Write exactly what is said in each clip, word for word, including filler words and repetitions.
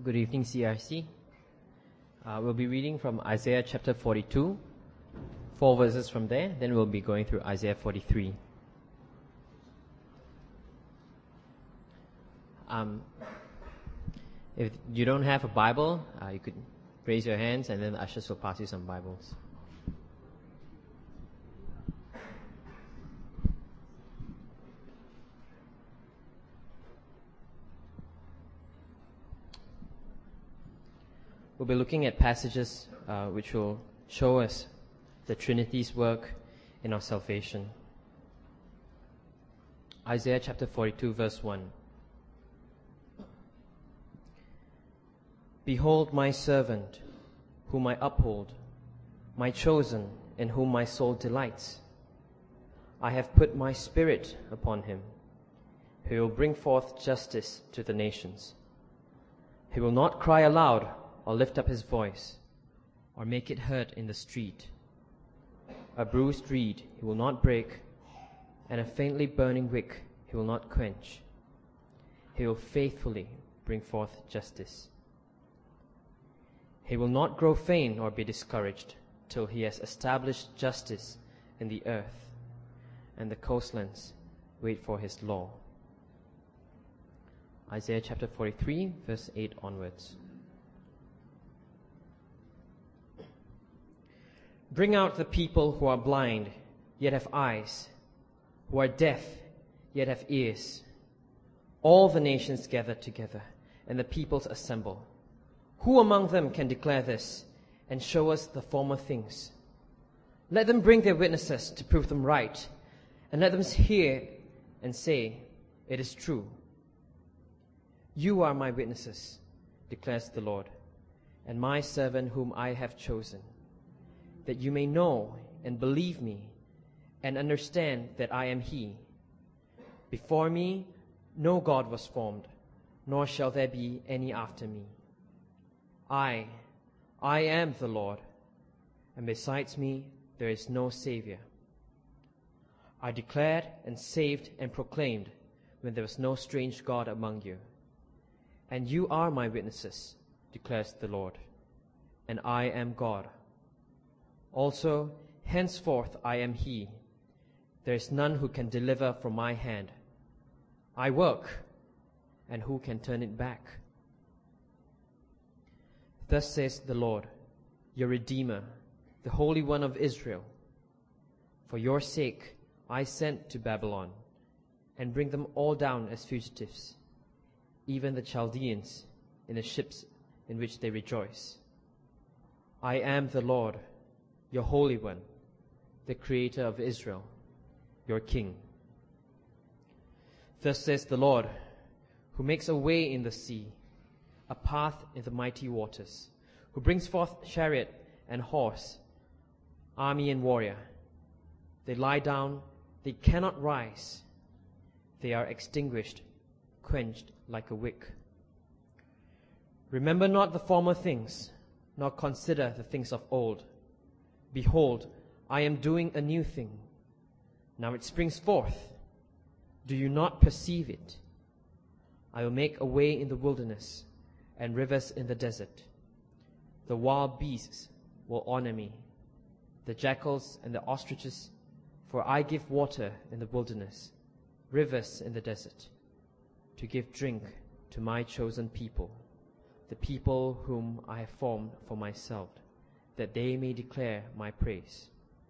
Good evening, C R C. Uh, we'll be reading from Isaiah chapter forty-two, four verses from there, then we'll be going through Isaiah forty-three. Um, if you don't have a Bible, uh, you could raise your hands and then the ushers will pass you some Bibles. We'll be looking at passages uh, which will show us the Trinity's work in our salvation. Isaiah chapter forty-two, verse one. Behold my servant, whom I uphold, my chosen, in whom my soul delights. I have put my spirit upon him. He will bring forth justice to the nations. He will not cry aloud or lift up his voice, or make it heard in the street. A bruised reed he will not break, and a faintly burning wick he will not quench. He will faithfully bring forth justice. He will not grow faint or be discouraged till he has established justice in the earth, and the coastlands wait for his law. Isaiah chapter forty-three, verse eight onwards. Bring out the people who are blind, yet have eyes, who are deaf, yet have ears. All the nations gather together, and the peoples assemble. Who among them can declare this, and show us the former things? Let them bring their witnesses to prove them right, and let them hear and say, it is true. You are my witnesses, declares the Lord, and my servant whom I have chosen, that you may know and believe me, and understand that I am He. Before me no God was formed, nor shall there be any after me. I, I am the Lord, and besides me there is no Savior. I declared and saved and proclaimed when there was no strange God among you. And you are my witnesses, declares the Lord, and I am God. Also, henceforth I am He. There is none who can deliver from my hand. I work, and who can turn it back? Thus says the Lord, your Redeemer, the Holy One of Israel. For your sake I sent to Babylon, and bring them all down as fugitives, even the Chaldeans in the ships in which they rejoice. I am the Lord, your Holy One, the Creator of Israel, your King. Thus says the Lord, who makes a way in the sea, a path in the mighty waters, who brings forth chariot and horse, army and warrior. They lie down, they cannot rise. They are extinguished, quenched like a wick. Remember not the former things, nor consider the things of old. Behold, I am doing a new thing. Now it springs forth. Do you not perceive it? I will make a way in the wilderness and rivers in the desert. The wild beasts will honor me, the jackals and the ostriches, for I give water in the wilderness, rivers in the desert, to give drink to my chosen people, the people whom I have formed for myself, that they may declare my praise.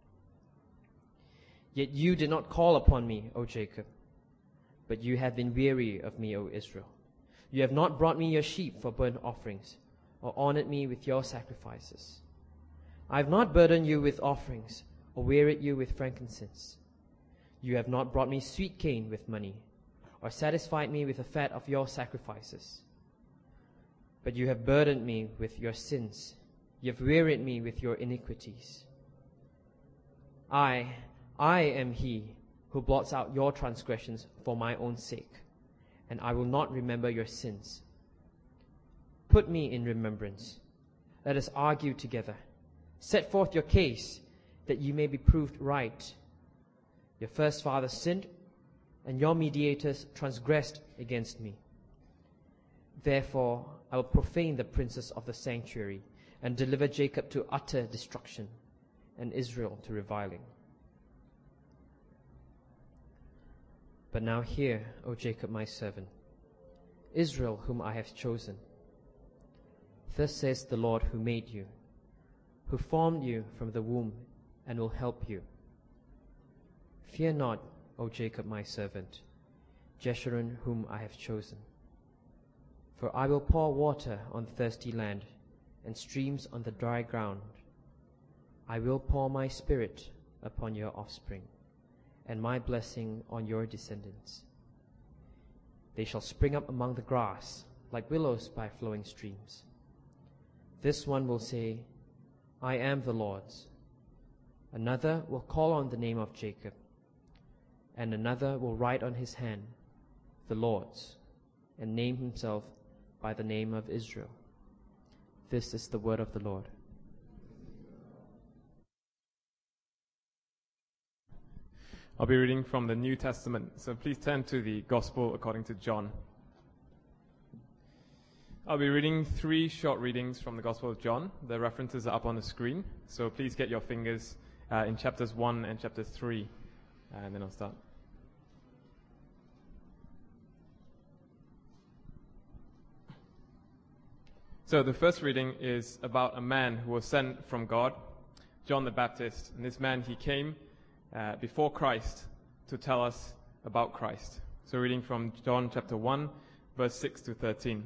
Yet you did not call upon me, O Jacob, but you have been weary of me, O Israel. You have not brought me your sheep for burnt offerings, or honored me with your sacrifices. I have not burdened you with offerings, or wearied you with frankincense. You have not brought me sweet cane with money, or satisfied me with the fat of your sacrifices. But you have burdened me with your sins. You have wearied me with your iniquities. I, I am He who blots out your transgressions for my own sake, and I will not remember your sins. Put me in remembrance. Let us argue together. Set forth your case, that you may be proved right. Your first fathers sinned, and your mediators transgressed against me. Therefore I will profane the princes of the sanctuary, and deliver Jacob to utter destruction, and Israel to reviling. But now hear, O Jacob my servant, Israel whom I have chosen. Thus says the Lord who made you, who formed you from the womb, and will help you. Fear not, O Jacob my servant, Jeshurun whom I have chosen. For I will pour water on the thirsty land, and streams on the dry ground. I will pour my spirit upon your offspring, and my blessing on your descendants. They shall spring up among the grass, like willows by flowing streams. This one will say, I am the Lord's. Another will call on the name of Jacob, and another will write on his hand, the Lord's, and name himself by the name of Israel. This is the word of the Lord. I'll be reading from the New Testament, so please turn to the Gospel according to John. I'll be reading three short readings from the Gospel of John. The references are up on the screen, so please get your fingers uh, in chapters one and chapter three, and then I'll start. So the first reading is about a man who was sent from God, John the Baptist. And this man, he came uh, before Christ to tell us about Christ. So reading from John chapter one, verse six to thirteen.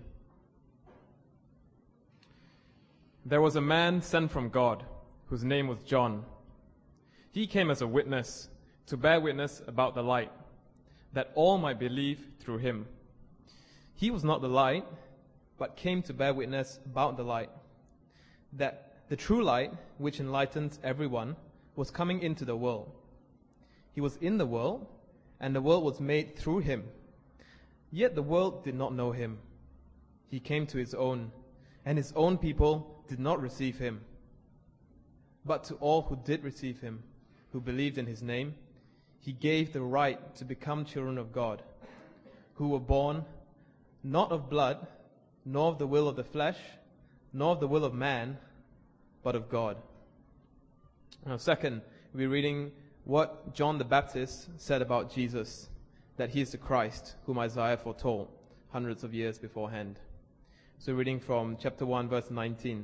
There was a man sent from God, whose name was John. He came as a witness, to bear witness about the light, that all might believe through him. He was not the light, but came to bear witness about the light, that the true light, which enlightens everyone, was coming into the world. He was in the world, and the world was made through him. Yet the world did not know him. He came to his own, and his own people did not receive him. But to all who did receive him, who believed in his name, he gave the right to become children of God, who were born not of blood, nor of the will of the flesh, nor of the will of man, but of God. Now, second, we're reading what John the Baptist said about Jesus, that he is the Christ, whom Isaiah foretold hundreds of years beforehand. So reading from chapter one, verse nineteen.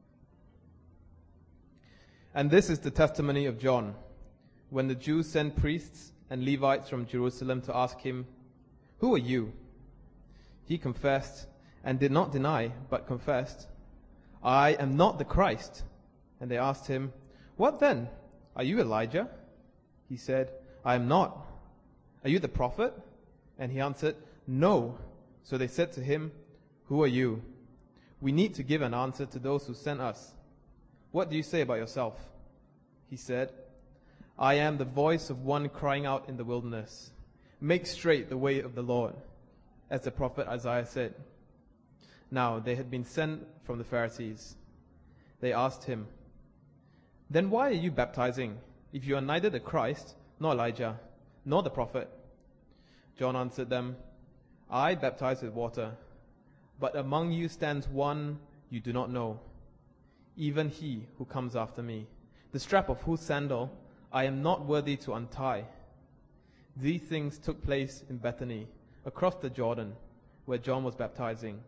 And this is the testimony of John, when the Jews sent priests and Levites from Jerusalem to ask him, Who are you? He confessed, and did not deny, but confessed, I am not the Christ. And they asked him, What then? Are you Elijah? He said, I am not. Are you the prophet? And he answered, No. So they said to him, Who are you? We need to give an answer to those who sent us. What do you say about yourself? He said, I am the voice of one crying out in the wilderness, Make straight the way of the Lord, as the prophet Isaiah said. Now they had been sent from the Pharisees. They asked him, Then why are you baptizing, if you are neither the Christ, nor Elijah, nor the prophet? John answered them, I baptize with water, but among you stands one you do not know, even he who comes after me, the strap of whose sandal I am not worthy to untie. These things took place in Bethany, across the Jordan, where John was baptizing.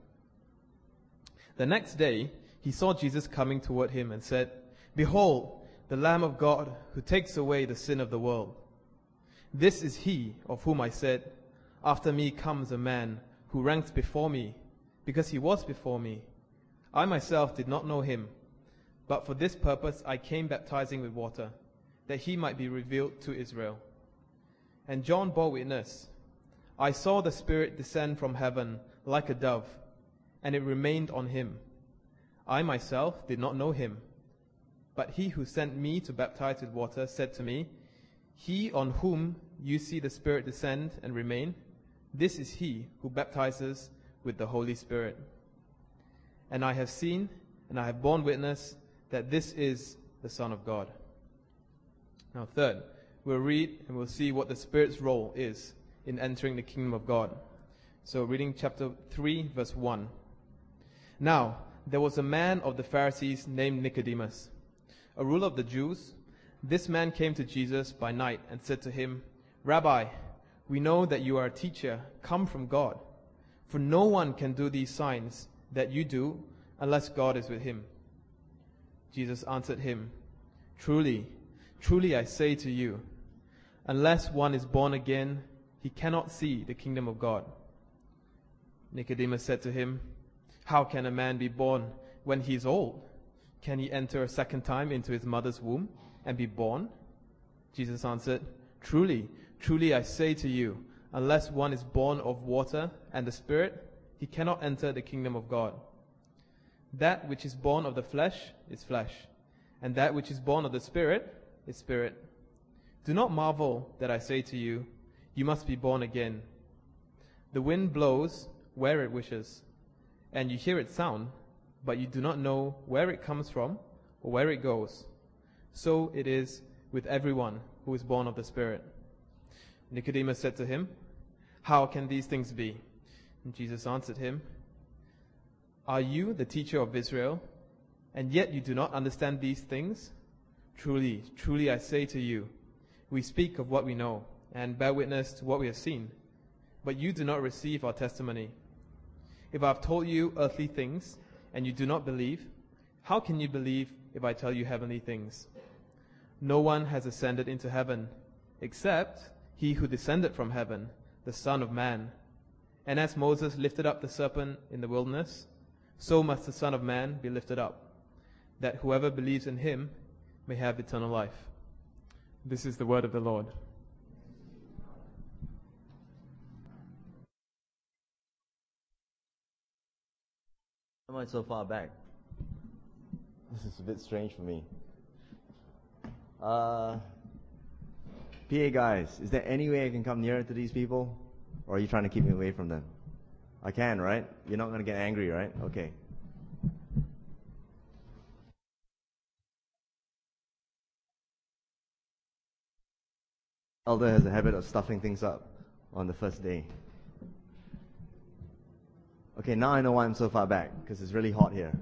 The next day he saw Jesus coming toward him and said, Behold, the Lamb of God, who takes away the sin of the world. This is he of whom I said, After me comes a man who ranks before me, because he was before me. I myself did not know him, but for this purpose I came baptizing with water, that he might be revealed to Israel. And John bore witness, I saw the Spirit descend from heaven like a dove, and it remained on him. I myself did not know him, but he who sent me to baptize with water said to me, He on whom you see the Spirit descend and remain, this is he who baptizes with the Holy Spirit. And I have seen and I have borne witness that this is the Son of God. Now third, we'll read and we'll see what the Spirit's role is in entering the kingdom of God. So reading chapter three, verse one. Now, there was a man of the Pharisees named Nicodemus, a ruler of the Jews. This man came to Jesus by night and said to him, Rabbi, we know that you are a teacher come from God, for no one can do these signs that you do unless God is with him. Jesus answered him, Truly, truly I say to you, unless one is born again, he cannot see the kingdom of God. Nicodemus said to him, How can a man be born when he is old? Can he enter a second time into his mother's womb and be born? Jesus answered, Truly, truly I say to you, unless one is born of water and the Spirit, he cannot enter the kingdom of God. That which is born of the flesh is flesh, and that which is born of the Spirit is spirit. Do not marvel that I say to you, you must be born again. The wind blows where it wishes, and you hear its sound, but you do not know where it comes from or where it goes. So it is with everyone who is born of the Spirit. Nicodemus said to him, How can these things be? And Jesus answered him, Are you the teacher of Israel, and yet you do not understand these things? Truly, truly I say to you, we speak of what we know, and bear witness to what we have seen, but you do not receive our testimony. If I have told you earthly things, and you do not believe, how can you believe if I tell you heavenly things? No one has ascended into heaven, except he who descended from heaven, the Son of Man. And as Moses lifted up the serpent in the wilderness, so must the Son of Man be lifted up, that whoever believes in him may have eternal life. This is the word of the Lord. Why am I so far back? This is a bit strange for me. Uh, P A guys, is there any way I can come nearer to these people? Or are you trying to keep me away from them? I can, right? You're not going to get angry, right? Okay. Elder has a habit of stuffing things up on the first day. Okay, now I know why I'm so far back, because it's really hot here.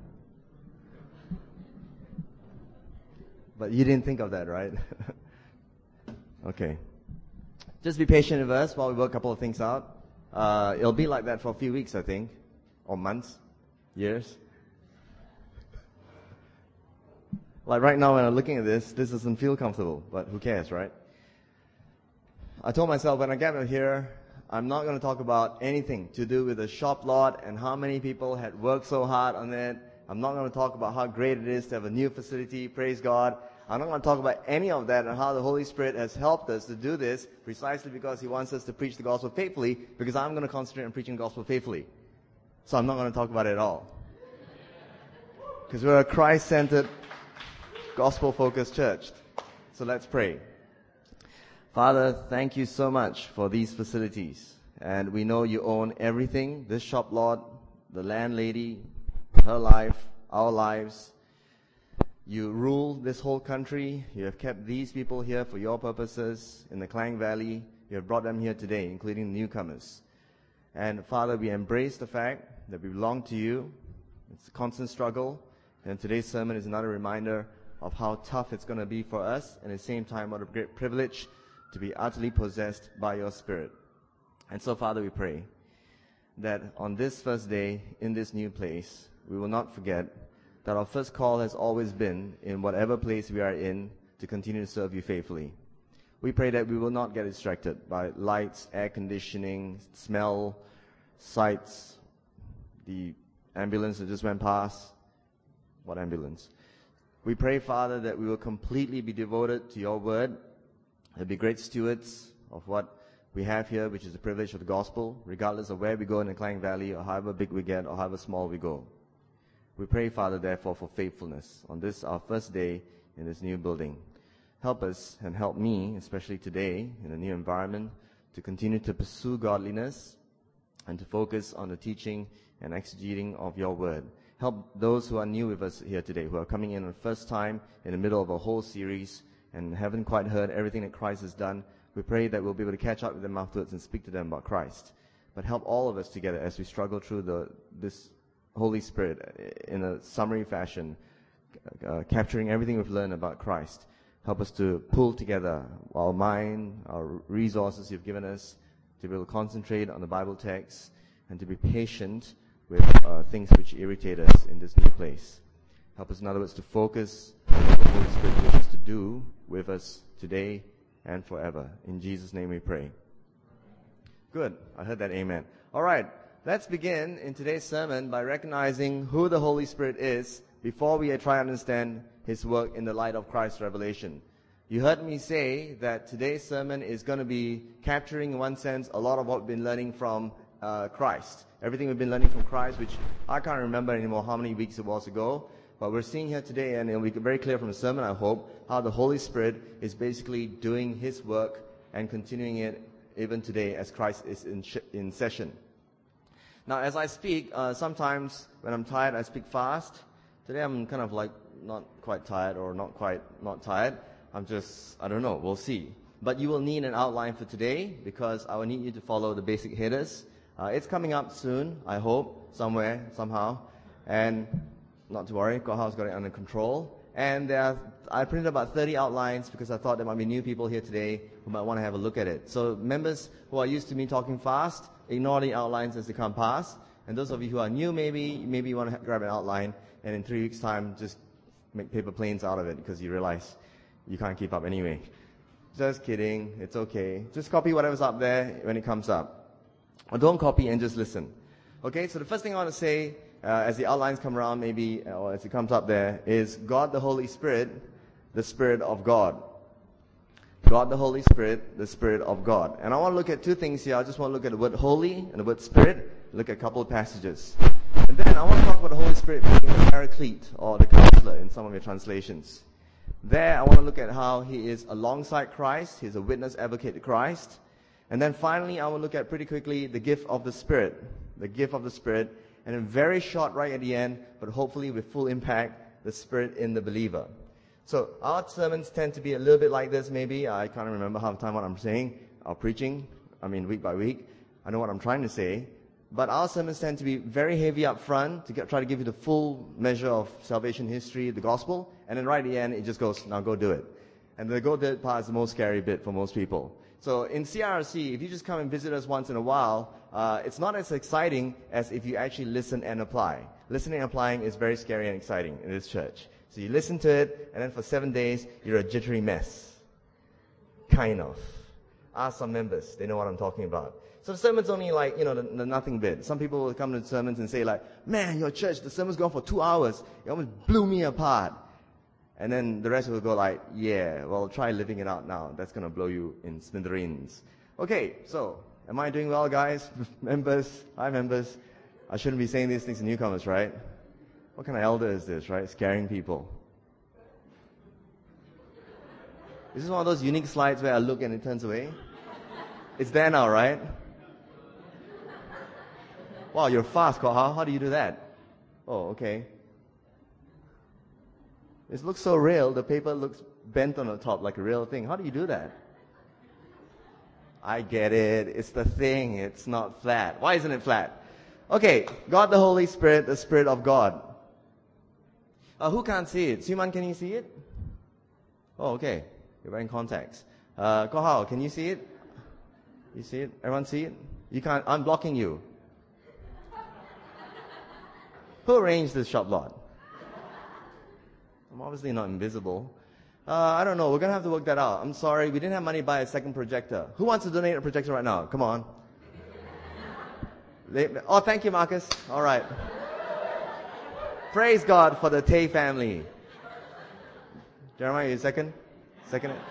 But you didn't think of that, right? Okay. Just be patient with us while we work a couple of things out. Uh, it'll be like that for a few weeks, I think. Or months. Years. Like right now when I'm looking at this, this doesn't feel comfortable, but who cares, right? I told myself when I get out here, I'm not going to talk about anything to do with the shop lot and how many people had worked so hard on it. I'm not going to talk about how great it is to have a new facility, praise God. I'm not going to talk about any of that and how the Holy Spirit has helped us to do this precisely because He wants us to preach the gospel faithfully, because I'm going to concentrate on preaching the gospel faithfully. So I'm not going to talk about it at all. Because we're a Christ-centered, gospel-focused church. So let's pray. Father, thank you so much for these facilities. And we know you own everything, this shop lot, the landlady, her life, our lives. You rule this whole country. You have kept these people here for your purposes in the Klang Valley. You have brought them here today, including the newcomers. And Father, we embrace the fact that we belong to you. It's a constant struggle. And today's sermon is another reminder of how tough it's going to be for us, and at the same time, what a great privilege to be utterly possessed by your Spirit. And so, Father, we pray that on this first day in this new place, we will not forget that our first call has always been, in whatever place we are in, to continue to serve you faithfully. We pray that we will not get distracted by lights, air conditioning, smell, sights, the ambulance that just went past. What ambulance? We pray, Father, that we will completely be devoted to your word, and be great stewards of what we have here, which is the privilege of the gospel, regardless of where we go in the Klang Valley, or however big we get, or however small we go. We pray, Father, therefore, for faithfulness on this, our first day in this new building. Help us and help me, especially today, in a new environment, to continue to pursue godliness and to focus on the teaching and exegeting of your word. Help those who are new with us here today, who are coming in for the first time in the middle of a whole series and haven't quite heard everything that Christ has done. We pray that we'll be able to catch up with them afterwards and speak to them about Christ. but help all of us together as we struggle through the this Holy Spirit in a summary fashion, uh, capturing everything we've learned about Christ. Help us to pull together our mind, our resources you've given us, to be able to concentrate on the Bible text, and to be patient with uh, things which irritate us in this new place. Help us, in other words, to focus on what the Holy Spirit wishes to do with us today and forever. In Jesus' name we pray. Good. I heard that amen. All right. Let's begin in today's sermon by recognizing who the Holy Spirit is before we try to understand His work in the light of Christ's revelation. You heard me say that today's sermon is going to be capturing, in one sense, a lot of what we've been learning from uh, Christ. Everything we've been learning from Christ, which I can't remember anymore how many weeks it was ago. But we're seeing here today, and it'll be very clear from the sermon, I hope, how the Holy Spirit is basically doing His work and continuing it even today as Christ is in, sh- in session. Now, as I speak, uh, sometimes when I'm tired, I speak fast. Today I'm kind of like not quite tired or not quite not tired. I'm just, I don't know, we'll see. But you will need an outline for today because I will need you to follow the basic headers. Uh, it's coming up soon, I hope, somewhere, somehow. And not to worry, Koha's got it under control. And there are, I printed about thirty outlines because I thought there might be new people here today who might want to have a look at it. So members who are used to me talking fast, ignore the outlines as they come past. And those of you who are new, maybe, maybe you want to grab an outline. And in three weeks' time, just make paper planes out of it because you realize you can't keep up anyway. Just kidding. It's okay. Just copy whatever's up there when it comes up. Or don't copy and just listen. Okay, so the first thing I want to say, uh, as the outlines come around maybe, or as it comes up there, is God the Holy Spirit, the Spirit of God. God the Holy Spirit, the Spirit of God. And I want to look at two things here. I just want to look at the word holy and the word spirit. Look at a couple of passages. And then I want to talk about the Holy Spirit being the paraclete or the counselor in some of your translations. There I want to look at how He is alongside Christ. He's a witness advocate to Christ. And then finally I will look at pretty quickly the gift of the Spirit. The gift of the Spirit. And then very short right at the end, but hopefully with full impact, the Spirit in the believer. So our sermons tend to be a little bit like this maybe. I can't remember half the time what I'm saying. Our preaching, I mean week by week. I know what I'm trying to say. But our sermons tend to be very heavy up front to get, try to give you the full measure of salvation history, the gospel. And then right at the end, it just goes, now go do it. And the go do it part is the most scary bit for most people. So in C R C, if you just come and visit us once in a while, uh, it's not as exciting as if you actually listen and apply. Listening and applying is very scary and exciting in this church. So you listen to it, and then for seven days, you're a jittery mess. Kind of. Ask some members. They know what I'm talking about. So the sermon's only like, you know, the, the nothing bit. Some people will come to the sermons and say like, man, your church, the sermon's gone for two hours. It almost blew me apart. And then the rest will go like, yeah, well, try living it out now. That's going to blow you in smithereens. Okay, so, am I doing well, guys? Members? Hi, members. I shouldn't be saying these things to newcomers, right? What kind of elder is this, right? Scaring people. This is one of those unique slides where I look and it turns away. It's there now, right? Wow, you're fast, Koha. How do you do that? Oh, okay. It looks so real. The paper looks bent on the top like a real thing. How do you do that? I get it. It's the thing. It's not flat. Why isn't it flat? Okay. God the Holy Spirit, the Spirit of God. Uh, who can't see it? Suman, can you see it? Oh, okay. You're wearing contacts. Uh, Kohao, can you see it? You see it? Everyone see it? You can't. I'm blocking you. Who arranged this shop lot? I'm obviously not invisible. Uh, I don't know. We're going to have to work that out. I'm sorry. We didn't have money to buy a second projector. Who wants to donate a projector right now? Come on. They, oh, thank you, Marcus. All right. Praise God for the Tay family. Jeremiah, you second? Second it?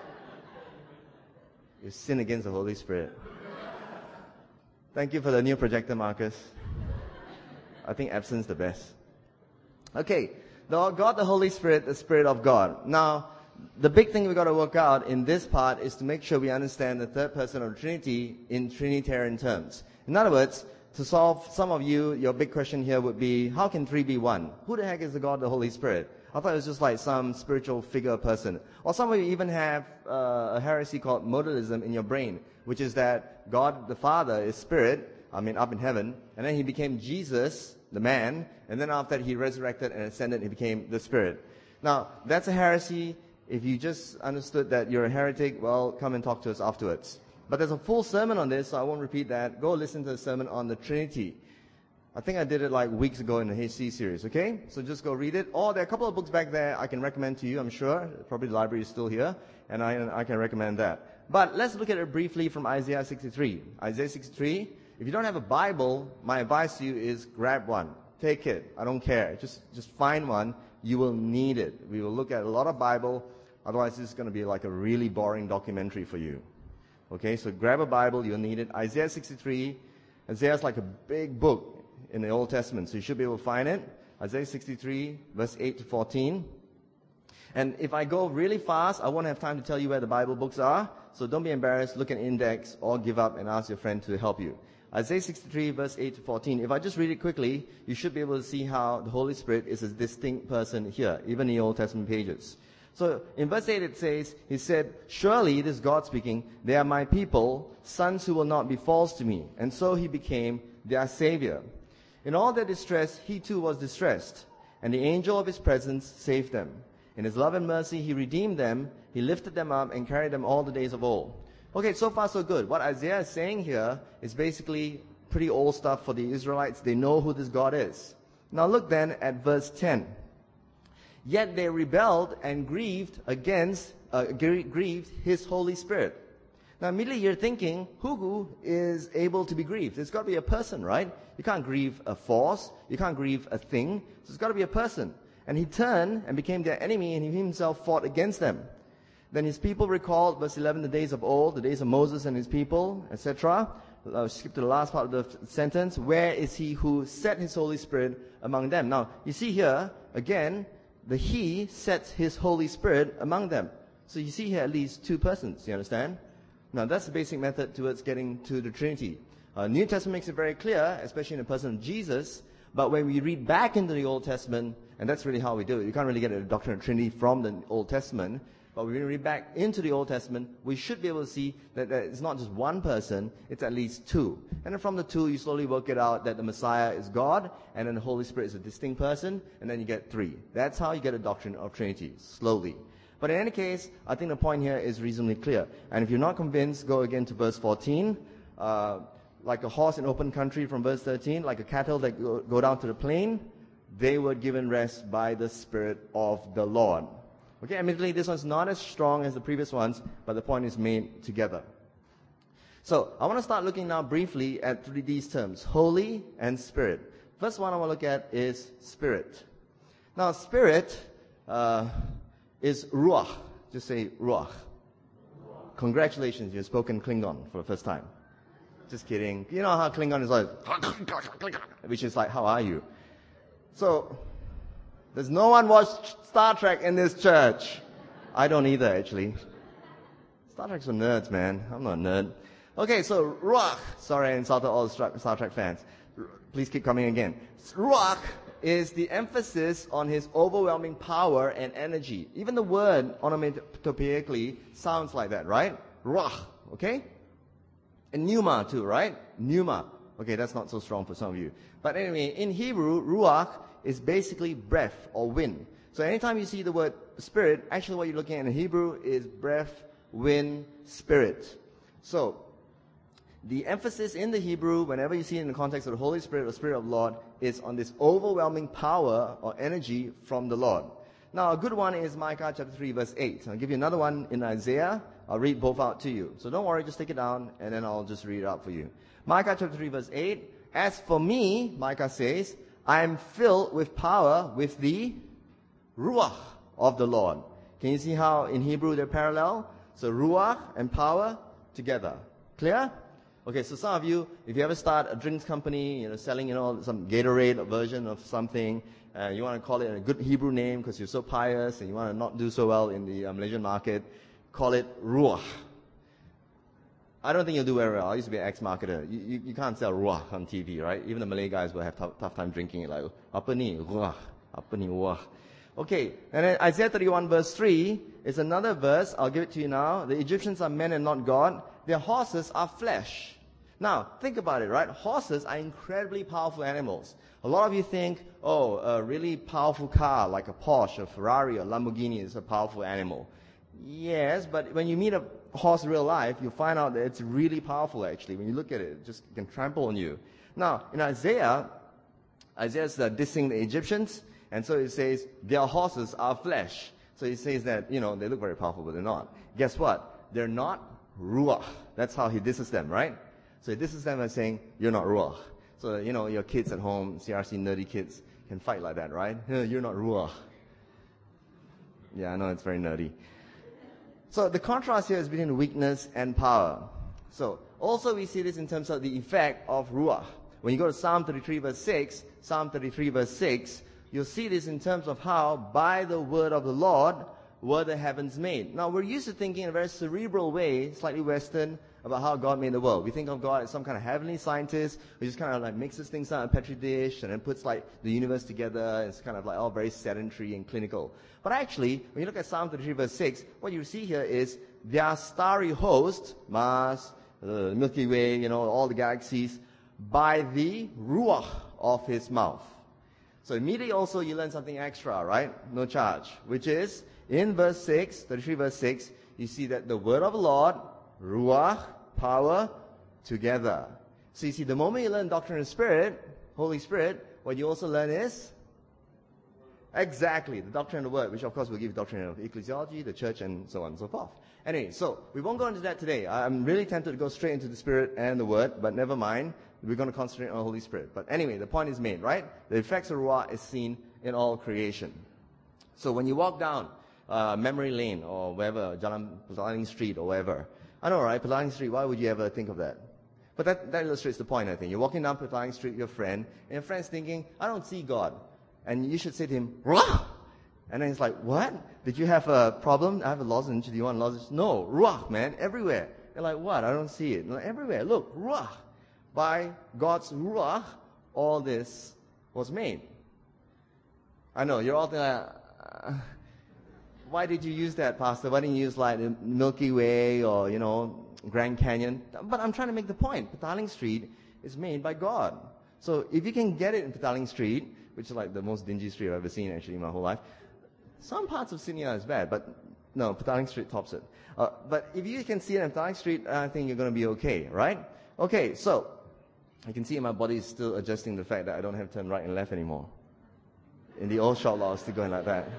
You sin against the Holy Spirit. Thank you for the new projector, Marcus. I think absence the best. Okay. The God, the Holy Spirit, the Spirit of God. Now, the big thing we've got to work out in this part is to make sure we understand the third person of the Trinity in Trinitarian terms. In other words, to solve some of you, your big question here would be, how can three be one? Who the heck is the God, the Holy Spirit? I thought it was just like some spiritual figure person. Or some of you even have uh, a heresy called modalism in your brain, which is that God the Father is spirit, I mean up in heaven, and then he became Jesus, the man, and then after that he resurrected and ascended, he became the Spirit. Now, that's a heresy. If you just understood that you're a heretic, well, come and talk to us afterwards. But there's a full sermon on this, so I won't repeat that. Go listen to the sermon on the Trinity. I think I did it like weeks ago in the H C series, okay? So just go read it. Or there are a couple of books back there I can recommend to you, I'm sure. Probably the library is still here, and I, I can recommend that. But let's look at it briefly from Isaiah sixty-three. Isaiah sixty-three, if you don't have a Bible, my advice to you is grab one. Take it. I don't care. Just, just find one. You will need it. We will look at a lot of Bible. Otherwise, this is going to be like a really boring documentary for you. Okay, so grab a Bible. You'll need it. Isaiah sixty-three. Isaiah is like a big book in the Old Testament, so you should be able to find it. Isaiah sixty-three, verse eight to fourteen. And if I go really fast, I won't have time to tell you where the Bible books are. So don't be embarrassed. Look at index or give up and ask your friend to help you. Isaiah sixty-three, verse eight to fourteen. If I just read it quickly, you should be able to see how the Holy Spirit is a distinct person here, even in the Old Testament pages. So in verse eight it says, he said, surely, this is God speaking, they are my people, sons who will not be false to me. And so he became their Savior. In all their distress, he too was distressed, and the angel of his presence saved them. In his love and mercy, he redeemed them, he lifted them up and carried them all the days of old. Okay, so far so good. What Isaiah is saying here is basically pretty old stuff for the Israelites. They know who this God is. Now look then at verse ten. Yet they rebelled and grieved against, uh, grieved his Holy Spirit. Now immediately you're thinking, who is able to be grieved? It's got to be a person, right? You can't grieve a force. You can't grieve a thing. So it's got to be a person. And he turned and became their enemy, and he himself fought against them. Then his people recalled, verse eleven, the days of old, the days of Moses and his people, et cetera. I'll skip to the last part of the sentence. Where is he who set his Holy Spirit among them? Now, you see here, again, the he sets his Holy Spirit among them. So you see here at least two persons, you understand? Now, that's the basic method towards getting to the Trinity. Uh, New Testament makes it very clear, especially in the person of Jesus. But when we read back into the Old Testament, and that's really how we do it. You can't really get a doctrine of Trinity from the Old Testament. But when we read back into the Old Testament, we should be able to see that, that it's not just one person, it's at least two. And then from the two, you slowly work it out that the Messiah is God, and then the Holy Spirit is a distinct person, and then you get three. That's how you get a doctrine of Trinity, slowly. But in any case, I think the point here is reasonably clear. And if you're not convinced, go again to verse fourteen. Uh, like a horse in open country from verse thirteen, like a cattle that go, go down to the plain, they were given rest by the Spirit of the Lord. Okay, admittedly, this one's not as strong as the previous ones, but the point is made together. So, I want to start looking now briefly at three these terms, holy and spirit. First one I want to look at is spirit. Now, spirit uh, is ruach. Just say ruach. Congratulations, you've spoken Klingon for the first time. Just kidding. You know how Klingon is like, which is like, how are you? So, does no one watch Star Trek in this church? I don't either, actually. Star Trek's for nerds, man. I'm not a nerd. Okay, so ruach. Sorry, I insulted all the Star Trek fans. Please keep coming again. Ruach is the emphasis on his overwhelming power and energy. Even the word onomatopoeically sounds like that, right? Ruach, okay? And pneuma too, right? Pneuma. Okay, that's not so strong for some of you. But anyway, in Hebrew, ruach is basically breath or wind. So anytime you see the word spirit, actually what you're looking at in Hebrew is breath, wind, spirit. So, the emphasis in the Hebrew, whenever you see it in the context of the Holy Spirit or Spirit of the Lord, is on this overwhelming power or energy from the Lord. Now, a good one is Micah chapter three, verse eight. I'll give you another one in Isaiah. I'll read both out to you. So don't worry, just take it down, and then I'll just read it out for you. Micah chapter three, verse eight. As for me, Micah says, I am filled with power with the ruach of the Lord. Can you see how in Hebrew they're parallel? So ruach and power together. Clear? Okay, so some of you, if you ever start a drinks company, you know, selling, you know, some Gatorade version of something, uh, you want to call it a good Hebrew name because you're so pious and you want to not do so well in the uh, Malaysian market, call it ruach. I don't think you'll do very well. I used to be an ex-marketer. You, you, you can't sell ruach on T V, right? Even the Malay guys will have tough, tough time drinking it, like, apa ni, ruach, apa ni, ruach. Okay, and then Isaiah thirty-one verse three is another verse. I'll give it to you now. The Egyptians are men and not God. Their horses are flesh. Now, think about it, right? Horses are incredibly powerful animals. A lot of you think, oh, a really powerful car like a Porsche, a Ferrari, or Lamborghini is a powerful animal. Yes, but when you meet a horse in real life, you find out that it's really powerful actually. When you look at it, it just can trample on you. Now, in Isaiah, Isaiah's uh, dissing the Egyptians, and so he says, their horses are flesh. So he says that, you know, they look very powerful, but they're not. Guess what? They're not ruach. That's how he disses them, right? So this is them by saying, you're not ruach. So, you know, your kids at home, C R C nerdy kids, can fight like that, right? You're not ruach. Yeah, I know, it's very nerdy. So the contrast here is between weakness and power. So also we see this in terms of the effect of ruach. When you go to Psalm thirty-three verse six, Psalm thirty-three verse six, you'll see this in terms of how by the word of the Lord were the heavens made. Now we're used to thinking in a very cerebral way, slightly Western, about how God made the world. We think of God as some kind of heavenly scientist who just kind of like mixes things out in a petri dish and then puts like the universe together. It's kind of like all very sedentary and clinical. But actually, when you look at Psalm thirty-three verse six, what you see here is their starry host, Mars, the Milky Way, you know, all the galaxies, by the ruach of his mouth. So immediately also you learn something extra, right? No charge. Which is, in verse six, thirty-three verse six, you see that the word of the Lord, ruach, power, together. So you see, the moment you learn doctrine of the Spirit, Holy Spirit, what you also learn is exactly the doctrine of the Word, which of course will give doctrine of ecclesiology, the church, and so on and so forth. Anyway, so we won't go into that today. I'm really tempted to go straight into the Spirit and the Word, but never mind. We're going to concentrate on the Holy Spirit. But anyway, the point is made, right? The effects of ruach is seen in all creation. So when you walk down uh, memory lane or wherever, Jalan Petaling Street or wherever, I know, right? Petaling Street, why would you ever think of that? But that, that illustrates the point, I think. You're walking down Petaling Street with your friend, and your friend's thinking, I don't see God. And you should say to him, ruach! And then he's like, what? Did you have a problem? I have a lozenge. Do you want a lozenge? No, ruach, man, everywhere. They're like, what? I don't see it. Like, everywhere. Look, ruach. By God's ruach, all this was made. I know, you're all thinking, uh, why did you use that, Pastor? Why didn't you use like the Milky Way or, you know, Grand Canyon? But I'm trying to make the point. Petaling Street is made by God. So if you can get it in Petaling Street, which is like the most dingy street I've ever seen actually in my whole life, some parts of Sydney are as bad, but no, Petaling Street tops it. Uh, but if you can see it in Petaling Street, I think you're going to be okay, right? Okay, so I can see my body is still adjusting to the fact that I don't have to turn right and left anymore. In the old short law, it's still going like that.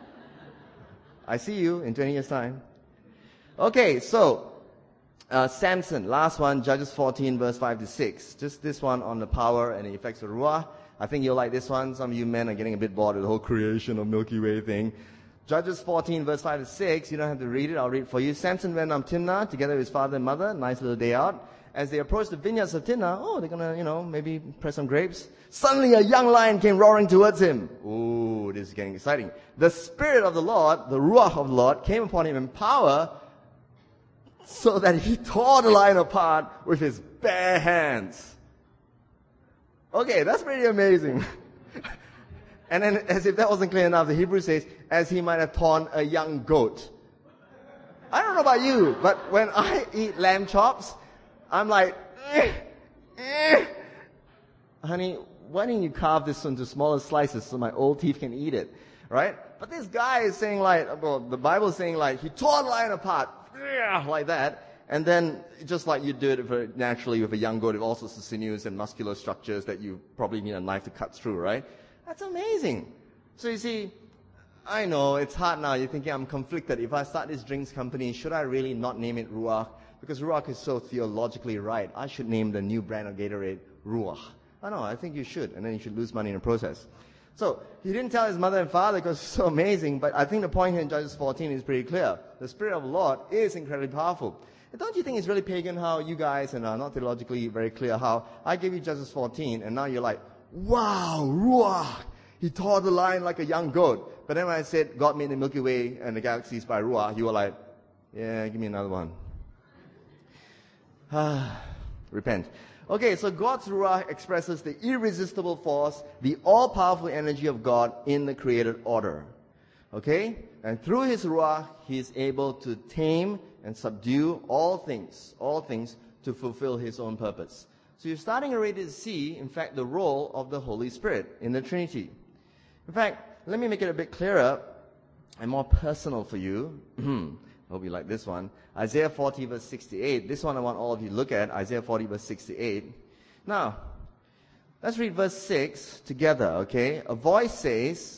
I see you in twenty years' time. Okay, so uh, Samson, last one, Judges fourteen, verse five to six. Just this one on the power and the effects of ruach. I think you'll like this one. Some of you men are getting a bit bored with the whole creation of Milky Way thing. Judges fourteen, verse five to six. You don't have to read it. I'll read it for you. Samson went on Timnah together with his father and mother. Nice little day out. As they approached the vineyards of Timnah, oh, they're gonna, you know, maybe press some grapes. Suddenly a young lion came roaring towards him. Ooh, this is getting exciting. The Spirit of the Lord, the Ruach of the Lord, came upon him in power, so that he tore the lion apart with his bare hands. Okay, that's pretty amazing. And then, as if that wasn't clear enough, the Hebrew says, as he might have torn a young goat. I don't know about you, but when I eat lamb chops, I'm like, eh, eh. Honey, why didn't you carve this into smaller slices so my old teeth can eat it, right? But this guy is saying like, well, the Bible is saying like, he tore the lion apart, like that, and then just like you do it very naturally with a young goat with all sorts of sinews and muscular structures that you probably need a knife to cut through, right? That's amazing. So you see, I know it's hard now. You're thinking I'm conflicted. If I start this drinks company, should I really not name it Ruach? Because Ruach is so theologically right. I should name the new brand of Gatorade Ruach. I know, I think you should. And then you should lose money in the process. So, he didn't tell his mother and father because it's so amazing. But I think the point here in Judges fourteen is pretty clear. The Spirit of the Lord is incredibly powerful. And don't you think it's really pagan how you guys, and are not theologically very clear, how I gave you Judges fourteen and now you're like, wow, Ruach. He tore the lion like a young goat. But then when I said God made the Milky Way and the galaxies by Ruach, you were like, yeah, give me another one. Repent. Okay, so God's Ruach expresses the irresistible force, the all-powerful energy of God in the created order. Okay? And through His Ruach, He is able to tame and subdue all things, all things to fulfill His own purpose. So you're starting already to see, in fact, the role of the Holy Spirit in the Trinity. In fact, let me make it a bit clearer and more personal for you. I hope you like this one. Isaiah forty verse sixty-eight. This one I want all of you to look at. Isaiah forty verse sixty-eight. Now, let's read verse six together, okay? A voice says,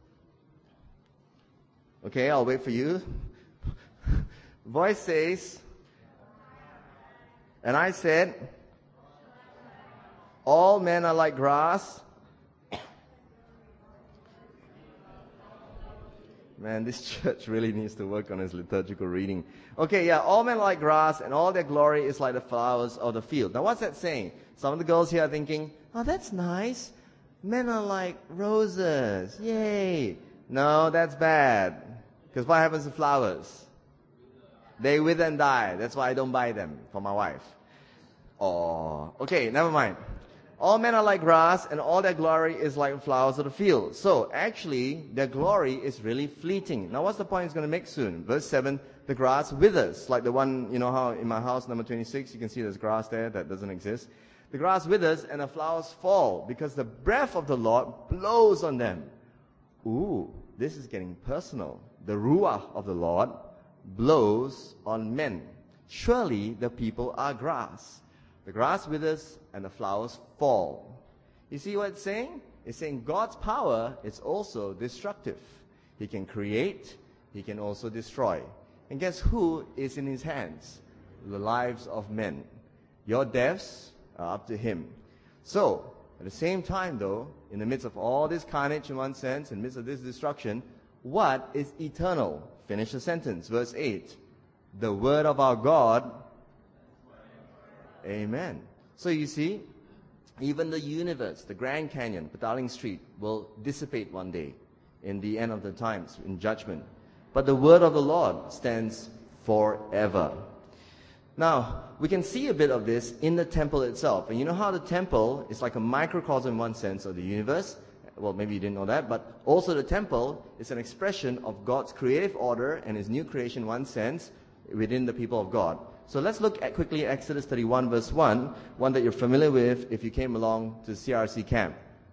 okay, I'll wait for you. Voice says, and I said, all men are like grass. Man, this church really needs to work on its liturgical reading. Okay, yeah, all men are like grass, and all their glory is like the flowers of the field. Now, what's that saying? Some of the girls here are thinking, oh, that's nice. Men are like roses. Yay. No, that's bad. Because what happens to flowers? They wither and die. That's why I don't buy them for my wife. Oh, okay, never mind. All men are like grass, and all their glory is like flowers of the field. So, actually, their glory is really fleeting. Now, what's the point it's going to make soon? Verse seven, the grass withers. Like the one, you know how in my house, number twenty-six, you can see there's grass there that doesn't exist. The grass withers, and the flowers fall, because the breath of the Lord blows on them. Ooh, this is getting personal. The Ruach of the Lord blows on men. Surely, the people are grass. The grass withers and the flowers fall. You see what it's saying? It's saying God's power is also destructive. He can create, He can also destroy. And guess who is in His hands? The lives of men. Your deaths are up to Him. So, at the same time though, in the midst of all this carnage in one sense, in the midst of this destruction, what is eternal? Finish the sentence. Verse eight. The word of our God. Amen. So you see, even the universe, the Grand Canyon, Petaling Street, will dissipate one day in the end of the times, in judgment. But the word of the Lord stands forever. Now, we can see a bit of this in the temple itself. And you know how the temple is like a microcosm in one sense of the universe? Well, maybe you didn't know that, but also the temple is an expression of God's creative order and His new creation in one sense within the people of God. So let's look at quickly Exodus thirty-one verse one, one that you're familiar with if you came along to C R C camp.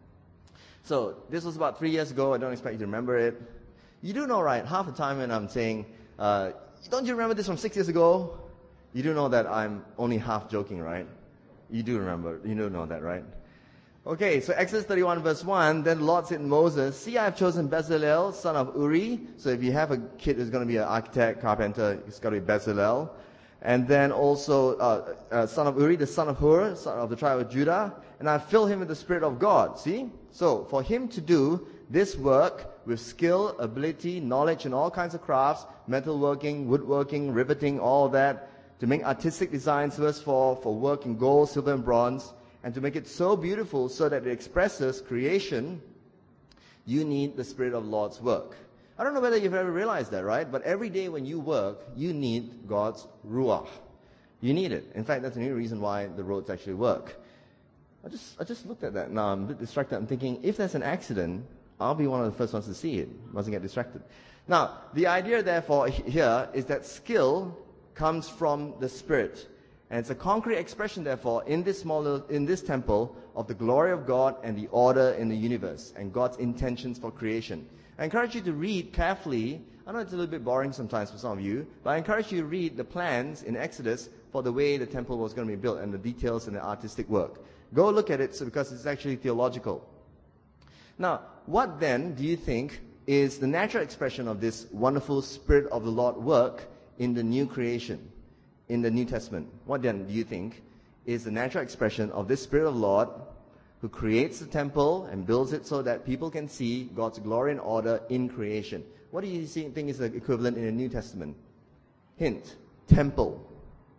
So this was about three years ago. I don't expect you to remember it. You do know, right? Half the time when I'm saying, uh, don't you remember this from six years ago? You do know that I'm only half joking, right? You do remember. You do know that, right? Okay, so Exodus thirty-one verse one, then the Lord said to Moses, see, I have chosen Bezalel, son of Uri. So if you have a kid who's going to be an architect, carpenter, it's got to be Bezalel. And then also, uh, uh, son of Uri, the son of Hur, son of the tribe of Judah. And I fill him with the Spirit of God. See? So, for him to do this work with skill, ability, knowledge, and all kinds of crafts, metalworking, woodworking, riveting, all that, to make artistic designs, verse four, for work in gold, silver, and bronze, and to make it so beautiful so that it expresses creation, you need the Spirit of the Lord's work. I don't know whether you've ever realized that, right? But every day when you work, you need God's Ruach. You need it. In fact, that's the only reason why the roads actually work. I just I just looked at that. Now I'm a bit distracted. I'm thinking, if there's an accident, I'll be one of the first ones to see it. Mustn't get distracted. Now, the idea, therefore, here is that skill comes from the Spirit. And it's a concrete expression, therefore, in this small, in this temple of the glory of God and the order in the universe and God's intentions for creation. I encourage you to read carefully. I know it's a little bit boring sometimes for some of you, but I encourage you to read the plans in Exodus for the way the temple was going to be built and the details and the artistic work. Go look at it because it's actually theological. Now, what then do you think is the natural expression of this wonderful Spirit of the Lord work in the new creation, in the New Testament? What then do you think is the natural expression of this Spirit of the Lord who creates the temple and builds it so that people can see God's glory and order in creation? What do you see, think is the equivalent in the New Testament? Hint. Temple.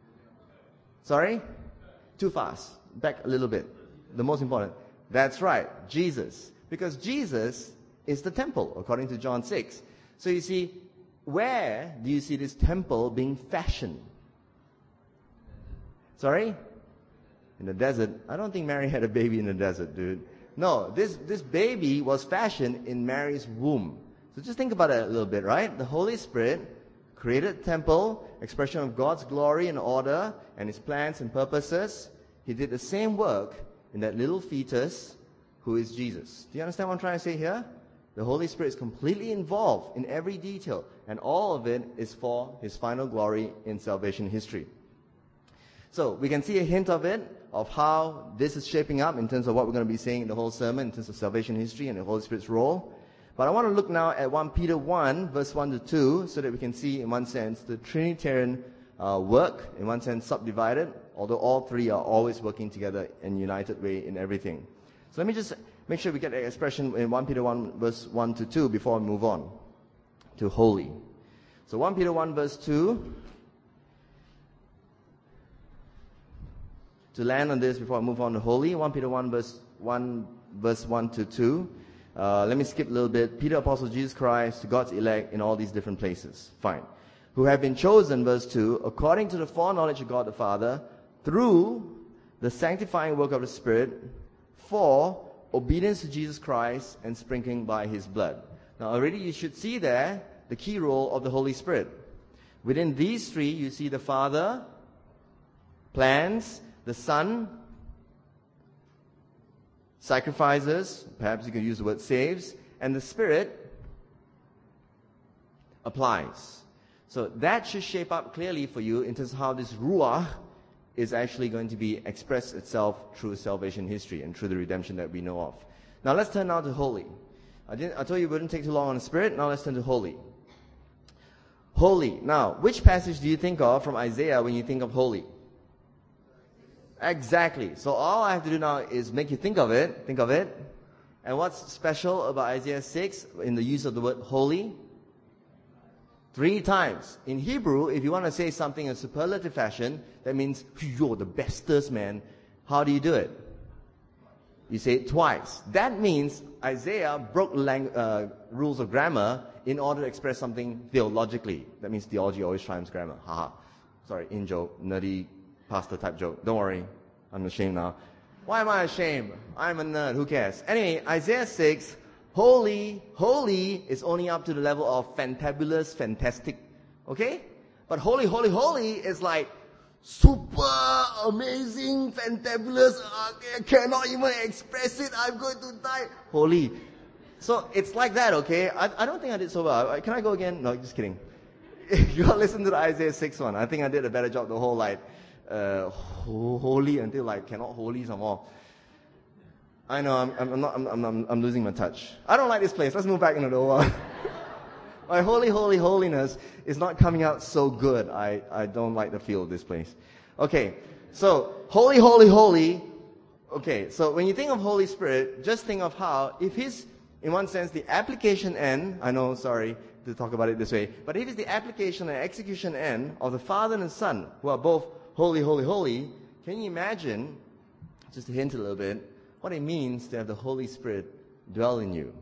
Sorry? Too fast. Back a little bit. The most important. That's right. Jesus. Because Jesus is the temple, according to John six. So you see, where do you see this temple being fashioned? Sorry? In the desert. I don't think Mary had a baby in the desert, dude. No, this, this baby was fashioned in Mary's womb. So just think about it a little bit, right? The Holy Spirit created temple, expression of God's glory and order, and His plans and purposes. He did the same work in that little fetus who is Jesus. Do you understand what I'm trying to say here? The Holy Spirit is completely involved in every detail, and all of it is for His final glory in salvation history. So we can see a hint of it, of how this is shaping up in terms of what we're going to be saying in the whole sermon, in terms of salvation history and the Holy Spirit's role. But I want to look now at First Peter one, verse one to two, so that we can see, in one sense, the Trinitarian uh, work, in one sense, subdivided, although all three are always working together in a united way in everything. So let me just make sure we get the expression in First Peter one, verse one to two, before we move on to holy. So First Peter one, verse two. To land on this before I move on to holy, First Peter one, verse one, verse one to two. Uh, let me skip a little bit. Peter, apostle of Jesus Christ, to God's elect in all these different places. Fine. Who have been chosen, verse two, according to the foreknowledge of God the Father, through the sanctifying work of the Spirit, for obedience to Jesus Christ and sprinkling by His blood. Now already you should see there the key role of the Holy Spirit. Within these three, you see the Father plans, the Son sacrifices, perhaps you can use the word saves, and the Spirit applies. So that should shape up clearly for you in terms of how this Ruach is actually going to be expressed itself through salvation history and through the redemption that we know of. Now let's turn now to holy. I, didn't, I told you it wouldn't take too long on the Spirit. Now let's turn to holy. Holy. Now, which passage do you think of from Isaiah when you think of holy? Exactly. So all I have to do now is make you think of it. Think of it. And what's special about Isaiah six in the use of the word holy? Three times. In Hebrew, if you want to say something in superlative fashion, that means, you're the bestest, man. How do you do it? You say it twice. That means Isaiah broke lang- uh, rules of grammar in order to express something theologically. That means theology always triumphs grammar. Haha. Sorry, in joke, nerdy pastor type joke. Don't worry. I'm ashamed now. Why am I ashamed? I'm a nerd. Who cares? Anyway, Isaiah six, holy, holy is only up to the level of fantabulous, fantastic. Okay? But holy, holy, holy is like super amazing, fantabulous. I cannot even express it. I'm going to die. Holy. So it's like that, okay? I, I don't think I did so well. Can I go again? No, just kidding. You all listen to the Isaiah six one. I think I did a better job the whole like uh, holy until like cannot holy some more. I know I'm I'm not I'm I'm I'm losing my touch. I don't like this place. Let's move back into the world. My holy, holy, holiness is not coming out so good. I I don't like the feel of this place. Okay, so holy, holy, holy. Okay, so when you think of Holy Spirit, just think of how if He's in one sense the application end. I know, sorry to talk about it this way, but if it's the application and execution end of the Father and the Son, who are both holy, holy, holy, can you imagine, just to hint a little bit, what it means to have the Holy Spirit dwell in you?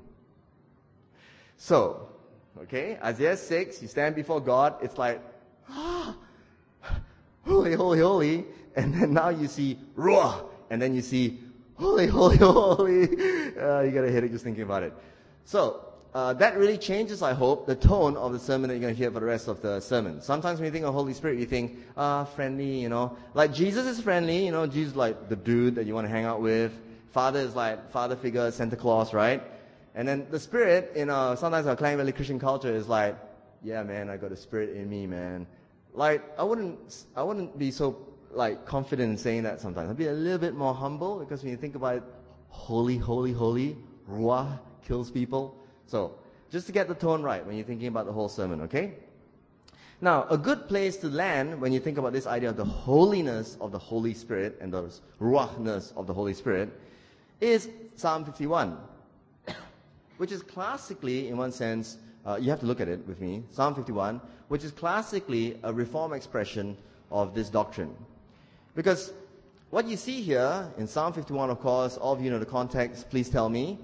So, okay, Isaiah six, you stand before God, it's like, ah, holy, holy, holy, and then now you see Ruah, and then you see holy, holy, holy. Uh, you got a headache just thinking about it. So, Uh, that really changes, I hope, the tone of the sermon that you're going to hear for the rest of the sermon. Sometimes when you think of Holy Spirit, you think, ah, friendly, you know. Like Jesus is friendly, you know. Jesus is like the dude that you want to hang out with. Father is like father figure, Santa Claus, right? And then the Spirit, in uh, sometimes our Klang Valley Christian culture is like, yeah, man, I got the Spirit in me, man. Like, I wouldn't, I wouldn't be so, like, confident in saying that sometimes. I'd be a little bit more humble, because when you think about it, holy, holy, holy, Ruah kills people. So, just to get the tone right when you're thinking about the whole sermon, okay? Now, a good place to land when you think about this idea of the holiness of the Holy Spirit and the ruachness of the Holy Spirit is Psalm fifty-one, which is classically, in one sense, uh, you have to look at it with me, Psalm fifty-one, which is classically a reform expression of this doctrine. Because what you see here in Psalm fifty-one, of course, all of you know the context, please tell me.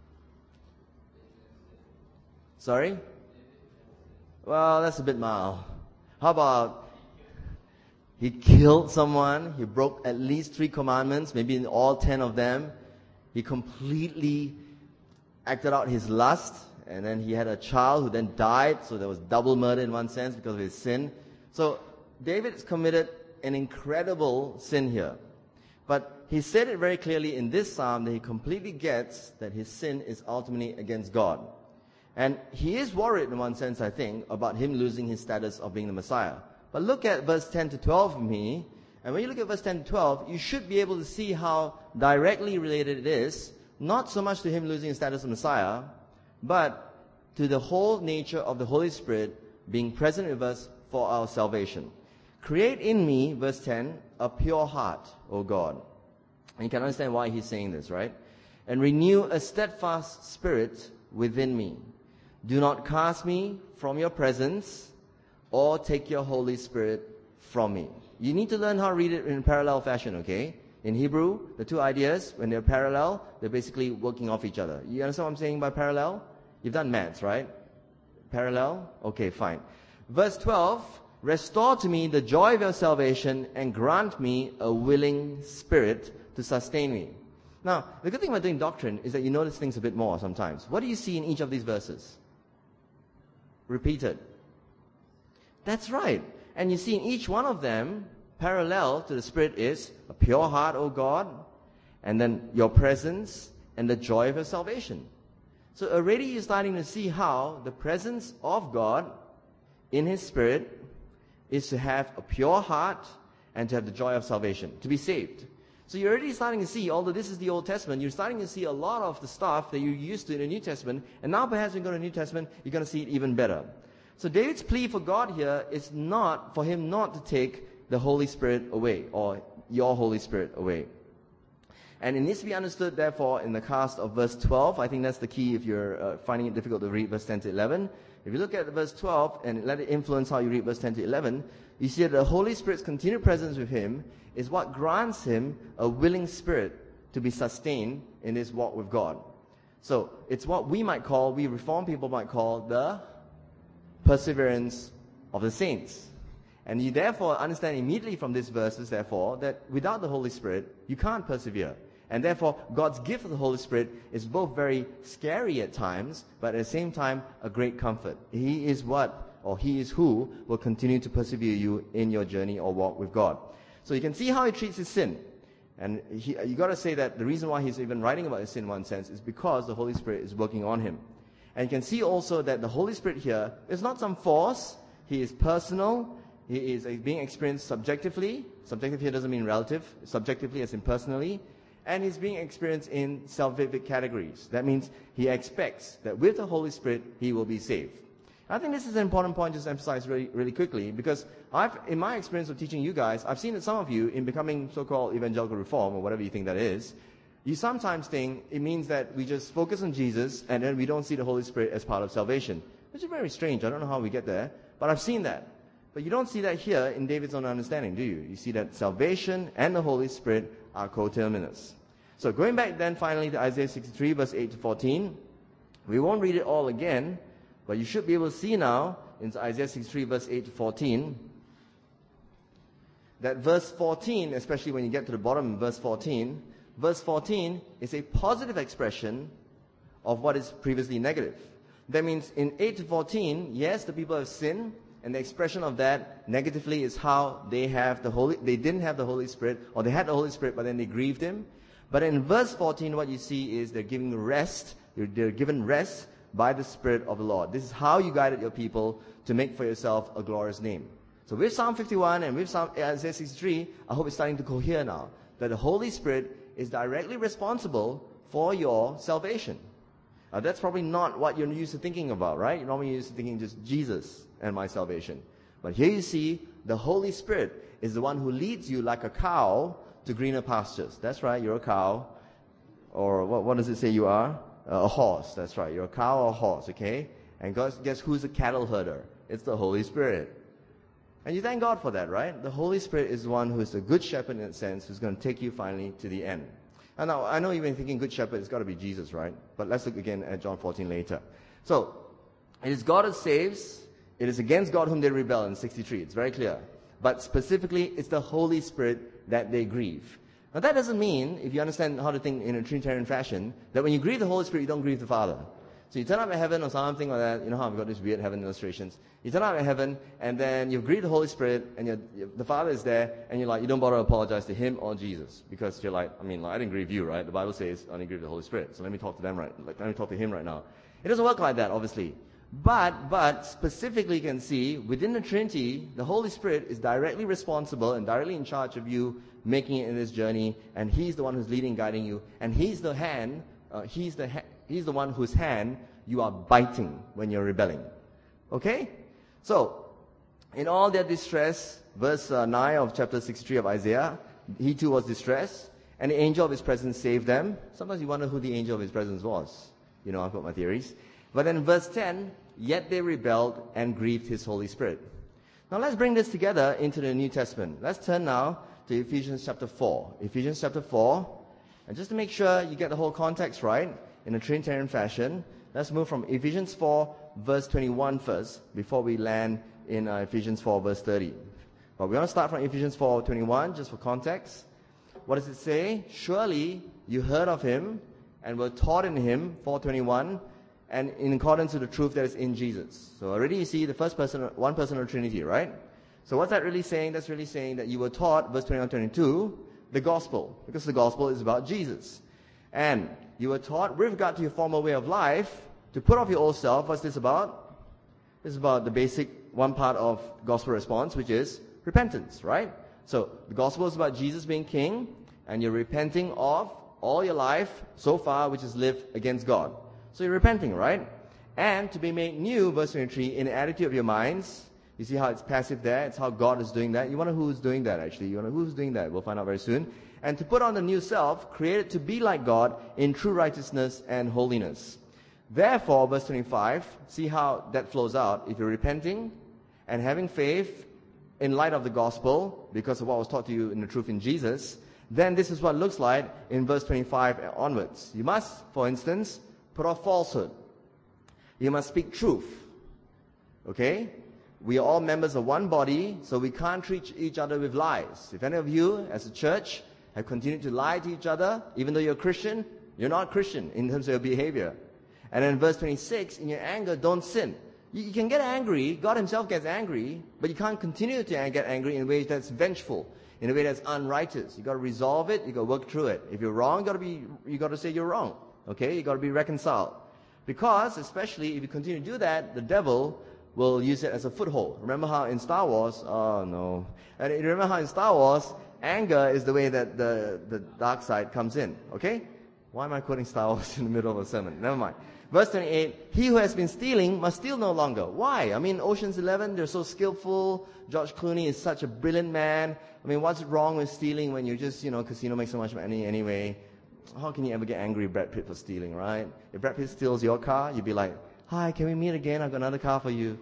Sorry? Well, that's a bit mild. How about He killed someone. He broke at least three commandments, maybe in all ten of them. He completely acted out his lust. And then he had a child who then died. So there was double murder in one sense because of his sin. So David's committed an incredible sin here. But he said it very clearly in this psalm that he completely gets that his sin is ultimately against God. And he is worried in one sense, I think, about him losing his status of being the Messiah. But look at verse ten to twelve with me. And when you look at verse ten to twelve, you should be able to see how directly related it is, not so much to him losing his status of Messiah, but to the whole nature of the Holy Spirit being present with us for our salvation. Create in me, verse ten, a pure heart, O God. And you can understand why he's saying this, right? And renew a steadfast spirit within me. Do not cast me from your presence, or take your Holy Spirit from me. You need to learn how to read it in parallel fashion, okay? In Hebrew, the two ideas, when they're parallel, they're basically working off each other. You understand what I'm saying by parallel? You've done maths, right? Parallel? Okay, fine. Verse twelve, restore to me the joy of your salvation and grant me a willing spirit to sustain me. Now, the good thing about doing doctrine is that you notice things a bit more sometimes. What do you see in each of these verses? Repeated. That's right. And you see in each one of them, parallel to the Spirit is a pure heart, O God, and then your presence and the joy of your salvation. So already you're starting to see how the presence of God in His Spirit is to have a pure heart and to have the joy of salvation, to be saved. So you're already starting to see, although this is the Old Testament, you're starting to see a lot of the stuff that you're used to in the New Testament, and now perhaps when you go to the New Testament, you're going to see it even better. So David's plea for God here is not for him not to take the Holy Spirit away, or your Holy Spirit away. And it needs to be understood, therefore, in the cast of verse twelve. I think that's the key if you're uh, finding it difficult to read verse ten to eleven. If you look at verse twelve and let it influence how you read verse ten to eleven, you see that the Holy Spirit's continued presence with him is what grants him a willing spirit to be sustained in his walk with God. So it's what we might call, we Reformed people might call the perseverance of the saints. And you therefore understand immediately from these verses, therefore, that without the Holy Spirit, you can't persevere. And therefore, God's gift of the Holy Spirit is both very scary at times, but at the same time, a great comfort. He is what, or He is who, will continue to persevere you in your journey or walk with God. So you can see how He treats His sin. And he, you got to say that the reason why He's even writing about His sin in one sense is because the Holy Spirit is working on Him. And you can see also that the Holy Spirit here is not some force. He is personal. He is being experienced subjectively. Subjective here doesn't mean relative. Subjectively as in personally. And he's being experienced in salvific categories. That means he expects that with the Holy Spirit, he will be saved. I think this is an important point just to emphasize really, really quickly, because I've, in my experience of teaching you guys, I've seen that some of you, in becoming so-called evangelical reform, or whatever you think that is, you sometimes think it means that we just focus on Jesus and then we don't see the Holy Spirit as part of salvation. Which is very strange. I don't know how we get there, but I've seen that. But you don't see that here in David's own understanding, do you? You see that salvation and the Holy Spirit are coterminous. So going back then finally to Isaiah sixty-three, verse eight to fourteen, we won't read it all again, but you should be able to see now in Isaiah sixty-three, verse eight to fourteen, that verse fourteen, especially when you get to the bottom of verse fourteen, verse fourteen is a positive expression of what is previously negative. That means in eight to fourteen, yes, the people have sinned, and the expression of that negatively is how they have the Holy, they didn't have the Holy Spirit, or they had the Holy Spirit, but then they grieved Him. But in verse fourteen, what you see is they're giving rest, they're, they're given rest by the Spirit of the Lord. This is how you guided your people to make for yourself a glorious name. So with Psalm fifty-one and with Psalm Isaiah sixty-three, I hope it's starting to cohere now, that the Holy Spirit is directly responsible for your salvation. Uh, that's probably not what you're used to thinking about, right? You're normally used to thinking just Jesus and my salvation. But here you see, the Holy Spirit is the one who leads you like a cow to greener pastures. That's right, you're a cow. Or what, what does it say you are? Uh, a horse, that's right. You're a cow or a horse, okay? And guess, guess who's a cattle herder? It's the Holy Spirit. And you thank God for that, right? The Holy Spirit is the one who is a good shepherd in that sense, who's going to take you finally to the end. And now, I know you've been thinking good shepherd, it's got to be Jesus, right? But let's look again at John fourteen later. So, it is God that saves. It is against God whom they rebel in sixty-three. It's very clear. But specifically, it's the Holy Spirit that they grieve. Now that doesn't mean, if you understand how to think in a Trinitarian fashion, that when you grieve the Holy Spirit, you don't grieve the Father. So you turn up at heaven or something like that. You know how I've got these weird heaven illustrations. You turn up at heaven, and then you grieve the Holy Spirit, and you're, you're, the Father is there, and you're like, you don't bother to apologize to Him or Jesus. Because you're like, I mean, like, I didn't grieve you, right? The Bible says I only grieve the Holy Spirit. So let me talk to them right, like, let me talk to Him right now. It doesn't work like that, obviously. But, but, specifically you can see, within the Trinity, the Holy Spirit is directly responsible and directly in charge of you making it in this journey, and He's the one who's leading, guiding you, and He's the hand, uh, He's the ha- He's the one whose hand you are biting when you're rebelling. Okay? So, in all their distress, verse uh, nine of chapter sixty-three of Isaiah, he too was distressed, and the angel of His presence saved them. Sometimes you wonder who the angel of His presence was. You know, I've got my theories. But then verse ten, yet they rebelled and grieved His Holy Spirit. Now let's bring this together into the New Testament. Let's turn now to Ephesians chapter four. Ephesians chapter four. And just to make sure you get the whole context right, in a Trinitarian fashion, let's move from Ephesians four, verse twenty-one first, before we land in uh, Ephesians four, verse thirty. But we want to start from Ephesians four, twenty-one, just for context. What does it say? Surely you heard of Him and were taught in Him, four twenty-one, and in accordance with the truth that is in Jesus. So already you see the first person, one person of the Trinity, right? So what's that really saying? That's really saying that you were taught, verse twenty-one, twenty-two, the gospel, because the gospel is about Jesus. And you were taught, with regard to your former way of life, to put off your old self. What's this about? This is about the basic one part of gospel response, which is repentance, right? So the gospel is about Jesus being king, and you're repenting of all your life so far which is lived against God. So you're repenting, right? And to be made new, verse twenty-three, in the attitude of your minds. You see how it's passive there? It's how God is doing that. You wonder who's doing that, actually. You wonder who's doing that. We'll find out very soon. And to put on the new self, created to be like God in true righteousness and holiness. Therefore, verse twenty-five, see how that flows out. If you're repenting and having faith in light of the gospel, because of what was taught to you in the truth in Jesus, then this is what it looks like in verse twenty-five onwards. You must, for instance, put off falsehood. You must speak truth. Okay? We are all members of one body, so we can't treat each other with lies. If any of you, as a church, have continued to lie to each other, even though you're a Christian, you're not Christian in terms of your behavior. And then verse twenty-six, in your anger, don't sin. You, you can get angry, God Himself gets angry, but you can't continue to get angry in a way that's vengeful, in a way that's unrighteous. You got to resolve it, you got to work through it. If you're wrong, you got to be, you got to say you're wrong. Okay, you got to be reconciled. Because, especially if you continue to do that, the devil will use it as a foothold. Remember how in Star Wars, oh no. And you remember how in Star Wars, anger is the way that the, the dark side comes in. Okay? Why am I quoting Star Wars in the middle of a sermon? Never mind. Verse twenty-eight, he who has been stealing must steal no longer. Why? I mean, Ocean's Eleven, they're so skillful. George Clooney is such a brilliant man. I mean, what's wrong with stealing when you just, you know, casino makes so much money anyway? How can you ever get angry at Brad Pitt for stealing, right? If Brad Pitt steals your car, you'd be like, hi, can we meet again? I've got another car for you.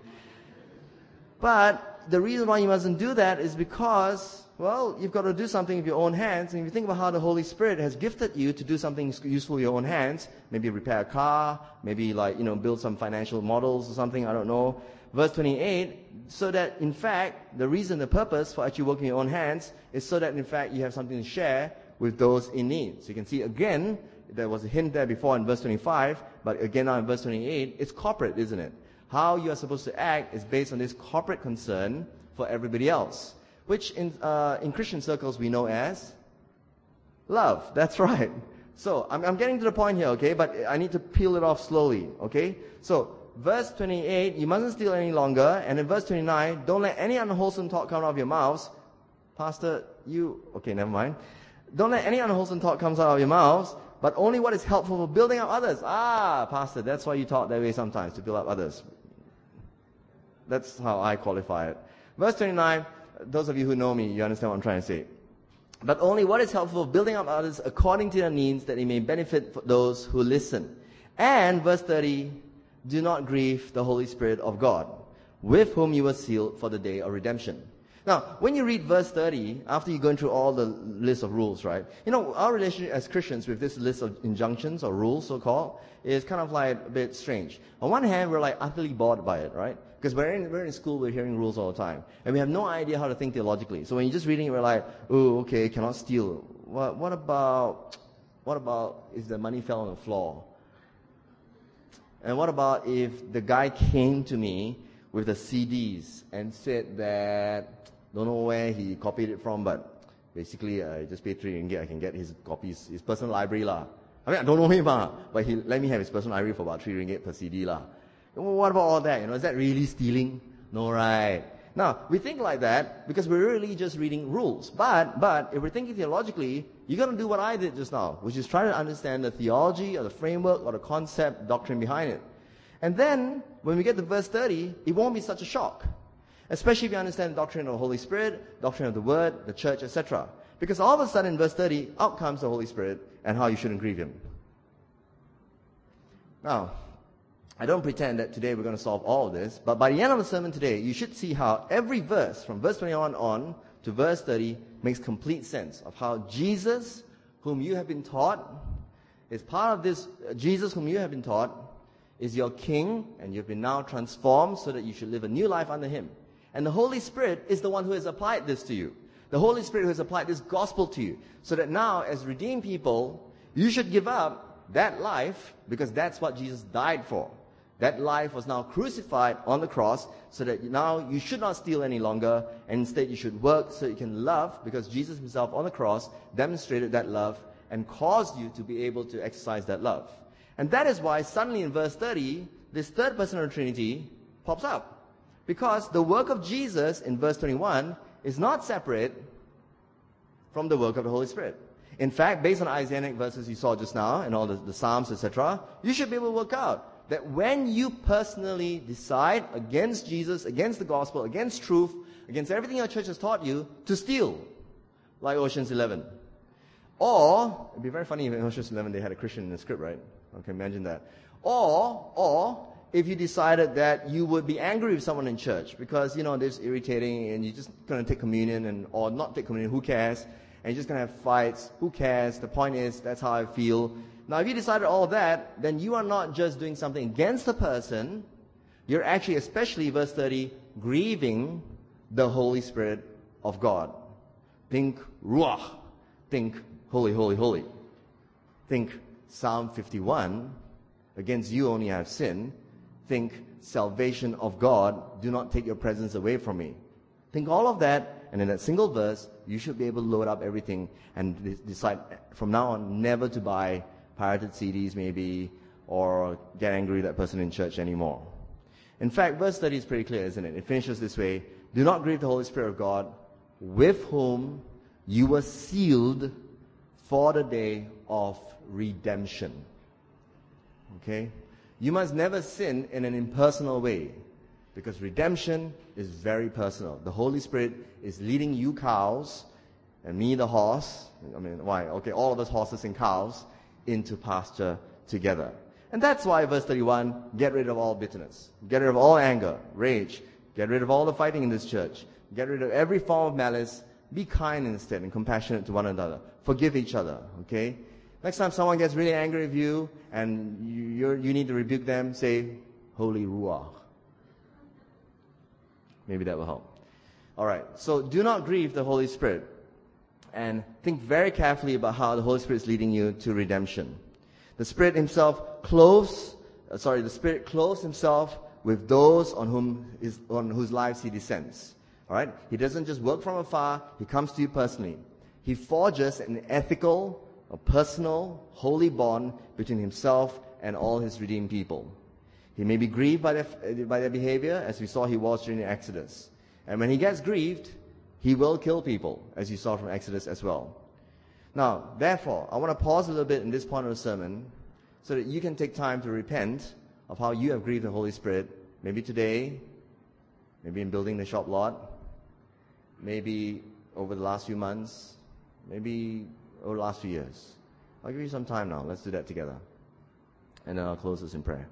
But the reason why you mustn't do that is because, well, you've got to do something with your own hands. And if you think about how the Holy Spirit has gifted you to do something useful with your own hands, maybe repair a car, maybe like, you know, build some financial models or something, I don't know. Verse twenty-eight, so that in fact, the reason, the purpose for actually working your own hands is so that in fact you have something to share with those in need. So you can see again, there was a hint there before in verse twenty-five, but again now in verse twenty-eight, it's corporate, isn't it? How you are supposed to act is based on this corporate concern for everybody else, which in, uh, in Christian circles we know as love. That's right. So I'm, I'm getting to the point here, okay, but I need to peel it off slowly, okay? So verse twenty-eight, you mustn't steal any longer, and in verse twenty-nine, don't let any unwholesome talk come out of your mouths. Pastor, you, okay, never mind. Don't let any unwholesome talk come out of your mouths, but only what is helpful for building up others. Ah, Pastor, that's why you talk that way sometimes, to build up others. That's how I qualify it. Verse twenty-nine, those of you who know me, you understand what I'm trying to say. But only what is helpful for building up others according to their needs, that it may benefit for those who listen. And verse thirty, do not grieve the Holy Spirit of God, with whom you were sealed for the day of redemption. Now, when you read verse thirty, after you're going through all the list of rules, right? You know, our relationship as Christians with this list of injunctions or rules, so-called, is kind of like a bit strange. On one hand, we're like utterly bored by it, right? Because we're in, we're in school, we're hearing rules all the time. And we have no idea how to think theologically. So when you're just reading it, we're like, oh, okay, cannot steal. What, what about, what about if the money fell on the floor? And what about if the guy came to me with the C Ds and said that, don't know where he copied it from, but basically I uh, just paid three ringgit, I can get his copies, his personal library lah. I mean, I don't know him, uh, but he let me have his personal library for about three ringgit per C D lah. What about all that? You know, is that really stealing? No, right? Now, we think like that because we're really just reading rules. But, but, if we're thinking theologically, you're going to do what I did just now, which is try to understand the theology or the framework or the concept, doctrine behind it. And then, when we get to verse thirty, it won't be such a shock. Especially if you understand the doctrine of the Holy Spirit, doctrine of the Word, the church, et cetera. Because all of a sudden in verse thirty, out comes the Holy Spirit and how you shouldn't grieve Him. Now, I don't pretend that today we're going to solve all of this, but by the end of the sermon today, you should see how every verse, from verse twenty-one on to verse thirty, makes complete sense of how Jesus, whom you have been taught, is part of this, uh, Jesus whom you have been taught, is your King, and you've been now transformed so that you should live a new life under Him. And the Holy Spirit is the one who has applied this to you. The Holy Spirit who has applied this gospel to you. So that now, as redeemed people, you should give up that life, because that's what Jesus died for. That life was now crucified on the cross, so that now you should not steal any longer, and instead you should work so you can love, because Jesus Himself on the cross demonstrated that love and caused you to be able to exercise that love. And that is why suddenly in verse thirty, this third person of the Trinity pops up. Because the work of Jesus in verse twenty-one is not separate from the work of the Holy Spirit. In fact, based on Isaianic verses you saw just now, and all the, the Psalms, et cetera, you should be able to work out that when you personally decide against Jesus, against the gospel, against truth, against everything your church has taught you, to steal, like Ocean's Eleven. Or, it'd be very funny if in Ocean's Eleven they had a Christian in the script, right? Okay, imagine that. Or, or, if you decided that you would be angry with someone in church because, you know, they're just irritating and you're just going to take communion and or not take communion, who cares? And you're just going to have fights, who cares? The point is, that's how I feel. Now, if you decided all that, then you are not just doing something against the person, you're actually, especially verse thirty, grieving the Holy Spirit of God. Think Ruach. Think holy, holy, holy. Think Psalm fifty-one, against you only I have sinned. Think salvation of God, do not take your presence away from me. Think all of that, and in that single verse, you should be able to load up everything and de- decide from now on never to buy pirated C Ds maybe, or get angry with that person in church anymore. In fact, verse thirty is pretty clear, isn't it? It finishes this way: do not grieve the Holy Spirit of God, with whom you were sealed for the day of redemption. Okay? You must never sin in an impersonal way, because redemption is very personal. The Holy Spirit is leading you cows, and me the horse, I mean, why? Okay, all of us horses and cows, into pasture together. And that's why verse thirty-one, get rid of all bitterness, get rid of all anger, rage, get rid of all the fighting in this church, get rid of every form of malice, be kind instead and compassionate to one another, forgive each other, okay? Next time someone gets really angry with you and you, you're, you need to rebuke them, say, Holy Ruach. Maybe that will help. All right, so do not grieve the Holy Spirit. And think very carefully about how the Holy Spirit is leading you to redemption. The Spirit Himself clothes, uh, sorry, the Spirit clothes Himself with those on whom is, on whose lives He descends. All right, He doesn't just work from afar; He comes to you personally. He forges an ethical, a personal, holy bond between Himself and all His redeemed people. He may be grieved by their, by their behavior, as we saw He was during the Exodus. And when He gets grieved, He will kill people, as you saw from Exodus as well. Now, therefore, I want to pause a little bit in this point of the sermon so that you can take time to repent of how you have grieved the Holy Spirit, maybe today, maybe in building the shop lot, maybe over the last few months, maybe over the last few years. I'll give you some time now. Let's do that together. And then I'll close this in prayer.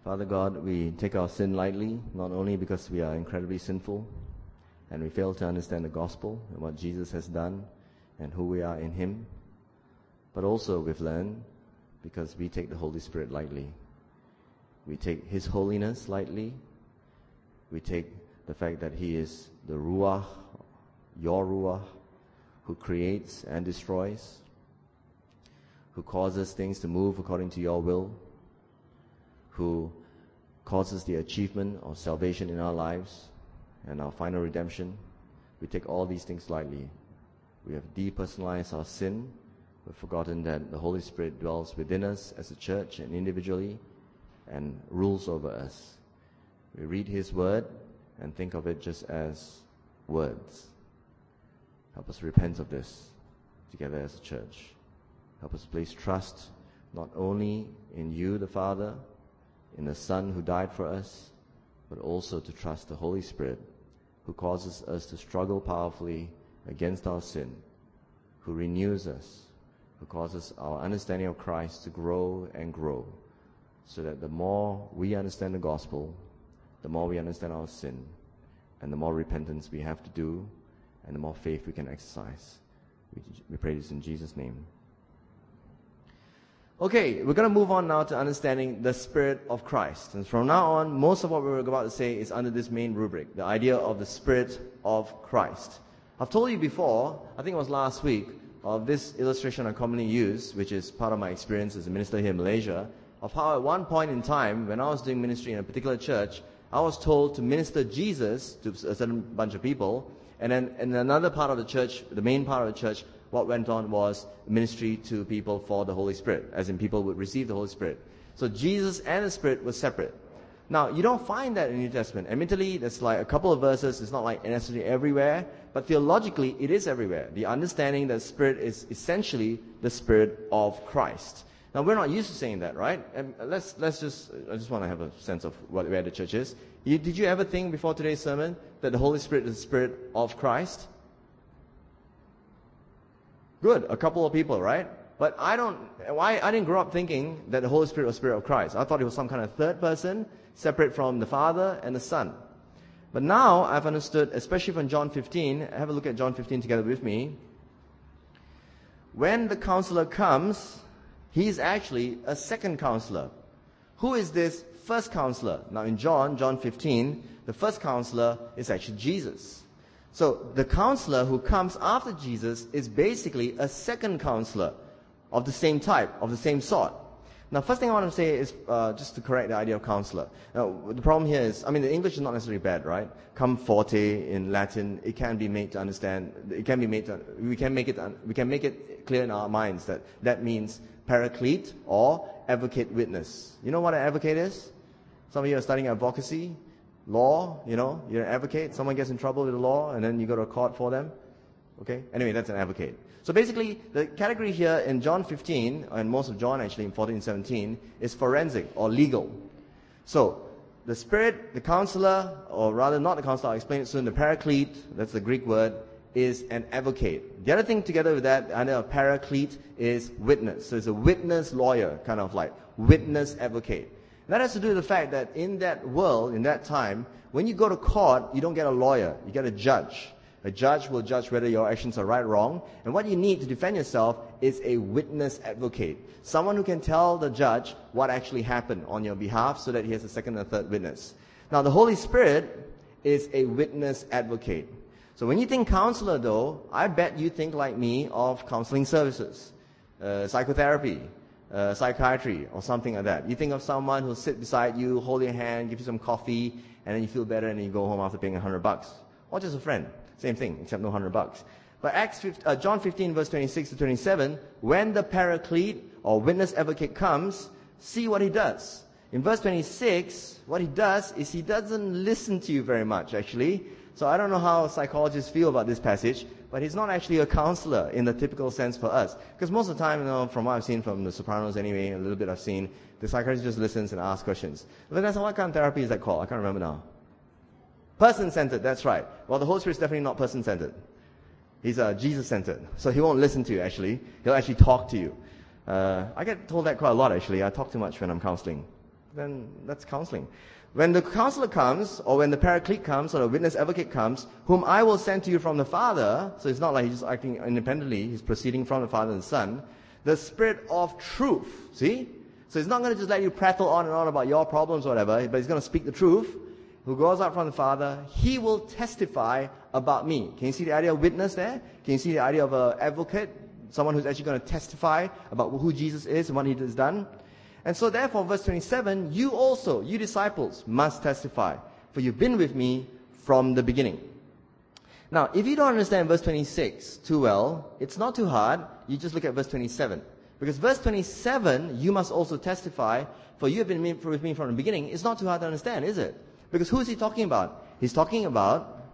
Father God, we take our sin lightly, not only because we are incredibly sinful and we fail to understand the gospel and what Jesus has done and who we are in Him, but also we've learned because we take the Holy Spirit lightly. We take His holiness lightly. We take the fact that He is the Ruach, your Ruach, who creates and destroys, who causes things to move according to your will, who causes the achievement of salvation in our lives and our final redemption. We take all these things lightly. We have depersonalized our sin. We've forgotten that the Holy Spirit dwells within us as a church and individually and rules over us. We read His Word and think of it just as words. Help us repent of this together as a church. Help us place trust not only in You, the Father, in the Son who died for us, but also to trust the Holy Spirit, who causes us to struggle powerfully against our sin, who renews us, who causes our understanding of Christ to grow and grow, so that the more we understand the gospel, the more we understand our sin, and the more repentance we have to do, and the more faith we can exercise. We, we pray this in Jesus' name. Okay, we're going to move on now to understanding the Spirit of Christ. And from now on, most of what we're about to say is under this main rubric, the idea of the Spirit of Christ. I've told you before, I think it was last week, of this illustration I commonly use, which is part of my experience as a minister here in Malaysia, of how at one point in time, when I was doing ministry in a particular church, I was told to minister Jesus to a certain bunch of people, and then in another part of the church, the main part of the church, what went on was ministry to people for the Holy Spirit, as in people would receive the Holy Spirit. So Jesus and the Spirit were separate. Now, you don't find that in the New Testament. Admittedly, there's like a couple of verses, it's not like necessarily everywhere, but theologically, it is everywhere. The understanding that Spirit is essentially the Spirit of Christ. Now, we're not used to saying that, right? And let's let's just, I just want to have a sense of what, where the church is. You, did you ever think before today's sermon that the Holy Spirit is the Spirit of Christ? Good, a couple of people, right? But I don't, why I didn't grow up thinking that the Holy Spirit was Spirit of Christ. I thought it was some kind of third person, separate from the Father and the Son. But now I've understood, especially from John fifteen, have a look at John fifteen together with me. When the counselor comes, he's actually a second counselor. Who is this first counselor? Now in John, John fifteen, the first counselor is actually Jesus. So the counselor who comes after Jesus is basically a second counselor of the same type, of the same sort. Now, first thing I want to say is uh, just to correct the idea of counselor. Now, the problem here is, I mean, the English is not necessarily bad, right? Cum forte in Latin, it can be made to understand. It can be made to, we can make it we can make it clear in our minds that that means paraclete or advocate witness. You know what an advocate is? Some of you are studying advocacy. Law, you know, you're an advocate, someone gets in trouble with the law, and then you go to court for them. Okay? Anyway, that's an advocate. So basically, the category here in John fifteen, and most of John actually in fourteen and seventeen, is forensic or legal. So, the Spirit, the counselor, or rather not the counselor, I'll explain it soon, the paraclete, that's the Greek word, is an advocate. The other thing together with that, under a paraclete, is witness. So it's a witness lawyer, kind of like witness advocate. That has to do with the fact that in that world, in that time, when you go to court, you don't get a lawyer, you get a judge. A judge will judge whether your actions are right or wrong. And what you need to defend yourself is a witness advocate. Someone who can tell the judge what actually happened on your behalf so that he has a second or third witness. Now, the Holy Spirit is a witness advocate. So when you think counselor, though, I bet you think like me of counseling services, uh, psychotherapy, Uh, psychiatry or something like that. You think of someone who'll sit beside you, hold your hand, give you some coffee, and then you feel better and then you go home after paying a hundred bucks. Or just a friend. Same thing, except no hundred bucks. But Acts fifteen, uh, John fifteen verse twenty-six to twenty-seven, when the paraclete or witness advocate comes, see what he does. In verse twenty-six, what he does is he doesn't listen to you very much, actually. So I don't know how psychologists feel about this passage, but he's not actually a counselor in the typical sense for us. Because most of the time, you know, from what I've seen from The Sopranos anyway, a little bit I've seen, the psychiatrist just listens and asks questions. Vanessa, what kind of therapy is that called? I can't remember now. Person-centered, that's right. Well, the Holy Spirit's definitely not person-centered. He's uh, Jesus-centered. So he won't listen to you, actually. He'll actually talk to you. Uh, I get told that quite a lot, actually. I talk too much when I'm counseling. then that's counseling. When the counselor comes, or when the paraclete comes, or the witness advocate comes, whom I will send to you from the Father, so it's not like he's just acting independently, he's proceeding from the Father and the Son, the Spirit of truth, see? So he's not going to just let you prattle on and on about your problems or whatever, but he's going to speak the truth, who goes out from the Father. He will testify about me. Can you see the idea of witness there? Can you see the idea of an advocate? Someone who's actually going to testify about who Jesus is and what he has done. And so therefore, verse twenty-seven, you also, you disciples, must testify, for you've been with me from the beginning. Now, if you don't understand verse twenty-six too well, it's not too hard. You just look at verse twenty-seven. Because verse twenty-seven, you must also testify, for you have been with me from the beginning, it's not too hard to understand, is it? Because who is he talking about? He's talking about,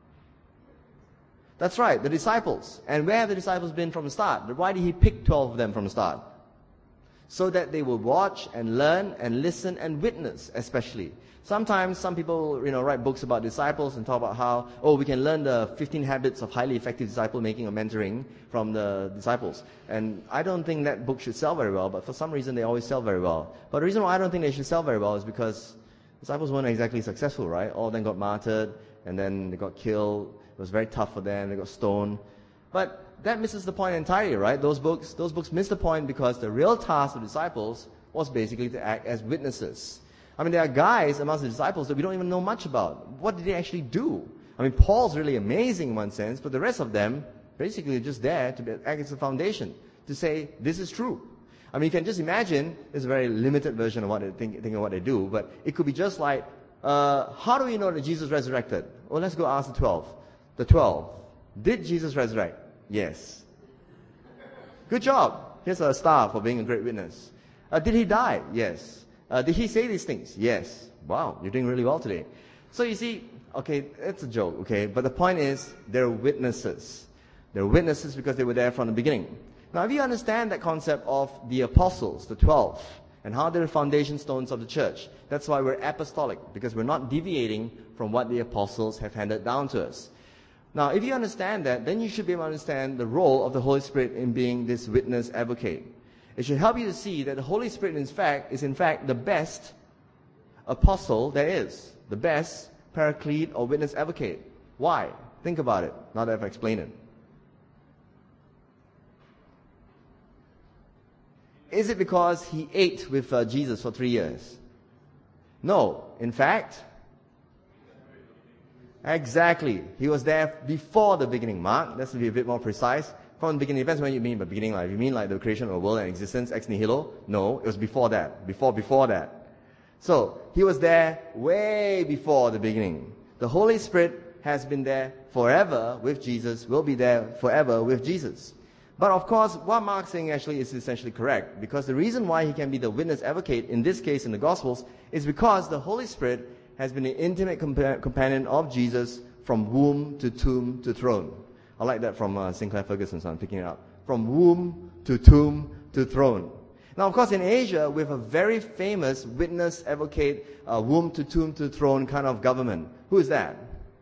that's right, the disciples. And where have the disciples been from the start? Why did he pick twelve of them from the start? So that they will watch and learn and listen and witness, especially. Sometimes some people, you know, write books about disciples and talk about how, oh, we can learn the fifteen habits of highly effective disciple making or mentoring from the disciples. And I don't think that book should sell very well, but for some reason they always sell very well. But the reason why I don't think they should sell very well is because disciples weren't exactly successful, right? All of them got martyred, and then they got killed. It was very tough for them. They got stoned. But that misses the point entirely, right? Those books, those books miss the point because the real task of disciples was basically to act as witnesses. I mean, there are guys amongst the disciples that we don't even know much about. What did they actually do? I mean, Paul's really amazing in one sense, but the rest of them basically are just there to be, act as a foundation, to say, this is true. I mean, you can just imagine, it's a very limited version of what they think, think of what they do, but it could be just like, uh, how do we know that Jesus resurrected? Well, let's go ask the twelve. The twelve. Did Jesus resurrect? Yes. Good job. Here's a star for being a great witness. Uh, did he die? Yes. Uh, did he say these things? Yes. Wow, you're doing really well today. So you see, okay, it's a joke, okay? But the point is, they're witnesses. They're witnesses because they were there from the beginning. Now, if you understand that concept of the apostles, the twelve, and how they're the foundation stones of the church, that's why we're apostolic, because we're not deviating from what the apostles have handed down to us. Now, if you understand that, then you should be able to understand the role of the Holy Spirit in being this witness advocate. It should help you to see that the Holy Spirit, in fact, is in fact the best apostle there is, the best paraclete or witness advocate. Why? Think about it, now that I've explained it. Is it because he ate with uh, Jesus for three years? No. In fact, exactly. He was there before the beginning. Mark, let's be a bit more precise. From the beginning, depends what you mean by beginning. Like, if you mean like the creation of the world and existence, ex nihilo? No, it was before that. Before, before that. So, he was there way before the beginning. The Holy Spirit has been there forever with Jesus, will be there forever with Jesus. But of course, what Mark's saying actually is essentially correct. Because the reason why he can be the witness advocate, in this case in the Gospels, is because the Holy Spirit has been an intimate compa- companion of Jesus from womb to tomb to throne. I like that from uh, Sinclair Ferguson, so I'm picking it up. From womb to tomb to throne. Now, of course, in Asia, we have a very famous witness advocate, uh, womb to tomb to throne kind of government. Who is that?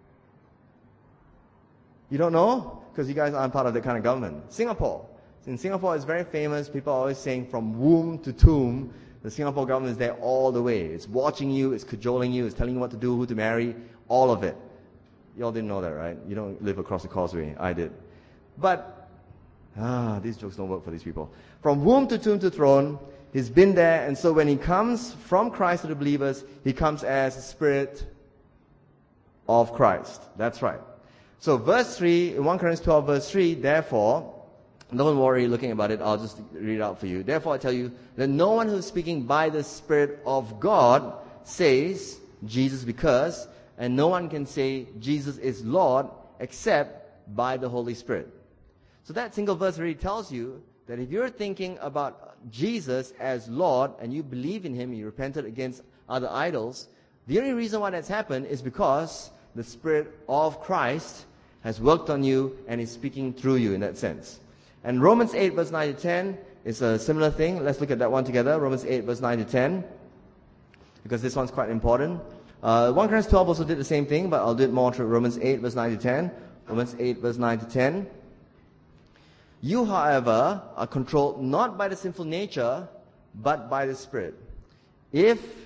You don't know? Because you guys aren't part of that kind of government. Singapore. In Singapore, it's very famous. People are always saying from womb to tomb. The Singapore government is there all the way. It's watching you, it's cajoling you, it's telling you what to do, who to marry, all of it. You all didn't know that, right? You don't live across the causeway. I did. But, ah, these jokes don't work for these people. From womb to tomb to throne, he's been there, and so when he comes from Christ to the believers, he comes as the Spirit of Christ. That's right. So verse three, in First Corinthians twelve verse three, therefore, don't worry looking about it, I'll just read it out for you. Therefore I tell you that no one who is speaking by the Spirit of God says Jesus because, and no one can say Jesus is Lord except by the Holy Spirit. So that single verse really tells you that if you're thinking about Jesus as Lord and you believe in Him, you repented against other idols, the only reason why that's happened is because the Spirit of Christ has worked on you and is speaking through you in that sense. And Romans eight verse nine to ten is a similar thing. Let's look at that one together. Romans eight verse nine to ten. Because this one's quite important. Uh, First Corinthians twelve also did the same thing, but I'll do it more through Romans eight verse nine to ten. Romans eight verse nine to ten. You, however, are controlled not by the sinful nature, but by the Spirit. If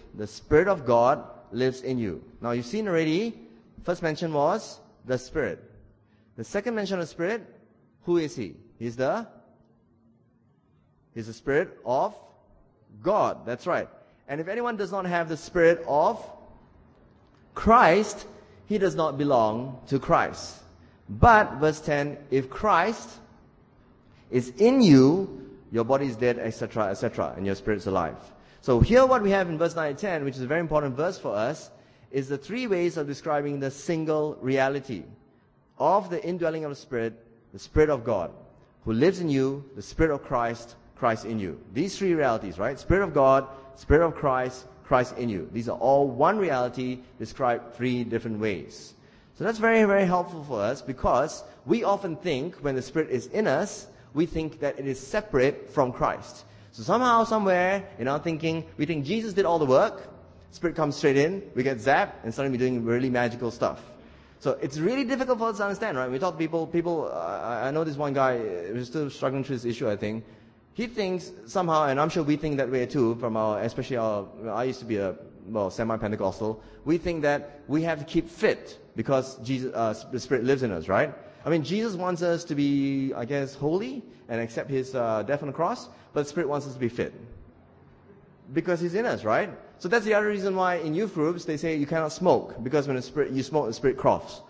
the Spirit of God lives in you. Now you've seen already, first mention was the Spirit. The second mention of Spirit, who is He? He's the, He's the Spirit of God. That's right. And if anyone does not have the Spirit of Christ, he does not belong to Christ. But, verse ten, if Christ is in you, your body is dead, et cetera, et cetera, and your spirit's alive. So here what we have in verse nine and ten, which is a very important verse for us, is the three ways of describing the single reality of the indwelling of the Spirit, the Spirit of God, who lives in you, the Spirit of Christ, Christ in you. These three realities, right? Spirit of God, Spirit of Christ, Christ in you. These are all one reality described three different ways. So that's very, very helpful for us because we often think when the Spirit is in us, we think that it is separate from Christ. So somehow, somewhere, in our thinking, we think Jesus did all the work, Spirit comes straight in, we get zapped, and suddenly we're doing really magical stuff. So it's really difficult for us to understand, right? We talk to people, people, uh, I know this one guy who's still struggling through this issue, I think. He thinks somehow, and I'm sure we think that way too, from our, especially our, I used to be a, well, semi-Pentecostal, we think that we have to keep fit because Jesus, uh, the Spirit lives in us, right? I mean, Jesus wants us to be, I guess, holy and accept His uh, death on the cross, but the Spirit wants us to be fit because He's in us, right? So that's the other reason why in youth groups they say you cannot smoke because when the Spirit, you smoke, the Spirit coughs.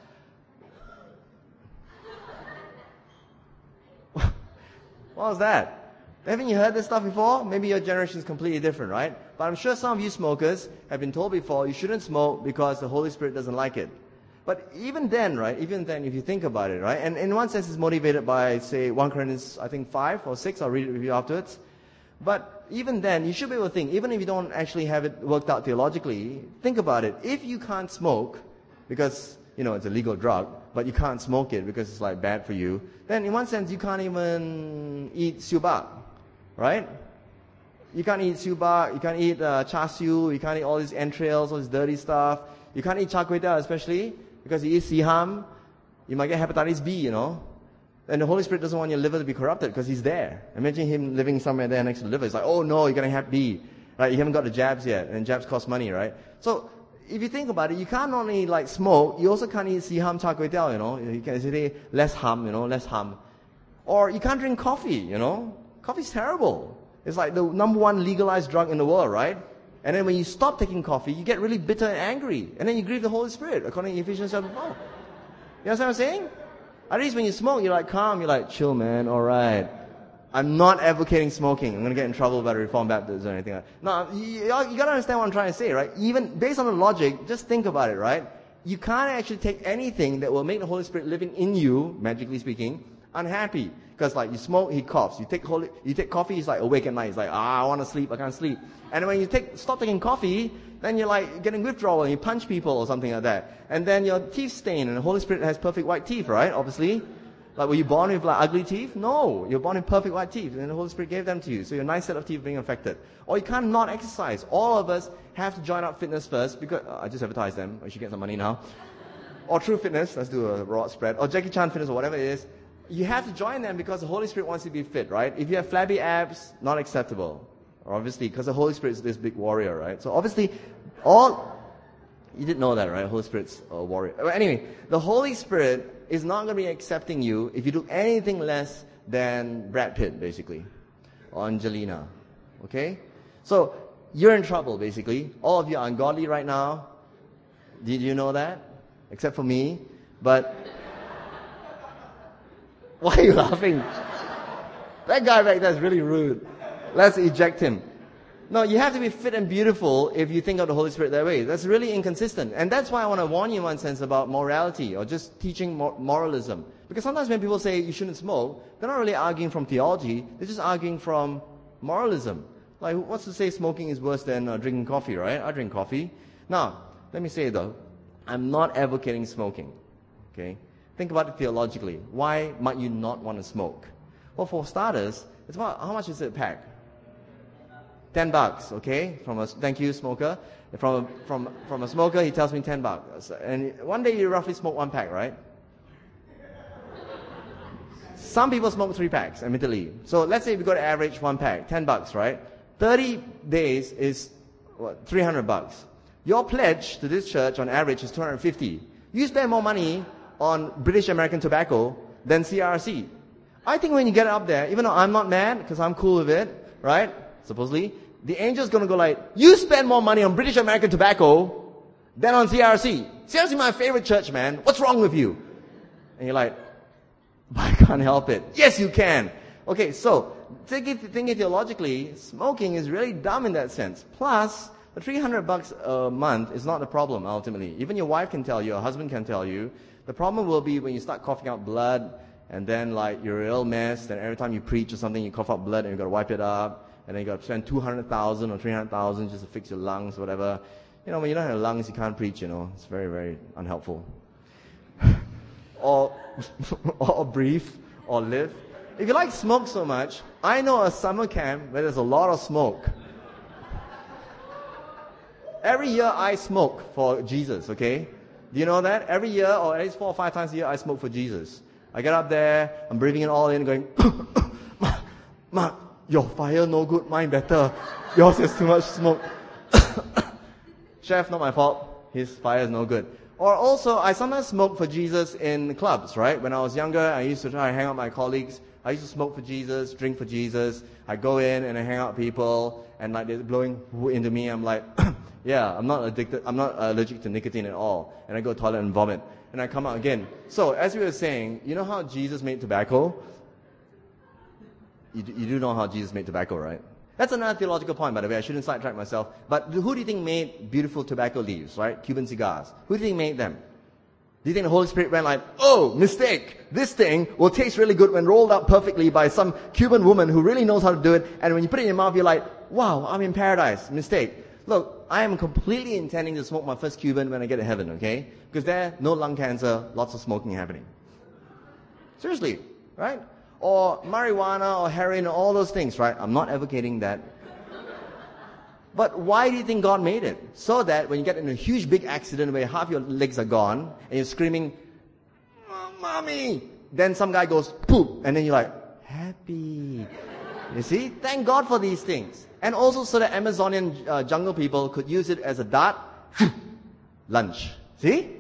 What was that? Haven't you heard this stuff before? Maybe your generation is completely different, right? But I'm sure some of you smokers have been told before you shouldn't smoke because the Holy Spirit doesn't like it. But even then, right, even then, if you think about it, right, and in one sense it's motivated by, say, First Corinthians, I think, five or six, I'll read it with you afterwards. But even then, you should be able to think, even if you don't actually have it worked out theologically, think about it. If you can't smoke, because, you know, it's a legal drug, but you can't smoke it because it's, like, bad for you, then in one sense you can't even eat siu bak, right? You can't eat siu bak, you can't eat uh, char siu, you can't eat all these entrails, all this dirty stuff. You can't eat char kway teow especially, because you eat siham, you might get hepatitis B, you know. And the Holy Spirit doesn't want your liver to be corrupted because He's there. Imagine Him living somewhere there next to the liver. It's like, oh no, you're going to have B. Right? You haven't got the jabs yet, and jabs cost money, right? So, if you think about it, you can't only like smoke, you also can't eat siham char kway teow, you know. You can say less ham, you know, less ham. Or you can't drink coffee, you know. Coffee's terrible. It's like the number one legalized drug in the world, right? And then when you stop taking coffee, you get really bitter and angry. And then you grieve the Holy Spirit, according to Ephesians chapter four. You understand what I'm saying? At least when you smoke, you're like calm, you're like, chill man, alright. I'm not advocating smoking. I'm going to get in trouble by the Reformed Baptists or anything like that. No, you, you got to understand what I'm trying to say, right? Even based on the logic, just think about it, right? You can't actually take anything that will make the Holy Spirit living in you, magically speaking, unhappy. Because like you smoke, he coughs. You take holy, you take coffee, he's like awake at night. He's like, ah, I want to sleep, I can't sleep. And when you take stop taking coffee, then you're like getting withdrawal and you punch people or something like that. And then your teeth stain, and the Holy Spirit has perfect white teeth, right? Obviously. Like were you born with like ugly teeth? No. You're born with perfect white teeth, and the Holy Spirit gave them to you. So your nice set of teeth being affected. Or you can't not exercise. All of us have to join up fitness first because uh, I just advertised them. I should get some money now. Or True Fitness, let's do a raw spread. Or Jackie Chan Fitness or whatever it is. You have to join them because the Holy Spirit wants you to be fit, right? If you have flabby abs, not acceptable. Obviously, because the Holy Spirit is this big warrior, right? So obviously, all... You didn't know that, right? The Holy Spirit's a warrior. But anyway, the Holy Spirit is not going to be accepting you if you do anything less than Brad Pitt, basically. Or Angelina. Okay? So, you're in trouble, basically. All of you are ungodly right now. Did you know that? Except for me. But... Why are you laughing? That guy back there is really rude. Let's eject him. No, you have to be fit and beautiful if you think of the Holy Spirit that way. That's really inconsistent. And that's why I want to warn you in one sense about morality or just teaching mor- moralism. Because sometimes when people say you shouldn't smoke, they're not really arguing from theology. They're just arguing from moralism. Like, what's to say smoking is worse than uh, drinking coffee, right? I drink coffee. Now, let me say though, I'm not advocating smoking. Okay? Think about it theologically. Why might you not want to smoke? Well, for starters, it's about how much is it a pack? Ten bucks, okay? From a thank you, smoker. From a, from from a smoker, he tells me ten bucks. And one day you roughly smoke one pack, right? Some people smoke three packs, admittedly. So let's say we got to average one pack, ten bucks, right? Thirty days is what, three hundred bucks. Your pledge to this church on average is two hundred fifty. You spend more money on British American Tobacco than C R C. I think when you get up there, even though I'm not mad because I'm cool with it, right? Supposedly, the angel's going to go like, you spend more money on British American Tobacco than on C R C. C R C is my favorite church, man. What's wrong with you? And you're like, but I can't help it. Yes, you can. Okay, so think it, think it theologically, smoking is really dumb in that sense. Plus, the three hundred bucks a month is not the problem ultimately. Even your wife can tell you, your husband can tell you. The problem will be when you start coughing out blood, and then like you're a real mess, then every time you preach or something, you cough out blood and you got to wipe it up, and then you got to spend two hundred thousand or three hundred thousand just to fix your lungs or whatever. You know, when you don't have lungs, you can't preach, you know. It's very, very unhelpful. or, or breathe, or live. If you like smoke so much, I know a summer camp where there's a lot of smoke. Every year I smoke for Jesus, okay? Do you know that? Every year, or at least four or five times a year, I smoke for Jesus. I get up there, I'm breathing it all in, going, Mark, Mark, your fire no good, mine better. Yours has too much smoke. Chef, not my fault. His fire is no good. Or also, I sometimes smoke for Jesus in clubs, right? When I was younger, I used to try to hang out with my colleagues. I used to smoke for Jesus, drink for Jesus. I go in and I hang out with people, and like they're blowing into me. I'm like, yeah, I'm not addicted. I'm not allergic to nicotine at all. And I go to the toilet and vomit, and I come out again. So as we were saying, you know how Jesus made tobacco? You, you do know how Jesus made tobacco, right? That's another theological point, by the way. I shouldn't sidetrack myself. But who do you think made beautiful tobacco leaves, right? Cuban cigars. Who do you think made them? Do you think the Holy Spirit went like, oh, mistake. This thing will taste really good when rolled up perfectly by some Cuban woman who really knows how to do it. And when you put it in your mouth, you're like, wow, I'm in paradise. Mistake. Look, I am completely intending to smoke my first Cuban when I get to heaven, okay? Because there, no lung cancer, lots of smoking happening. Seriously, right? Or marijuana or heroin or all those things, right? I'm not advocating that. But why do you think God made it? So that when you get in a huge big accident where half your legs are gone and you're screaming, oh, Mommy! Then some guy goes, poop! And then you're like, happy. You see? Thank God for these things. And also so that Amazonian uh, jungle people could use it as a dart. Lunch. See?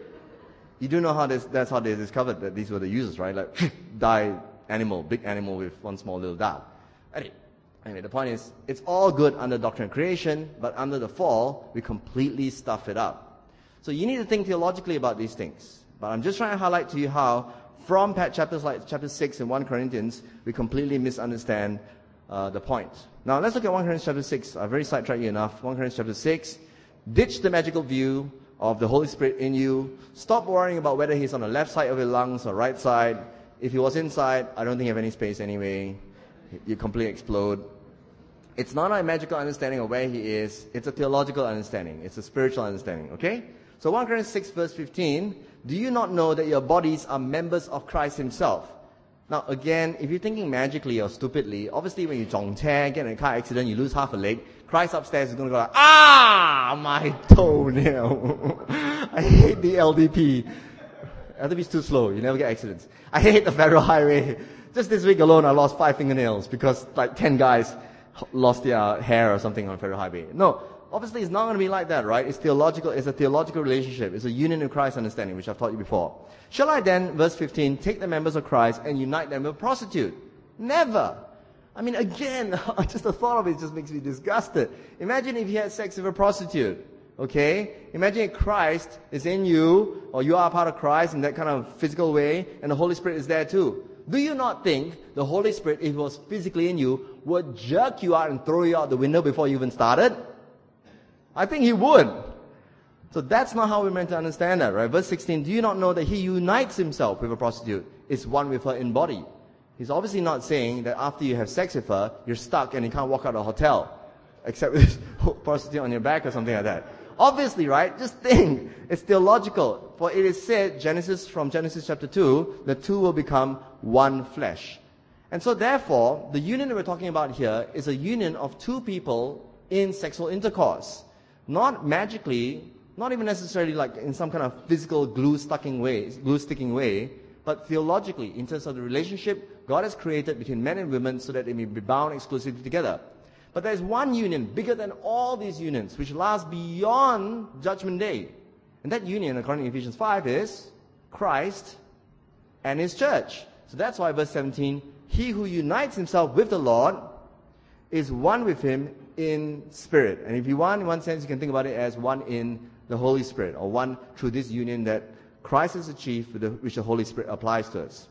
You do know how this, that's how they discovered that these were the uses, right? Like, die animal, big animal with one small little dart. Anyway. Anyway, the point is, it's all good under doctrine of creation, but under the fall, we completely stuff it up. So you need to think theologically about these things. But I'm just trying to highlight to you how, from chapters like chapter six and First Corinthians, we completely misunderstand uh, the point. Now, let's look at First Corinthians chapter six. I've already sidetracked you enough. First Corinthians chapter six. Ditch the magical view of the Holy Spirit in you. Stop worrying about whether he's on the left side of your lungs or right side. If he was inside, I don't think you have any space anyway. You completely explode. It's not a magical understanding of where he is. It's a theological understanding. It's a spiritual understanding. Okay? So First Corinthians six verse fifteen. Do you not know that your bodies are members of Christ himself? Now again, if you're thinking magically or stupidly, obviously when you zhong chair, get in a car accident, you lose half a leg, Christ upstairs is going to go like, ah, my toenail. I hate the L D P. L D P is too slow. You never get accidents. I hate the federal highway. Just this week alone, I lost five fingernails because like ten guys lost their hair or something on federal highway. No, obviously it's not going to be like that, right? It's theological. It's a theological relationship. It's a union in Christ understanding, which I've taught you before. Shall I then, verse fifteen, take the members of Christ and unite them with a prostitute? Never. I mean, again, just the thought of it just makes me disgusted. Imagine if you had sex with a prostitute. Okay? Imagine if Christ is in you, or you are part of Christ in that kind of physical way, and the Holy Spirit is there too. Do you not think the Holy Spirit, if he was physically in you, would jerk you out and throw you out the window before you even started? I think he would. So that's not how we're meant to understand that, right? Verse sixteen, do you not know that he unites himself with a prostitute, is one with her in body? He's obviously not saying that after you have sex with her, you're stuck and you can't walk out of the hotel, except with this prostitute on your back or something like that. Obviously, right? Just think. It's theological. For it is said, Genesis, from Genesis chapter two, the two will become one flesh. And so therefore, the union that we're talking about here is a union of two people in sexual intercourse. Not magically, not even necessarily like in some kind of physical glue-sticking way, glue-sticking way, but theologically, in terms of the relationship God has created between men and women so that they may be bound exclusively together. But there's one union bigger than all these unions, which lasts beyond Judgment Day. And that union, according to Ephesians five, is Christ and His church. So that's why verse seventeen, he who unites himself with the Lord is one with Him in spirit. And if you want, in one sense, you can think about it as one in the Holy Spirit, or one through this union that Christ has achieved, with the, which the Holy Spirit applies to us.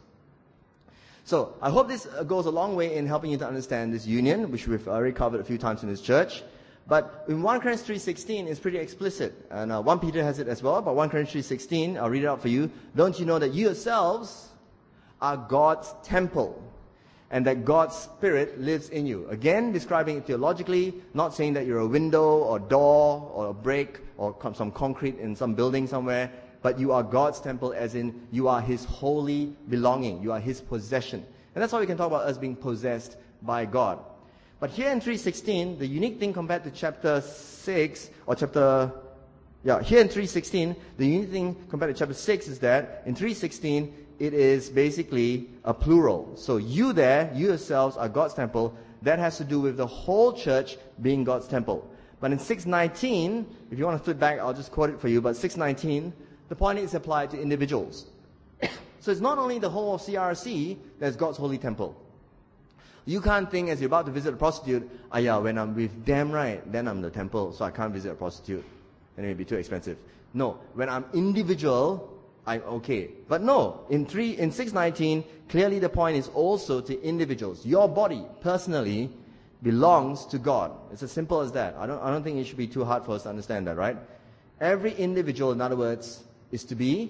So, I hope this goes a long way in helping you to understand this union, which we've already covered a few times in this church. But in First Corinthians three sixteen, it's pretty explicit. And uh, First Peter has it as well, but First Corinthians three sixteen, I'll read it out for you. Don't you know that you yourselves are God's temple, and that God's Spirit lives in you? Again, describing it theologically, not saying that you're a window or door or a brick or some concrete in some building somewhere, but you are God's temple, as in you are His holy belonging. You are His possession. And that's why we can talk about us being possessed by God. But here in three sixteen, the unique thing compared to chapter six, or chapter, yeah, here in three sixteen, the unique thing compared to chapter six is that in three sixteen, it is basically a plural. So you there, you yourselves are God's temple. That has to do with the whole church being God's temple. But in six nineteen, if you want to flip back, I'll just quote it for you, but six nineteen, the point is applied to individuals. So it's not only the whole of C R C that's God's holy temple. You can't think as you're about to visit a prostitute, ah yeah, when I'm with them, right, then I'm the temple, so I can't visit a prostitute. And it may be too expensive. No, when I'm individual, I'm okay. But no, in three, in six nineteen, clearly the point is also to individuals. Your body, personally, belongs to God. It's as simple as that. I don't, I don't think it should be too hard for us to understand that, right? Every individual, in other words, is to be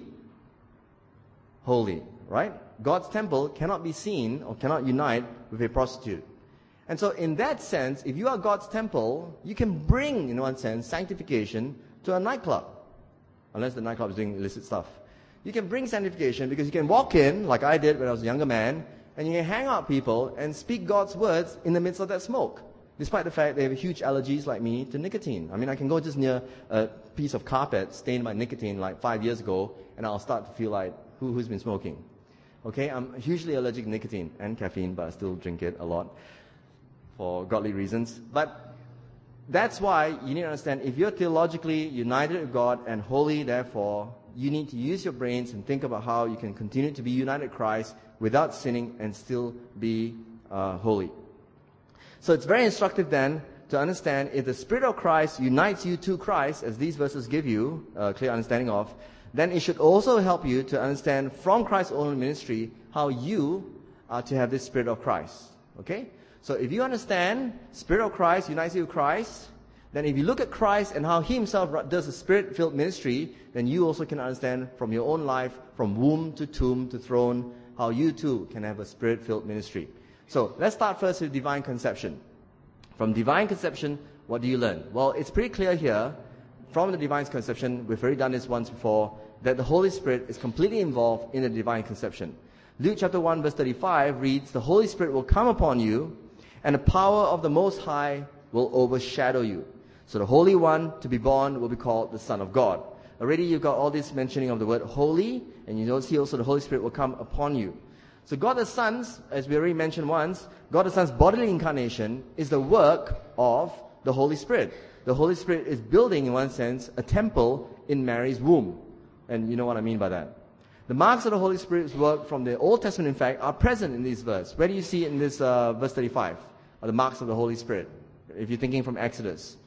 holy, right? God's temple cannot be seen or cannot unite with a prostitute. And so in that sense, if you are God's temple, you can bring, in one sense, sanctification to a nightclub. Unless the nightclub is doing illicit stuff. You can bring sanctification because you can walk in, like I did when I was a younger man, and you can hang out people and speak God's words in the midst of that smoke. Despite the fact they have huge allergies like me to nicotine. I mean, I can go just near a piece of carpet stained by nicotine like five years ago, and I'll start to feel like, who, who's been smoking? Okay, I'm hugely allergic to nicotine and caffeine, but I still drink it a lot for godly reasons. But that's why you need to understand, if you're theologically united with God and holy, therefore, you need to use your brains and think about how you can continue to be united with Christ without sinning and still be uh, holy. So it's very instructive then to understand, if the Spirit of Christ unites you to Christ, as these verses give you a clear understanding of, then it should also help you to understand from Christ's own ministry how you are to have this Spirit of Christ. Okay? So if you understand Spirit of Christ unites you with Christ, then if you look at Christ and how He Himself does a Spirit-filled ministry, then you also can understand from your own life, from womb to tomb to throne, how you too can have a Spirit-filled ministry. So let's start first with divine conception. From divine conception, what do you learn? Well, it's pretty clear here, from the divine conception, we've already done this once before, that the Holy Spirit is completely involved in the divine conception. Luke chapter one verse thirty-five reads, the Holy Spirit will come upon you, and the power of the Most High will overshadow you. So the Holy One to be born will be called the Son of God. Already you've got all this mentioning of the word holy, and you see also the Holy Spirit will come upon you. So God the Son's, as we already mentioned once, God the Son's bodily incarnation is the work of the Holy Spirit. The Holy Spirit is building, in one sense, a temple in Mary's womb. And you know what I mean by that. The marks of the Holy Spirit's work from the Old Testament, in fact, are present in this verse. Where do you see it in this uh, verse thirty-five? Are the marks of the Holy Spirit? If you're thinking from Exodus.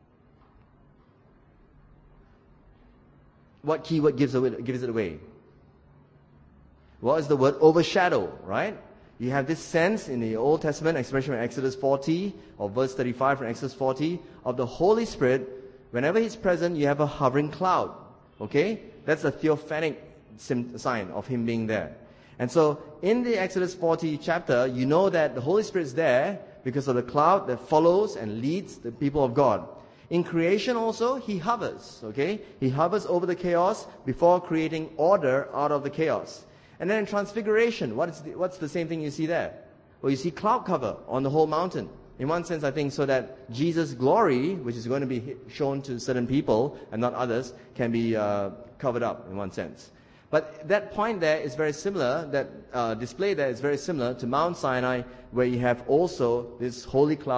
What keyword gives it, gives it away? What is the word overshadow, right? You have this sense in the Old Testament, especially in Exodus forty, or verse thirty-five from Exodus forty, of the Holy Spirit. Whenever He's present, you have a hovering cloud. Okay? That's a theophanic sign of Him being there. And so, in the Exodus forty chapter, you know that the Holy Spirit is there because of the cloud that follows and leads the people of God. In creation also, He hovers. Okay? He hovers over the chaos before creating order out of the chaos. And then in transfiguration, what is the, what's the same thing you see there? Well, you see cloud cover on the whole mountain. In one sense, I think, so that Jesus' glory, which is going to be shown to certain people and not others, can be uh, covered up in one sense. But that point there is very similar, that uh, display there is very similar to Mount Sinai, where you have also this holy cloud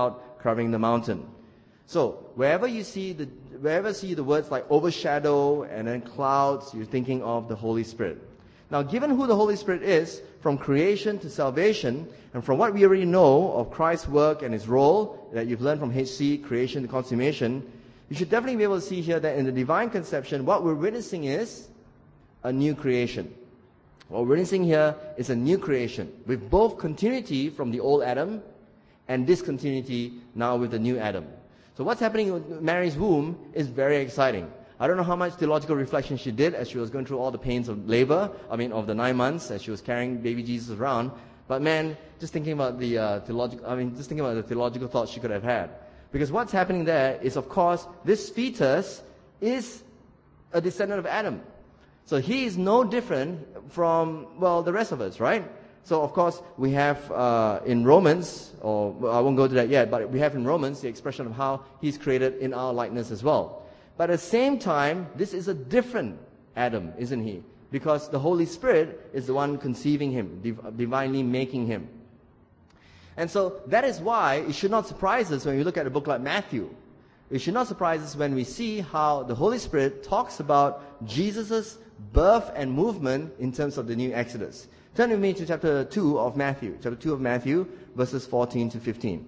covering the mountain. So wherever you see the wherever you see the words like overshadow and then clouds, you're thinking of the Holy Spirit. Now, given who the Holy Spirit is, from creation to salvation, and from what we already know of Christ's work and His role that you've learned from H C, creation to consummation, you should definitely be able to see here that in the divine conception, what we're witnessing is a new creation. What we're witnessing here is a new creation, with both continuity from the old Adam and discontinuity now with the new Adam. So what's happening in Mary's womb is very exciting. I don't know how much theological reflection she did as she was going through all the pains of labor, I mean of the nine months as she was carrying baby Jesus around. But man, just thinking about the uh, theological, I mean, just thinking about the theological thoughts she could have had. Because what's happening there is, of course, this fetus is a descendant of Adam. So he is no different from, well, the rest of us, right? So, of course, we have uh, in Romans, or well, I won't go to that yet, but we have in Romans the expression of how he's created in our likeness as well. But at the same time, this is a different Adam, isn't he? Because the Holy Spirit is the one conceiving him, div- divinely making him. And so that is why it should not surprise us when we look at a book like Matthew. It should not surprise us when we see how the Holy Spirit talks about Jesus' birth and movement in terms of the new Exodus. Turn with me to chapter two of Matthew. Chapter two of Matthew, verses fourteen to fifteen.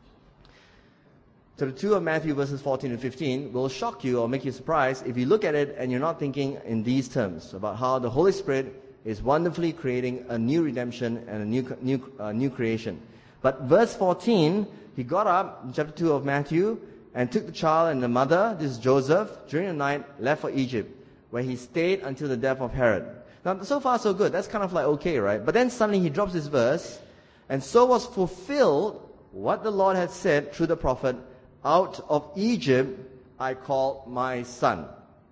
Chapter two of Matthew, verses fourteen to fifteen, will shock you or make you surprised if you look at it and you're not thinking in these terms about how the Holy Spirit is wonderfully creating a new redemption and a new new uh, new creation. But verse fourteen, he got up in chapter two of Matthew and took the child and the mother, this is Joseph, during the night, left for Egypt, where he stayed until the death of Herod. Now, so far so good. That's kind of like okay, right? But then suddenly he drops this verse, and so was fulfilled what the Lord had said through the prophet, out of Egypt I called my son.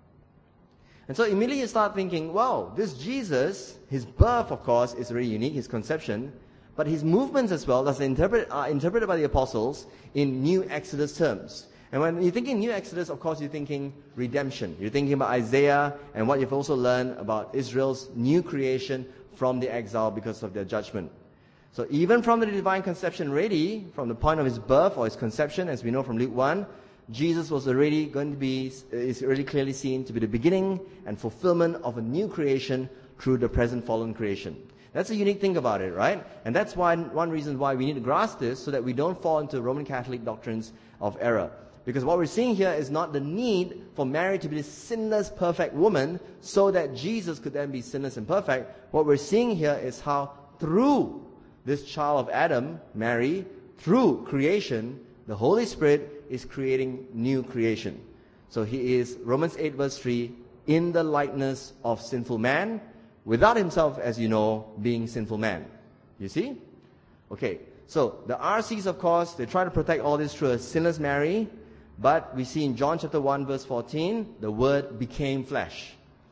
And so immediately you start thinking, wow, this Jesus, his birth, of course, is very unique, his conception, but his movements as well, that's interpret, are interpreted by the apostles in new Exodus terms. And when you're thinking new Exodus, of course, you're thinking redemption. You're thinking about Isaiah and what you've also learned about Israel's new creation from the exile because of their judgment. So even from the divine conception already, from the point of his birth or his conception, as we know from Luke one, Jesus was already going to be, is already clearly seen to be the beginning and fulfillment of a new creation through the present fallen creation. That's a unique thing about it, right? And that's why one reason why we need to grasp this, so that we don't fall into Roman Catholic doctrines of error. Because what we're seeing here is not the need for Mary to be this sinless, perfect woman so that Jesus could then be sinless and perfect. What we're seeing here is how through this child of Adam, Mary, through creation, the Holy Spirit is creating new creation. So he is, Romans eight verse three, in the likeness of sinful man, without himself, as you know, being sinful man. You see? Okay, so the R Cs, of course, they try to protect all this through a sinless Mary, but we see in John chapter one verse fourteen, the Word became flesh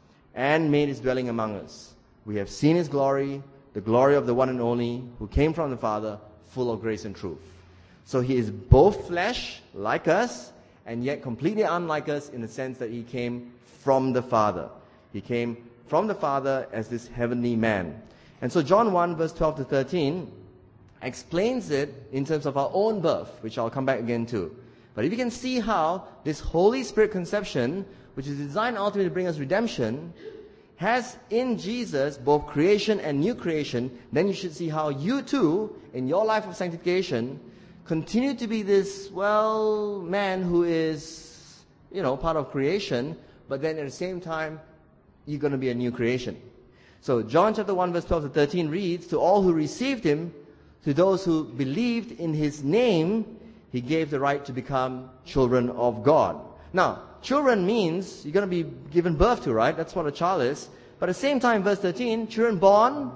and made his dwelling among us. We have seen his glory, the glory of the one and only, who came from the Father, full of grace and truth. So he is both flesh, like us, and yet completely unlike us in the sense that he came from the Father. He came from the Father as this heavenly man. And so John one verse twelve to thirteen explains it in terms of our own birth, which I'll come back again to. But if you can see how this Holy Spirit conception, which is designed ultimately to bring us redemption, has in Jesus both creation and new creation, then you should see how you too, in your life of sanctification, continue to be this, well, man who is, you know, part of creation, but then at the same time, you're going to be a new creation. So John chapter one verse twelve to thirteen reads, to all who received him, to those who believed in his name, he gave the right to become children of God. Now, children means you're going to be given birth to, right? That's what a child is. But at the same time, verse thirteen, children born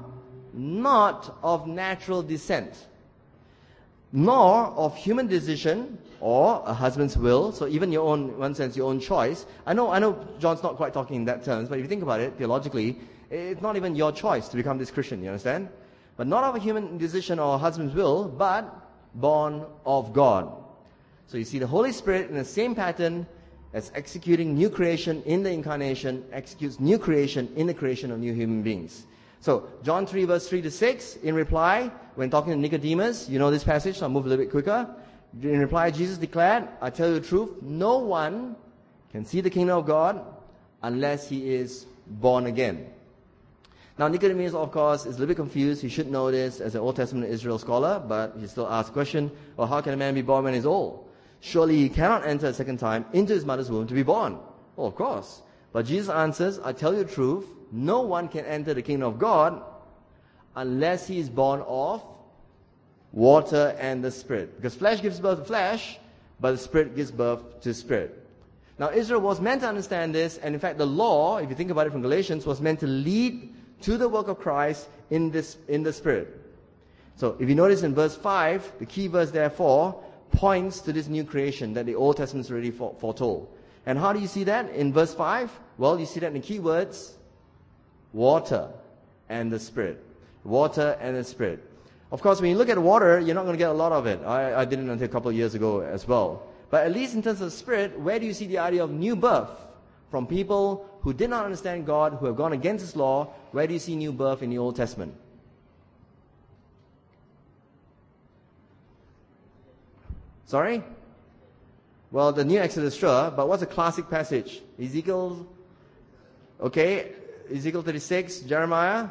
not of natural descent, nor of human decision or a husband's will. So even your own, in one sense, your own choice. I know, I know John's not quite talking in that terms, but if you think about it theologically, it's not even your choice to become this Christian, you understand? But not of a human decision or a husband's will, but born of God. So you see the Holy Spirit in the same pattern as executing new creation in the incarnation, executes new creation in the creation of new human beings. So John three verse three to six, in reply, when talking to Nicodemus, you know this passage, so I'll move a little bit quicker. In reply, Jesus declared, I tell you the truth, no one can see the kingdom of God unless he is born again. Now, Nicodemus, of course, is a little bit confused. He should know this as an Old Testament Israel scholar, but he still asks the question, well, how can a man be born when he's old? Surely he cannot enter a second time into his mother's womb to be born. Well, of course. But Jesus answers, I tell you the truth, no one can enter the kingdom of God unless he is born of water and the Spirit. Because flesh gives birth to flesh, but the Spirit gives birth to Spirit. Now, Israel was meant to understand this, and in fact, the law, if you think about it from Galatians, was meant to lead to the work of Christ in this in the Spirit. So, if you notice in verse five, the key verse therefore points to this new creation that the Old Testament is already foretold. And how do you see that in verse five? Well, you see that in the key words, water and the Spirit. Water and the Spirit. Of course, when you look at water, you're not going to get a lot of it. I, I didn't until a couple of years ago as well. But at least in terms of Spirit, where do you see the idea of new birth? From people who did not understand God, who have gone against His law, where do you see new birth in the Old Testament? Sorry? Well, the New Exodus, sure, but what's a classic passage? Ezekiel, okay, Ezekiel thirty-six, Jeremiah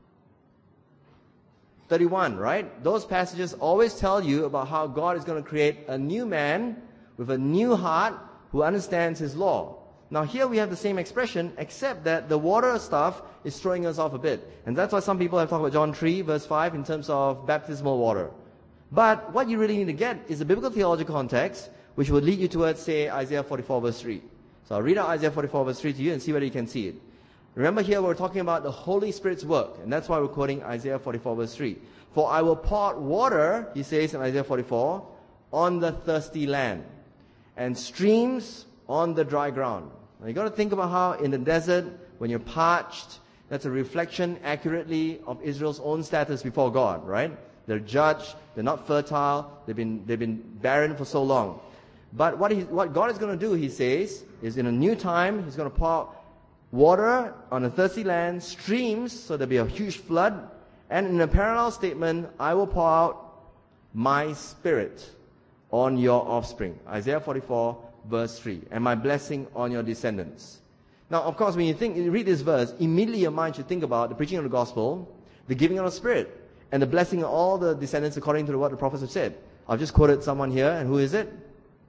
thirty-one, right? Those passages always tell you about how God is going to create a new man with a new heart who understands His law. Now here we have the same expression, except that the water stuff is throwing us off a bit. And that's why some people have talked about John three, verse five, in terms of baptismal water. But what you really need to get is a biblical theological context, which would lead you towards, say, Isaiah forty-four, verse three. So I'll read out Isaiah forty-four, verse three to you and see whether you can see it. Remember here we're talking about the Holy Spirit's work, and that's why we're quoting Isaiah forty-four, verse three. For I will pour out water, he says in Isaiah forty-four, on the thirsty land, and streams on the dry ground. Now you got to think about how in the desert, when you're parched, that's a reflection accurately of Israel's own status before God, right? They're judged, they're not fertile, they've been they've been barren for so long. But what he, what God is going to do, he says, is in a new time, He's going to pour out water on a thirsty land, streams, so there'll be a huge flood, and in a parallel statement, I will pour out my Spirit on your offspring. Isaiah forty-four, verse three. And my blessing on your descendants. Now, of course, when you think, you read this verse, immediately your mind should think about the preaching of the gospel, the giving of the Spirit, and the blessing of all the descendants according to what the prophets have said. I've just quoted someone here, and who is it?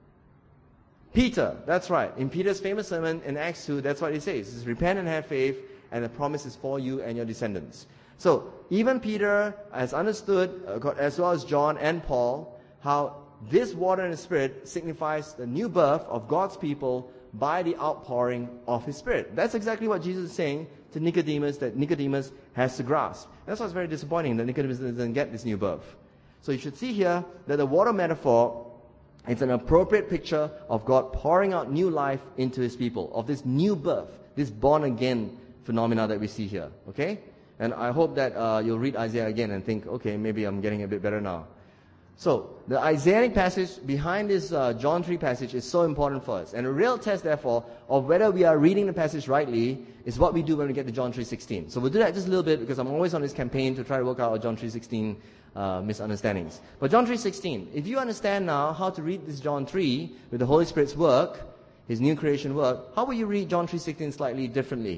Peter. That's right. In Peter's famous sermon in Acts two, that's what he says. He says, repent and have faith, and the promise is for you and your descendants. So, even Peter has understood, uh, as well as John and Paul, how this water and the Spirit signifies the new birth of God's people by the outpouring of His Spirit. That's exactly what Jesus is saying to Nicodemus, that Nicodemus has to grasp. That's why it's very disappointing that Nicodemus doesn't get this new birth. So you should see here that the water metaphor is an appropriate picture of God pouring out new life into His people, of this new birth, this born-again phenomena that we see here. Okay? And I hope that uh, you'll read Isaiah again and think, okay, maybe I'm getting a bit better now. So, the Isaianic passage behind this uh, John three passage is so important for us. And a real test, therefore, of whether we are reading the passage rightly is what we do when we get to John three sixteen. So we'll do that just a little bit because I'm always on this campaign to try to work out John three sixteen uh, misunderstandings. But John three sixteen, if you understand now how to read this John three with the Holy Spirit's work, His new creation work, how will you read John three sixteen slightly differently?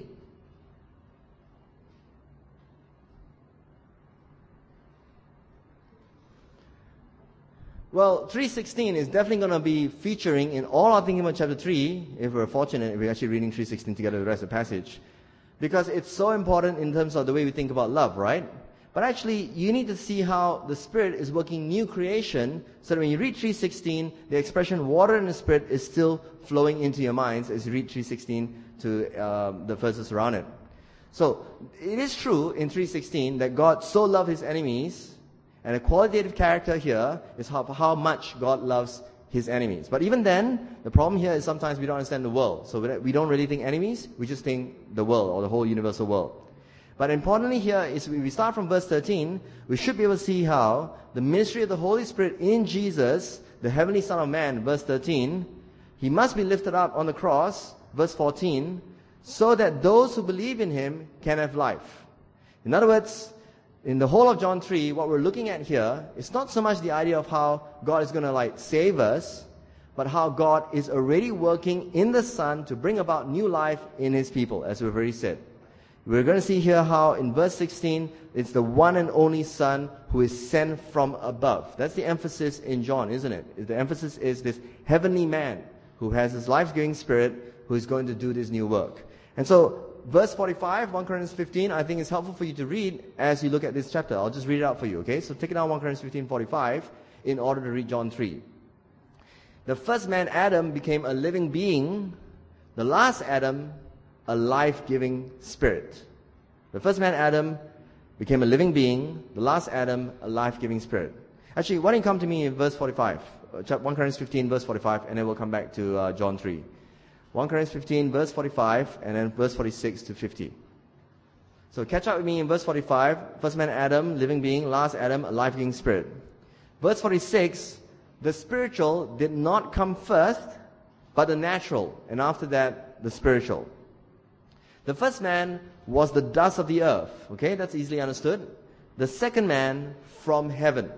Well, three sixteen is definitely going to be featuring in all our thinking about chapter three, if we're fortunate, if we're actually reading three sixteen together with the rest of the passage. Because it's so important in terms of the way we think about love, right? But actually, you need to see how the Spirit is working new creation, so that when you read three sixteen, the expression water and the Spirit is still flowing into your minds as you read three sixteen to uh, the verses around it. So, it is true in three sixteen that God so loved His enemies. And a qualitative character here is how, how much God loves His enemies. But even then, the problem here is sometimes we don't understand the world. So we don't really think enemies, we just think the world or the whole universal world. But importantly here is we start from verse thirteen, we should be able to see how the ministry of the Holy Spirit in Jesus, the heavenly Son of Man, verse thirteen, He must be lifted up on the cross, verse fourteen, so that those who believe in Him can have life. In other words, in the whole of John three, what we're looking at here is not so much the idea of how God is going to like save us, but how God is already working in the Son to bring about new life in His people, as we've already said. We're going to see here how in verse sixteen, it's the one and only Son who is sent from above. That's the emphasis in John, isn't it? The emphasis is this heavenly man who has His life-giving Spirit who is going to do this new work. And so, verse forty-five, First Corinthians fifteen, I think is helpful for you to read as you look at this chapter. I'll just read it out for you, okay? So take it down First Corinthians fifteen, forty-five in order to read John three. The first man, Adam, became a living being. The last Adam, a life-giving spirit. The first man, Adam, became a living being. The last Adam, a life-giving spirit. Actually, why don't you come to me in verse forty-five? Uh, First Corinthians fifteen, verse forty-five, and then we'll come back to uh, John three. First Corinthians fifteen, verse forty-five, and then verse forty-six to fifty. So catch up with me in verse forty-five. First man, Adam, living being. Last Adam, a life-giving spirit. Verse forty-six, the spiritual did not come first, but the natural, and after that, the spiritual. The first man was the dust of the earth. Okay, that's easily understood. The second man from heaven.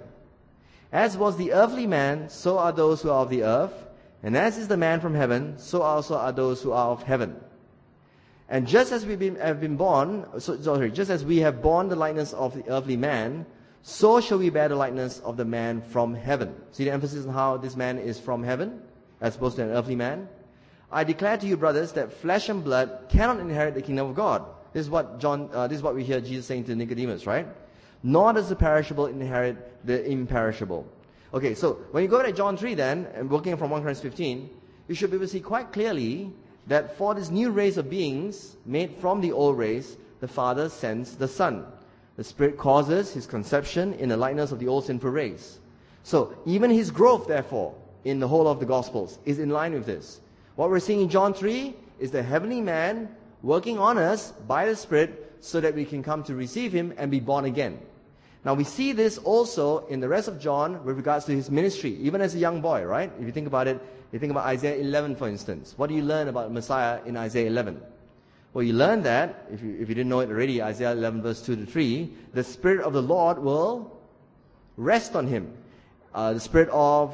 As was the earthly man, so are those who are of the earth. And as is the man from heaven, so also are those who are of heaven. And just as we been, have been born, so, sorry, just as we have borne the likeness of the earthly man, so shall we bear the likeness of the man from heaven. See the emphasis on how this man is from heaven, as opposed to an earthly man? I declare to you, brothers, that flesh and blood cannot inherit the kingdom of God. This is what John. Uh, this is what we hear Jesus saying to Nicodemus, right? Nor does the perishable inherit the imperishable. Okay, so when you go to John three then, and working from First Corinthians fifteen, you should be able to see quite clearly that for this new race of beings made from the old race, the Father sends the Son. The Spirit causes His conception in the likeness of the old sinful race. So even His growth, therefore, in the whole of the Gospels is in line with this. What we're seeing in John three is the heavenly man working on us by the Spirit so that we can come to receive Him and be born again. Now we see this also in the rest of John with regards to his ministry, even as a young boy, right? If you think about it, you think about Isaiah eleven, for instance. What do you learn about Messiah in Isaiah eleven? Well, you learn that, if you, if you didn't know it already, Isaiah eleven verse two to three, the Spirit of the Lord will rest on Him. Uh, the Spirit of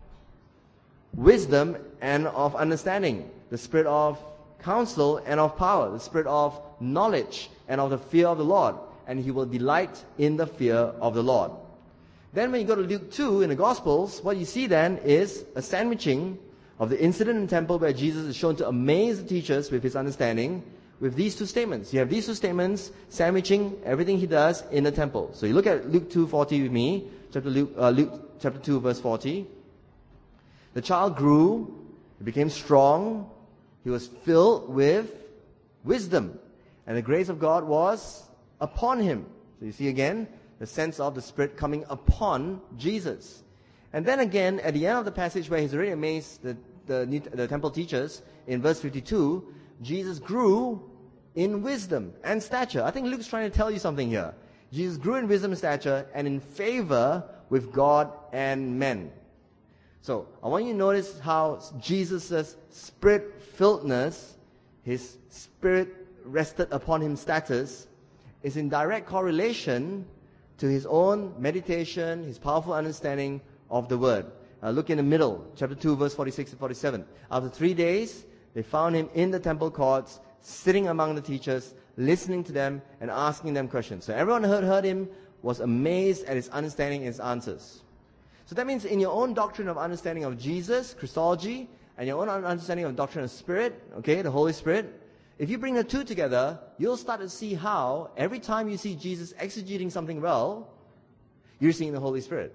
wisdom and of understanding. The Spirit of counsel and of power. The Spirit of knowledge and of the fear of the Lord. And He will delight in the fear of the Lord. Then when you go to Luke two in the Gospels, what you see then is a sandwiching of the incident in the temple where Jesus is shown to amaze the teachers with His understanding with these two statements. You have these two statements sandwiching everything He does in the temple. So you look at Luke two forty with me, chapter Luke, uh, Luke chapter two verse forty. The child grew, he became strong, he was filled with wisdom, and the grace of God was upon him. So you see again the sense of the Spirit coming upon Jesus. And then again, at the end of the passage where He's already amazed the, the, the temple teachers, in verse fifty-two, Jesus grew in wisdom and stature. I think Luke's trying to tell you something here. Jesus grew in wisdom and stature and in favor with God and men. So, I want you to notice how Jesus' Spirit-filledness, His Spirit rested upon Him status, is in direct correlation to His own meditation, His powerful understanding of the Word. Uh, look in the middle, chapter two, verse forty-six to forty-seven. After three days, they found Him in the temple courts, sitting among the teachers, listening to them and asking them questions. So everyone who heard, heard Him was amazed at His understanding and His answers. So that means in your own doctrine of understanding of Jesus, Christology, and your own understanding of doctrine of Spirit, okay, the Holy Spirit, if you bring the two together, you'll start to see how every time you see Jesus exegeting something well, you're seeing the Holy Spirit.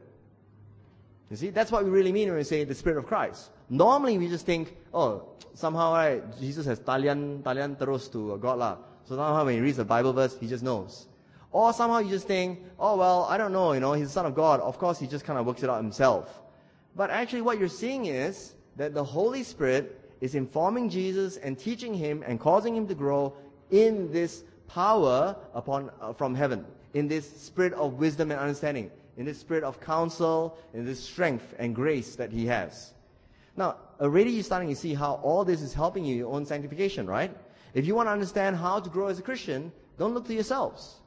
You see, that's what we really mean when we say the Spirit of Christ. Normally we just think, oh, somehow right, Jesus has talian, talian terus to God lah. So somehow when he reads the Bible verse, he just knows. Or somehow you just think, oh well, I don't know, you know, he's the Son of God. Of course, he just kind of works it out himself. But actually what you're seeing is that the Holy Spirit is informing Jesus and teaching Him and causing Him to grow in this power upon uh, from heaven, in this spirit of wisdom and understanding, in this spirit of counsel, in this strength and grace that He has. Now, already you're starting to see how all this is helping you in your own sanctification, right? If you want to understand how to grow as a Christian, don't look to yourselves.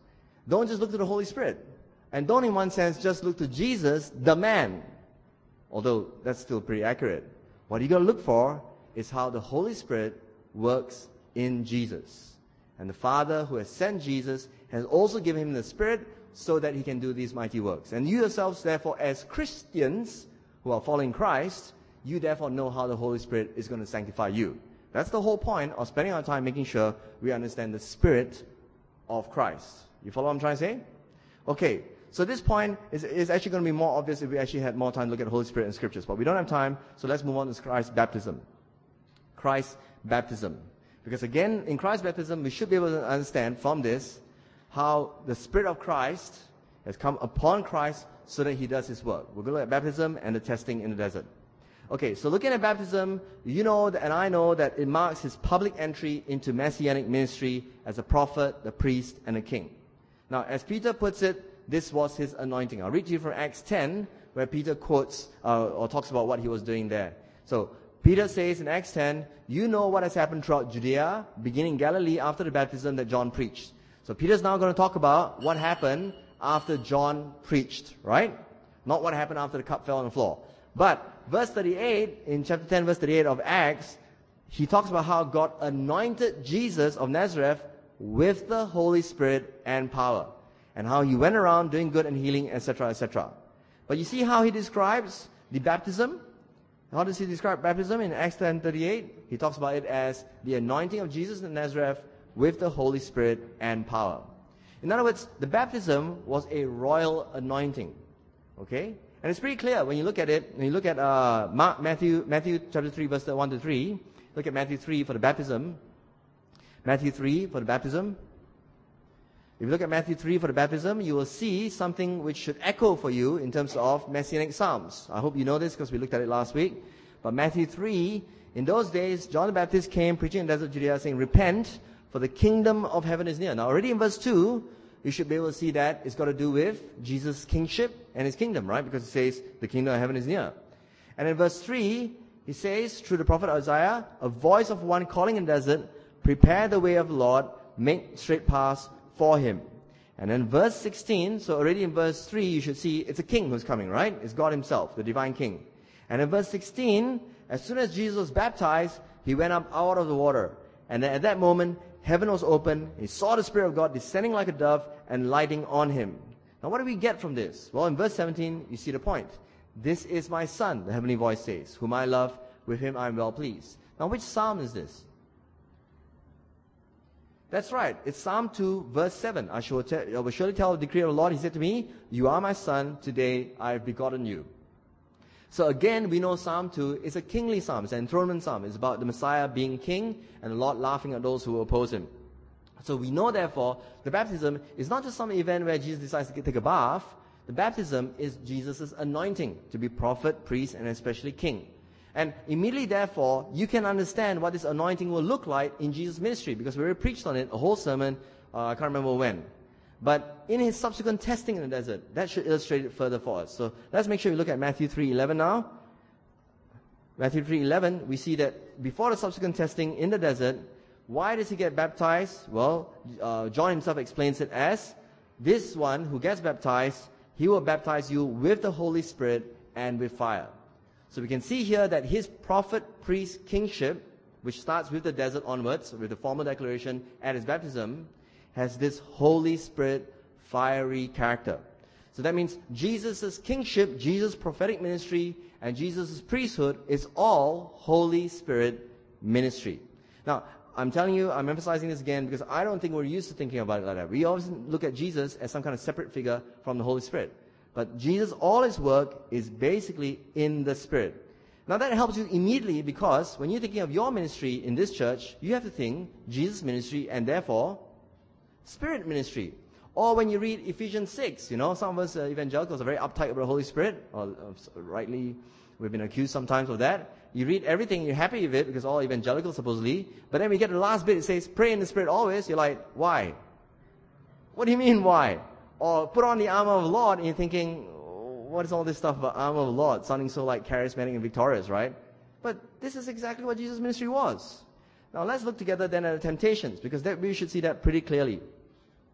Don't just look to the Holy Spirit. And don't in one sense just look to Jesus, the man. Although that's still pretty accurate. What you got to look for is how the Holy Spirit works in Jesus. And the Father who has sent Jesus has also given him the Spirit so that he can do these mighty works. And you yourselves, therefore, as Christians who are following Christ, you therefore know how the Holy Spirit is going to sanctify you. That's the whole point of spending our time making sure we understand the Spirit of Christ. You follow what I'm trying to say? Okay, so this point is, is actually going to be more obvious if we actually had more time to look at the Holy Spirit in Scriptures. But we don't have time, so let's move on to Christ's baptism. Christ's baptism. Because again, in Christ's baptism, we should be able to understand from this how the Spirit of Christ has come upon Christ so that he does his work. We're going to look at baptism and the testing in the desert. Okay, so looking at baptism, you know that, and I know that it marks his public entry into messianic ministry as a prophet, the priest, and a king. Now, as Peter puts it, this was his anointing. I'll read to you from Acts ten, where Peter quotes uh, or talks about what he was doing there. So, Peter says in Acts ten, you know what has happened throughout Judea, beginning Galilee after the baptism that John preached. So Peter's now going to talk about what happened after John preached, right? Not what happened after the cup fell on the floor. But verse thirty-eight, in chapter ten, verse thirty-eight of Acts, he talks about how God anointed Jesus of Nazareth with the Holy Spirit and power. And how he went around doing good and healing, et cetera, et cetera. But you see how he describes the baptism? How does he describe baptism in Acts ten thirty-eight? He talks about it as the anointing of Jesus of Nazareth with the Holy Spirit and power. In other words, the baptism was a royal anointing. Okay? And it's pretty clear when you look at it. When you look at uh, Mark, Matthew, Matthew chapter three, verse one to three. Look at Matthew three for the baptism. Matthew three for the baptism. If you look at Matthew three for the baptism, you will see something which should echo for you in terms of Messianic Psalms. I hope you know this because we looked at it last week. But Matthew three, in those days, John the Baptist came preaching in the desert of Judea saying, repent, for the kingdom of heaven is near. Now already in verse two, you should be able to see that it's got to do with Jesus' kingship and his kingdom, right? Because it says, the kingdom of heaven is near. And in verse three, he says, through the prophet Isaiah, a voice of one calling in the desert, prepare the way of the Lord, make straight paths for him. And then verse sixteen, so already in verse three, you should see it's a king who's coming, right? It's God himself, the divine king. And in verse sixteen, as soon as Jesus was baptized, he went up out of the water. And then at that moment, heaven was open. He saw the Spirit of God descending like a dove and lighting on him. Now what do we get from this? Well, in verse seventeen, you see the point. This is my son, the heavenly voice says, whom I love, with him I am well pleased. Now which psalm is this? That's right. It's Psalm two, verse seven. I, shall te- I will surely tell the decree of the Lord. He said to me, you are my son. Today I have begotten you. So again, we know Psalm two is a kingly psalm. It's an enthronement psalm. It's about the Messiah being king and the Lord laughing at those who oppose him. So we know, therefore, the baptism is not just some event where Jesus decides to take a bath. The baptism is Jesus' anointing to be prophet, priest, and especially king. And immediately, therefore, you can understand what this anointing will look like in Jesus' ministry, because we already preached on it, a whole sermon, uh, I can't remember when. But in his subsequent testing in the desert, that should illustrate it further for us. So let's make sure we look at Matthew three eleven now. Matthew three eleven, we see that before the subsequent testing in the desert, why does he get baptized? Well, uh, John himself explains it as, this one who gets baptized, he will baptize you with the Holy Spirit and with fire. So we can see here that his prophet, priest, kingship, which starts with the desert onwards, with the formal declaration at his baptism, has this Holy Spirit fiery character. So that means Jesus' kingship, Jesus' prophetic ministry, and Jesus' priesthood is all Holy Spirit ministry. Now, I'm telling you, I'm emphasizing this again because I don't think we're used to thinking about it like that. We always look at Jesus as some kind of separate figure from the Holy Spirit. But Jesus, all his work is basically in the Spirit. Now that helps you immediately because when you're thinking of your ministry in this church, you have to think Jesus' ministry and therefore Spirit ministry. Or when you read Ephesians six, you know, some of us uh, evangelicals are very uptight about the Holy Spirit, or uh, rightly we've been accused sometimes of that. You read everything, you're happy with it because all evangelicals supposedly, but then we get to the last bit, it says, pray in the Spirit always. You're like, why? What do you mean, why? Or put on the armor of the Lord, and you're thinking, what is all this stuff about armor of the Lord? Sounding so like charismatic and victorious, right? But this is exactly what Jesus' ministry was. Now let's look together then at the temptations, because that, we should see that pretty clearly.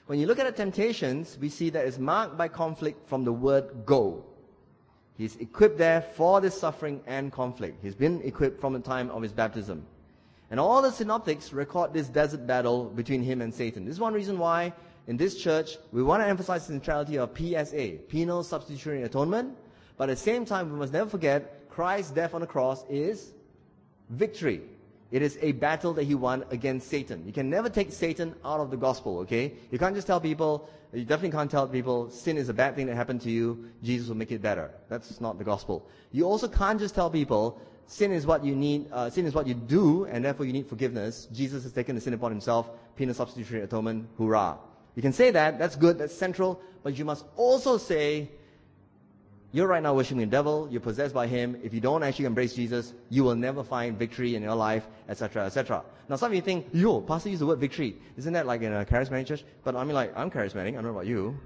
When you look at the temptations, we see that it's marked by conflict from the word go. He's equipped there for this suffering and conflict. He's been equipped from the time of his baptism. And all the synoptics record this desert battle between him and Satan. This is one reason why in this church we want to emphasize the centrality of P S A, penal substitutionary atonement. But at the same time, we must never forget Christ's death on the cross is victory. It is a battle that he won against Satan. You can never take Satan out of the gospel, okay? You can't just tell people, you definitely can't tell people, sin is a bad thing that happened to you, Jesus will make it better. That's not the gospel. You also can't just tell people, sin is what you need, uh, sin is what you do, and therefore you need forgiveness. Jesus has taken the sin upon himself, penal substitutionary atonement, hurrah. You can say that, that's good, that's central, but you must also say, you're right now worshiping the devil, you're possessed by him. If you don't actually embrace Jesus, you will never find victory in your life, et cetera, et cetera. Now some of you think, yo, pastor used the word victory. Isn't that like in a charismatic church? But I mean like, I'm charismatic, I don't know about you.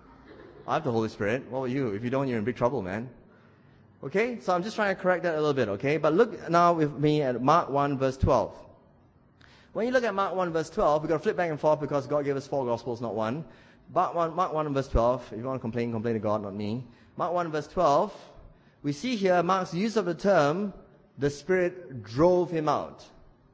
I have the Holy Spirit. What about you? If you don't, you're in big trouble, man. Okay? So I'm just trying to correct that a little bit, okay? But look now with me at Mark one verse twelve. When you look at Mark one verse twelve, we've got to flip back and forth because God gave us four gospels, not one. Mark one, Mark one verse twelve, if you want to complain, complain to God, not me. Mark one verse twelve, we see here Mark's use of the term, the Spirit drove him out.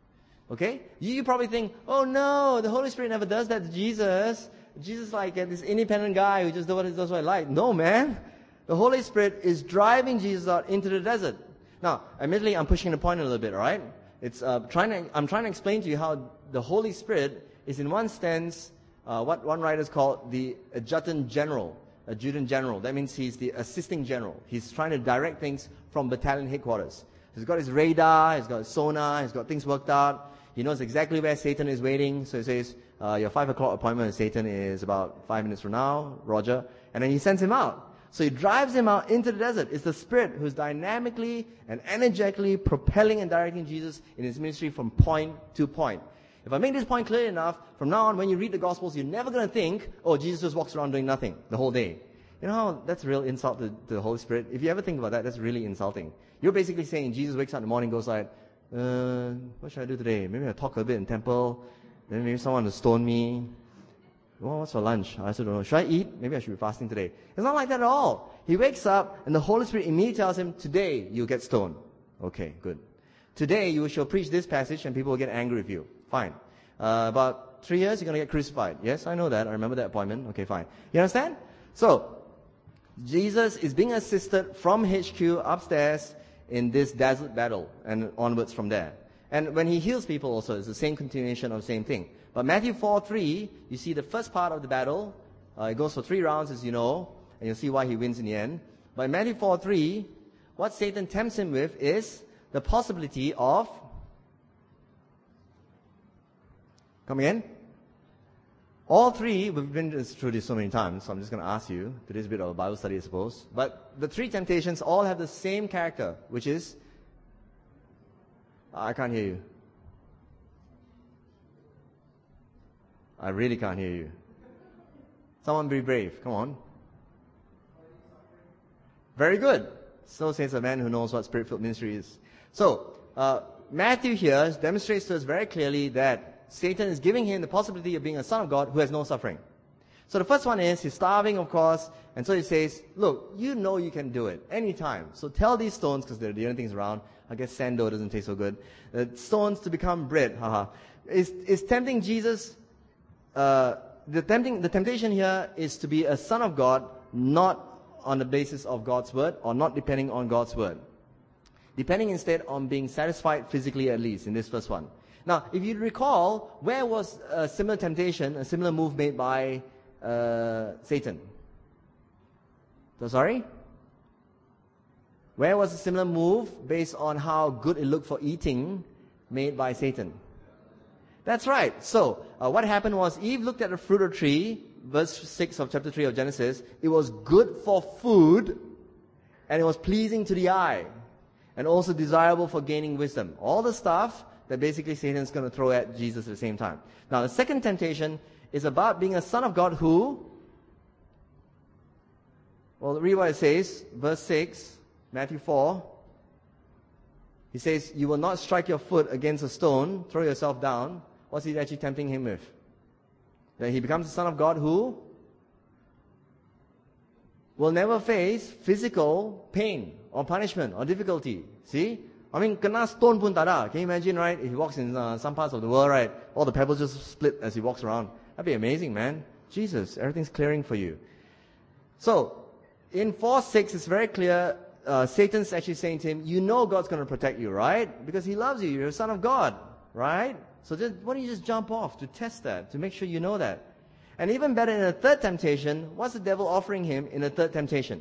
Okay? You, you probably think, oh no, the Holy Spirit never does that to Jesus. Jesus is like uh, this independent guy who just does what he does what he likes. No, man. The Holy Spirit is driving Jesus out into the desert. Now, admittedly, I'm pushing the point a little bit, alright? It's uh, trying to, I'm trying to explain to you how the Holy Spirit is in one sense, uh, what one writer's called the adjutant general. Adjutant general. That means he's the assisting general. He's trying to direct things from battalion headquarters. He's got his radar, he's got his sonar, he's got things worked out. He knows exactly where Satan is waiting. So he says, uh, your five o'clock appointment with Satan is about five minutes from now, Roger. And then he sends him out. So he drives him out into the desert. It's the Spirit who's dynamically and energetically propelling and directing Jesus in his ministry from point to point. If I make this point clear enough, from now on, when you read the Gospels, you're never going to think, oh, Jesus just walks around doing nothing the whole day. You know how that's a real insult to, to the Holy Spirit? If you ever think about that, that's really insulting. You're basically saying Jesus wakes up in the morning, goes like, uh, what should I do today? Maybe I'll talk a bit in temple. Then maybe someone will stone me. Well, what's for lunch? I also don't know. Should I eat? Maybe I should be fasting today. It's not like that at all. He wakes up and the Holy Spirit immediately tells him, today you'll get stoned. Okay, good. Today you shall preach this passage and people will get angry with you. Fine. Uh, about three years, you're going to get crucified. Yes, I know that. I remember that appointment. Okay, fine. You understand? So, Jesus is being assisted from H Q upstairs in this desert battle and onwards from there. And when he heals people also, it's the same continuation of the same thing. But Matthew four three, you see the first part of the battle. Uh, it goes for three rounds, as you know, and you'll see why he wins in the end. But in Matthew four three, what Satan tempts him with is the possibility of... Come again? All three, we've been through this so many times, so I'm just going to ask you. Today's a bit of a Bible study, I suppose. But the three temptations all have the same character, which is... I can't hear you. I really can't hear you. Someone be brave. Come on. Very good. So says a man who knows what Spirit-filled ministry is. So, uh, Matthew here demonstrates to us very clearly that Satan is giving him the possibility of being a son of God who has no suffering. So the first one is, he's starving, of course, and so he says, look, you know you can do it anytime. So tell these stones, because they're the only things around. I guess sand dough doesn't taste so good. Uh, stones to become bread. Haha. Is is tempting Jesus. Uh, the tempting the temptation here is to be a son of God, not on the basis of God's word, or not depending on God's word. Depending instead on being satisfied physically, at least in this first one. Now, if you recall, where was a similar temptation, a similar move made by uh, Satan? So, sorry? Where was a similar move based on how good it looked for eating made by Satan? That's right. So, uh, what happened was Eve looked at the fruit of the tree, verse six of chapter three of Genesis. It was good for food, and it was pleasing to the eye, and also desirable for gaining wisdom. All the stuff that basically Satan's going to throw at Jesus at the same time. Now, the second temptation is about being a son of God who... Well, read what it says, verse six, Matthew four. He says, you will not strike your foot against a stone, throw yourself down. What's he actually tempting him with? That he becomes the Son of God who will never face physical pain or punishment or difficulty. See? I mean, kena stone pun tada. Can you imagine, right? If he walks in uh, some parts of the world, right? All the pebbles just split as he walks around. That'd be amazing, man. Jesus, everything's clearing for you. So, in four six, it's very clear, uh, Satan's actually saying to him, you know God's going to protect you, right? Because he loves you. You're a son of God, right? So just, why don't you just jump off to test that, to make sure you know that. And even better, in a third temptation, what's the devil offering him in a third temptation?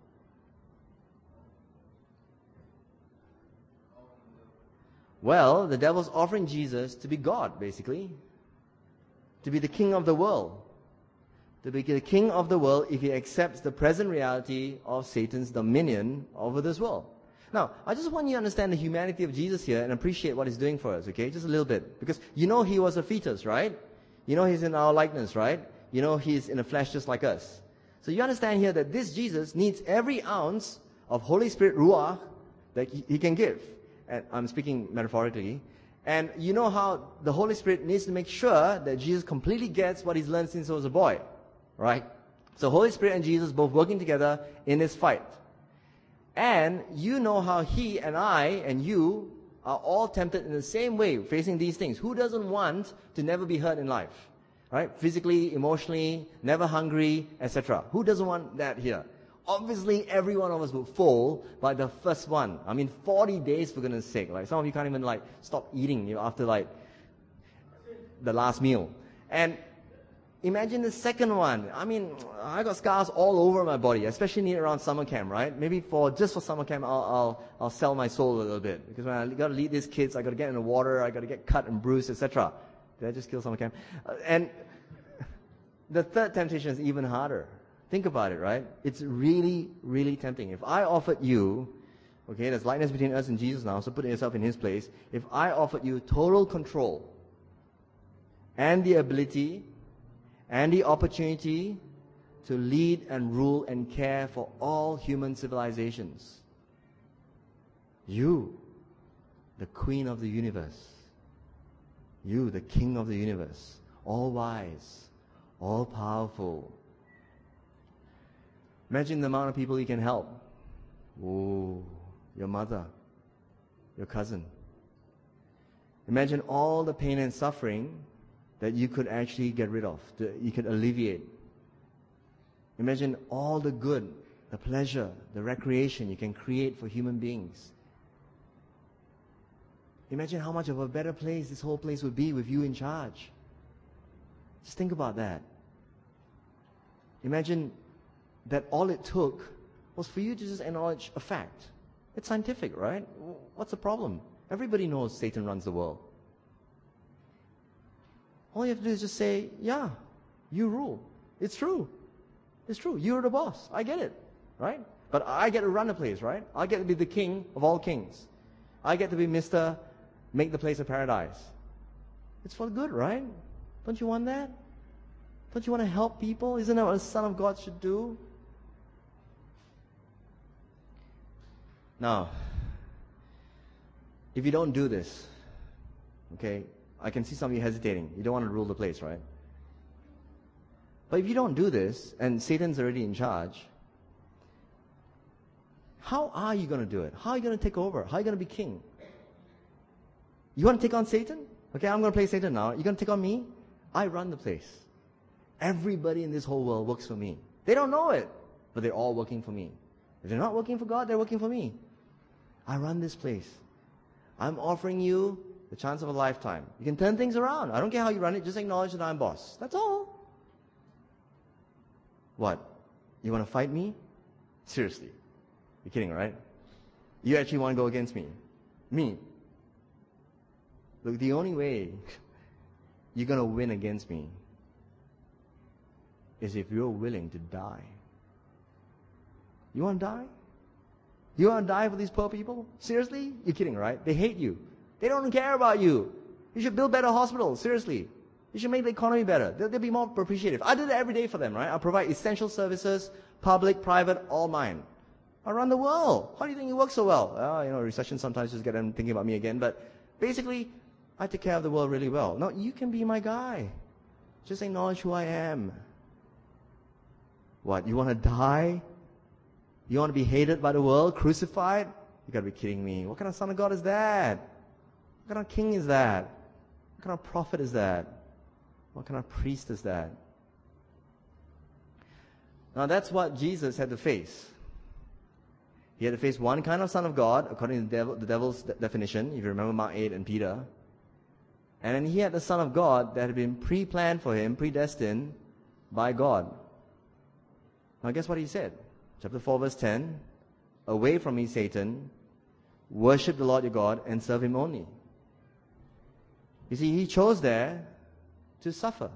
Well, the devil's offering Jesus to be God, basically. To be the king of the world. To be the king of the world if he accepts the present reality of Satan's dominion over this world. Now, I just want you to understand the humanity of Jesus here and appreciate what he's doing for us, okay? Just a little bit. Because you know he was a fetus, right? You know he's in our likeness, right? You know he's in the flesh just like us. So you understand here that this Jesus needs every ounce of Holy Spirit Ruach that he can give. And I'm speaking metaphorically. And you know how the Holy Spirit needs to make sure that Jesus completely gets what he's learned since he was a boy. Right? So Holy Spirit and Jesus both working together in this fight. And you know how he and I and you are all tempted in the same way, facing these things. Who doesn't want to never be hurt in life? Right? Physically, emotionally, never hungry, et cetera. Who doesn't want that here? Obviously, every one of us would fall by the first one. I mean, forty days for goodness sake. Like, some of you can't even like stop eating, you know, after like the last meal. And imagine the second one. I mean, I got scars all over my body, especially near around summer camp, right? Maybe for just for summer camp, I'll I'll, I'll sell my soul a little bit, because when I got to lead these kids, I got to get in the water, I got to get cut and bruised, et cetera. Did I just kill summer camp? Uh, and the third temptation is even harder. Think about it, right? It's really, really tempting. If I offered you, okay, there's likeness between us and Jesus now, so put yourself in his place. If I offered you total control and the ability and the opportunity to lead and rule and care for all human civilizations, you, the queen of the universe, you, the king of the universe, all wise, all powerful. Imagine the amount of people you can help. Oh, your mother, your cousin. Imagine all the pain and suffering that you could actually get rid of, that you could alleviate. Imagine all the good, the pleasure, the recreation you can create for human beings. Imagine how much of a better place this whole place would be with you in charge. Just think about that. Imagine that all it took was for you to just acknowledge a fact. It's scientific, right? What's the problem? Everybody knows Satan runs the world. All you have to do is just say, yeah, you rule. It's true. It's true. You're the boss. I get it, right? But I get to run the place, right? I get to be the king of all kings. I get to be Mister Make the place a paradise. It's for good, right? Don't you want that? Don't you want to help people? Isn't that what a son of God should do? Now, if you don't do this, okay, I can see some of you hesitating. You don't want to rule the place, right? But if you don't do this, and Satan's already in charge, how are you going to do it? How are you going to take over? How are you going to be king? You want to take on Satan? Okay, I'm going to play Satan now. You're going to take on me? I run the place. Everybody in this whole world works for me. They don't know it, but they're all working for me. If they're not working for God, they're working for me. I run this place. I'm offering you the chance of a lifetime. You can turn things around. I don't care how you run it. Just acknowledge that I'm boss. That's all. What? You want to fight me? Seriously. You're kidding, right? You actually want to go against me? Me? Look, the only way you're going to win against me is if you're willing to die. You want to die? You want to die for these poor people? Seriously? You're kidding, right? They hate you. They don't care about you. You should build better hospitals. Seriously. You should make the economy better. They'll, they'll be more appreciative. I do that every day for them, right? I provide essential services, public, private, all mine. I run the world. How do you think it works so well? Oh, you know, recession sometimes just get them thinking about me again. But basically, I take care of the world really well. No, you can be my guy. Just acknowledge who I am. What, you want to die? You want to be hated by the world, crucified? You got to be kidding me. What kind of son of God is that? What kind of king is that? What kind of prophet is that? What kind of priest is that? Now that's what Jesus had to face. He had to face one kind of son of God, according to the, devil, the devil's de- definition, if you remember Mark eight and Peter. And then he had the Son of God that had been pre-planned for him, predestined by God. Now guess what he said? Chapter four, verse ten. Away from me, Satan. Worship the Lord your God and serve him only. You see, he chose there to suffer.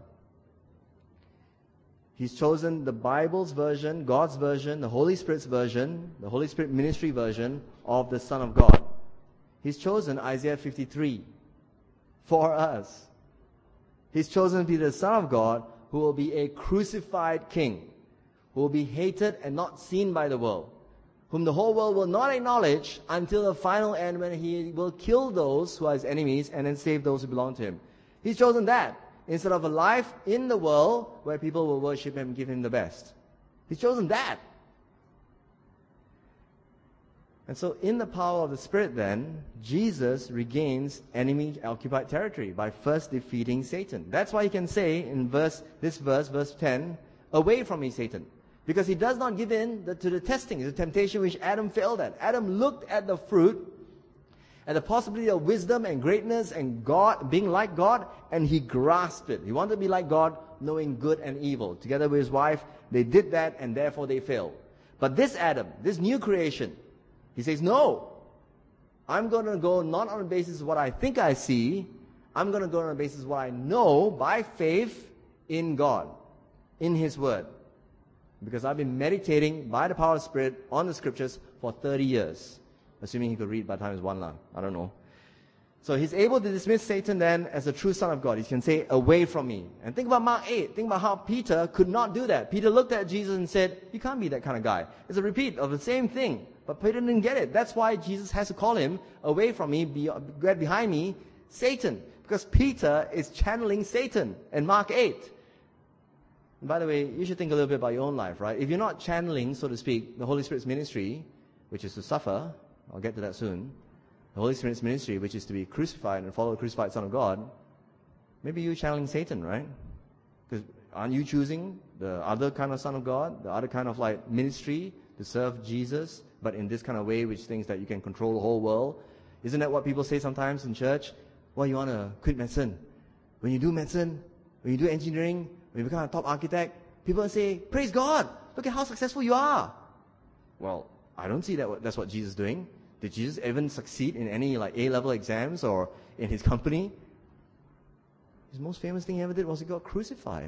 He's chosen the Bible's version, God's version, the Holy Spirit's version, the Holy Spirit ministry version of the Son of God. He's chosen Isaiah fifty-three for us. He's chosen to be the Son of God who will be a crucified king, who will be hated and not seen by the world, whom the whole world will not acknowledge until the final end when he will kill those who are his enemies and then save those who belong to him. He's chosen that instead of a life in the world where people will worship him and give him the best. He's chosen that. And so in the power of the Spirit then, Jesus regains enemy-occupied territory by first defeating Satan. That's why he can say in verse this verse, verse ten, away from me, Satan. Because he does not give in the, to the testing, the temptation which Adam failed at. Adam looked at the fruit, at the possibility of wisdom and greatness and God, being like God, and he grasped it. He wanted to be like God, knowing good and evil. Together with his wife, they did that and therefore they failed. But this Adam, this new creation, he says, no, I'm going to go not on the basis of what I think I see, I'm going to go on the basis of what I know by faith in God, in his word. Because I've been meditating by the power of the Spirit on the scriptures for thirty years. Assuming he could read by the time he was one lang. I don't know. So he's able to dismiss Satan then as a true son of God. He can say, away from me. And think about Mark eight. Think about how Peter could not do that. Peter looked at Jesus and said, you can't be that kind of guy. It's a repeat of the same thing. But Peter didn't get it. That's why Jesus has to call him, away from me, be, get behind me, Satan. Because Peter is channeling Satan in Mark eight. And by the way, you should think a little bit about your own life, right? If you're not channeling, so to speak, the Holy Spirit's ministry, which is to suffer, I'll get to that soon, the Holy Spirit's ministry, which is to be crucified and follow the crucified Son of God, maybe you're channeling Satan, right? Because aren't you choosing the other kind of Son of God, the other kind of like ministry to serve Jesus, but in this kind of way which thinks that you can control the whole world? Isn't that what people say sometimes in church? Well, you want to quit medicine. When you do medicine, when you do engineering, when you become a top architect, people say, praise God, look at how successful you are. Well, I don't see that that's what Jesus is doing. Did Jesus even succeed in any like A-level exams or in his company? His most famous thing he ever did was he got crucified.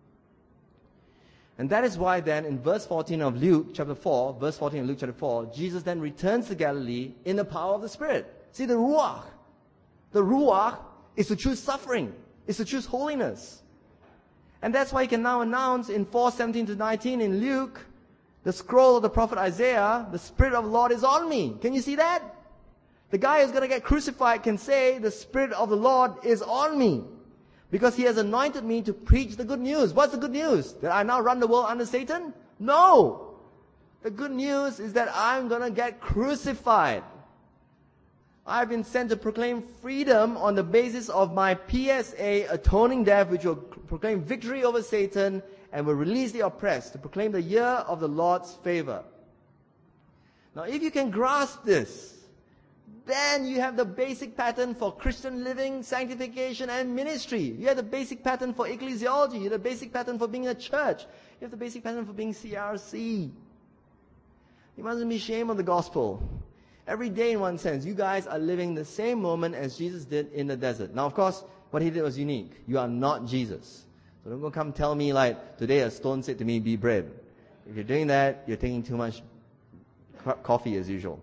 And that is why then in verse fourteen of Luke chapter four, verse fourteen of Luke chapter four, Jesus then returns to Galilee in the power of the Spirit. See, the Ruach. The Ruach is to choose suffering, is to choose holiness. And that's why he can now announce in four seventeen to nineteen in Luke, the scroll of the prophet Isaiah, the Spirit of the Lord is on me. Can you see that? The guy who's going to get crucified can say, the Spirit of the Lord is on me. Because he has anointed me to preach the good news. What's the good news? That I now run the world under Satan? No. The good news is that I'm going to get crucified. I've been sent to proclaim freedom on the basis of my P S A atoning death, which will proclaim victory over Satan and will release the oppressed, to proclaim the year of the Lord's favor. Now, if you can grasp this, then you have the basic pattern for Christian living, sanctification, and ministry. You have the basic pattern for ecclesiology. You have the basic pattern for being a church. You have the basic pattern for being C R C. You mustn't be ashamed of the gospel. Every day, in one sense, you guys are living the same moment as Jesus did in the desert. Now, of course, what he did was unique. You are not Jesus. So don't go come tell me like, today a stone said to me, be bread. If you're doing that, you're taking too much co- coffee as usual.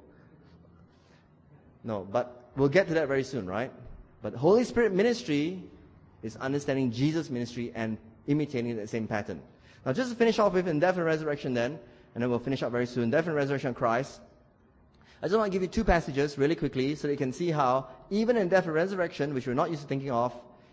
No, but we'll get to that very soon, right? But Holy Spirit ministry is understanding Jesus' ministry and imitating that same pattern. Now, just to finish off with in death and resurrection then, and then we'll finish up very soon, death and resurrection of Christ. I just want to give you two passages really quickly so that you can see how, even in death and resurrection, which we're not used to thinking of,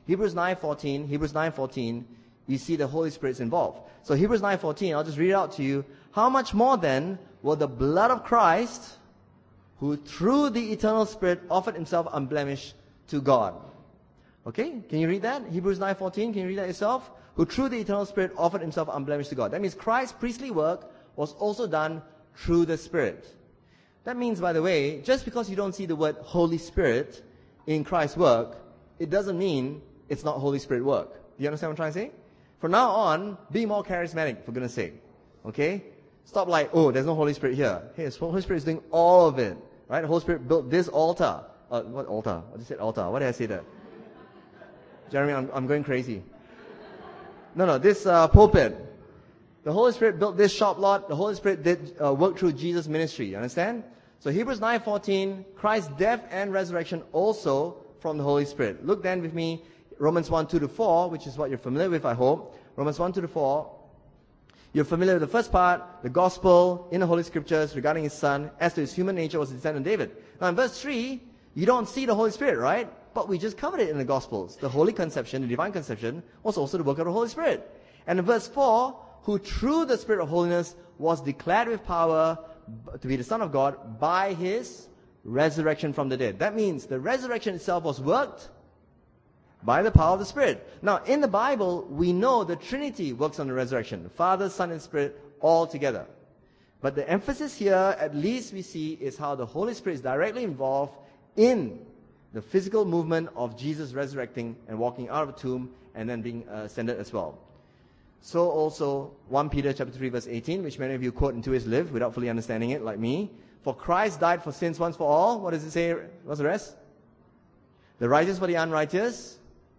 Hebrews nine fourteen, Hebrews nine fourteen, you see the Holy Spirit's involved. So Hebrews nine fourteen, I'll just read it out to you. How much more then will the blood of Christ, who through the eternal Spirit offered himself unblemished to God. Okay, can you read that? Hebrews nine fourteen, can you read that yourself? Who through the eternal Spirit offered himself unblemished to God. That means Christ's priestly work was also done through the Spirit. That means, by the way, just because you don't see the word Holy Spirit in Christ's work, it doesn't mean it's not Holy Spirit work. Do you understand what I'm trying to say? From now on, be more charismatic, for goodness sake. Okay? Stop like, oh, there's no Holy Spirit here. Hey, the Holy Spirit is doing all of it. Right? The Holy Spirit built this altar. Uh, what altar? I just said altar. Why did I say that? Jeremy, I'm, I'm going crazy. No, no, this uh, pulpit. The Holy Spirit built this shop lot. The Holy Spirit did uh, work through Jesus' ministry. You understand? So Hebrews nine fourteen, Christ's death and resurrection also from the Holy Spirit. Look then with me, Romans one two to four, which is what you're familiar with, I hope. Romans one two to four. You're familiar with the first part, the gospel in the Holy Scriptures regarding his son, as to his human nature was a descendant of David. Now in verse three, you don't see the Holy Spirit, right? But we just covered it in the Gospels. The Holy Conception, the Divine Conception, was also the work of the Holy Spirit. And in verse four, who through the Spirit of holiness was declared with power to be the Son of God by his resurrection from the dead. That means the resurrection itself was worked by the power of the Spirit. Now, in the Bible, we know the Trinity works on the resurrection. Father, Son, and Spirit all together. But the emphasis here, at least we see, is how the Holy Spirit is directly involved in the physical movement of Jesus resurrecting and walking out of the tomb and then being uh, ascended as well. So also, First Peter chapter three verse eighteen, which many of you quote into his live without fully understanding it, like me. For Christ died for sins once for all. What does it say? What's the rest? The righteous for the unrighteous,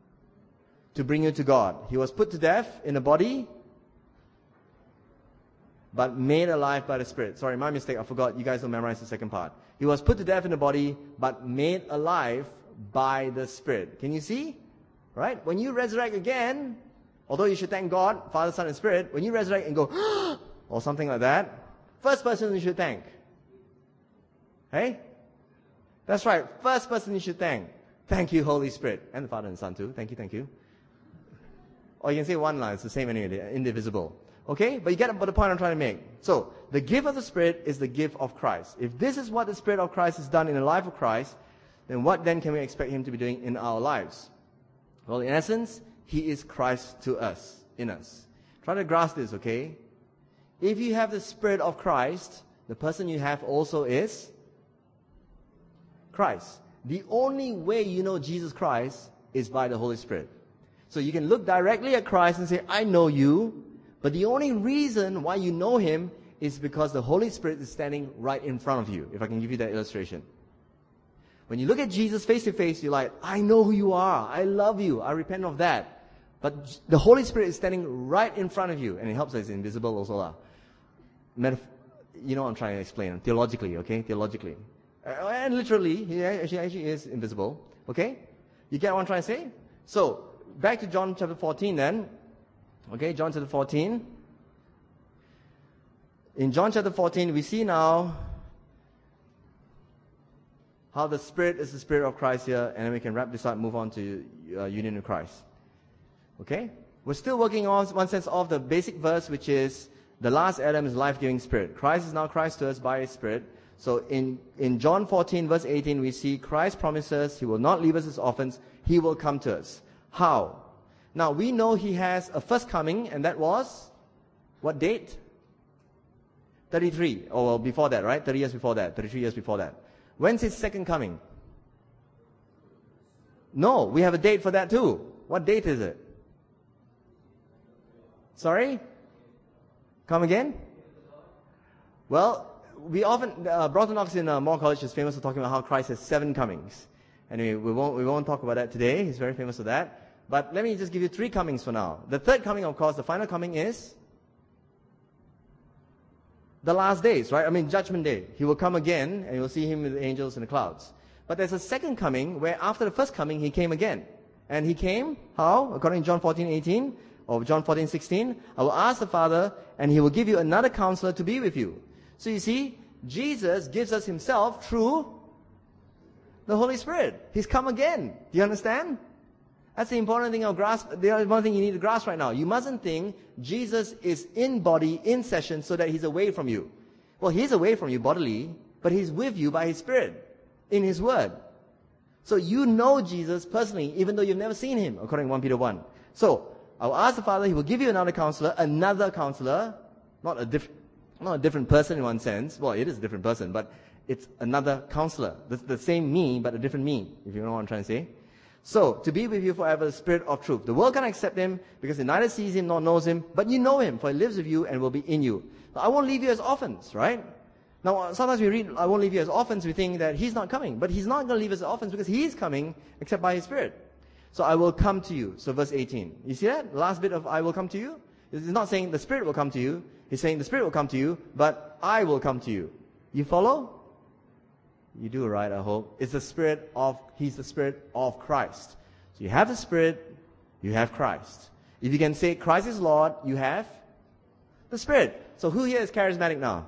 to bring you to God. He was put to death in the body, but made alive by the Spirit. Sorry, my mistake. I forgot. You guys don't memorize the second part. He was put to death in the body, but made alive by the Spirit. Can you see? Right? When you resurrect again, although you should thank God, Father, Son, and Spirit, when you resurrect and go, or something like that, first person you should thank. Hey? That's right. First person you should thank. Thank you, Holy Spirit. And the Father and Son too. Thank you, thank you. Or you can say one line. It's the same anyway. They're indivisible. Okay? But you get the point I'm trying to make. So, the gift of the Spirit is the gift of Christ. If this is what the Spirit of Christ has done in the life of Christ, then what then can we expect him to be doing in our lives? Well, in essence, he is Christ to us, in us. Try to grasp this, okay? If you have the Spirit of Christ, the person you have also is Christ. The only way you know Jesus Christ is by the Holy Spirit. So you can look directly at Christ and say, I know you. But the only reason why you know him is because the Holy Spirit is standing right in front of you, if I can give you that illustration. When you look at Jesus face to face, you're like, I know who you are. I love you. I repent of that. But the Holy Spirit is standing right in front of you. And it helps that it's invisible also. Uh. Metaf- you know what I'm trying to explain. Theologically, okay? Theologically. Uh, and literally, he actually, actually is invisible. Okay? You get what I'm trying to say? So, back to John chapter fourteen then. Okay, John chapter fourteen. In John chapter fourteen, we see now how the Spirit is the Spirit of Christ here, and then we can wrap this up and move on to uh, union with Christ. Okay? We're still working on one sense of the basic verse, which is the last Adam is life-giving Spirit. Christ is now Christ to us by his Spirit. So in, in John fourteen verse eighteen, we see Christ promises he will not leave us as orphans. He will come to us. How? Now, we know he has a first coming, and that was, what date? thirty-three. Or well, before that, right? thirty years before that. thirty-three years before that. When's his second coming? No, we have a date for that too. What date is it? Sorry? Come again? Well, we often, uh, Broughton Knox in uh, Moore College is famous for talking about how Christ has seven comings. Anyway, we won't, we won't talk about that today. He's very famous for that. But let me just give you three comings for now. The third coming, of course, the final coming is the last days, right? I mean, Judgment Day. He will come again, and you'll see him with the angels in the clouds. But there's a second coming where after the first coming, he came again. And he came, how? According to John fourteen eighteen, or John fourteen sixteen, I will ask the Father, and he will give you another counselor to be with you. So you see, Jesus gives us himself through the Holy Spirit. He's come again. Do you understand? That's the important thing of grasp. The important thing you need to grasp right now. You mustn't think Jesus is in body, in session, so that He's away from you. Well, He's away from you bodily, but He's with you by His Spirit, in His Word. So you know Jesus personally, even though you've never seen Him, according to First Peter one. So, I will ask the Father, He will give you another counselor, another counselor, not a different, not a different person in one sense. Well, it is a different person, but it's another counselor. The, the same me, but a different me, if you know what I'm trying to say. So, to be with you forever, the Spirit of truth. The world cannot accept Him because it neither sees Him nor knows Him, but you know Him, for He lives with you and will be in you. Now, I won't leave you as orphans, right? Now, sometimes we read, I won't leave you as orphans, we think that He's not coming. But He's not going to leave us as orphans because He is coming, except by His Spirit. So, I will come to you. So, verse eighteen. You see that? The last bit of I will come to you? It's not saying the Spirit will come to you. He's saying the Spirit will come to you, but I will come to you. You follow? You do, right, I hope. It's the Spirit of, He's the Spirit of Christ. So you have the Spirit, you have Christ. If you can say Christ is Lord, you have the Spirit. So who here is charismatic now?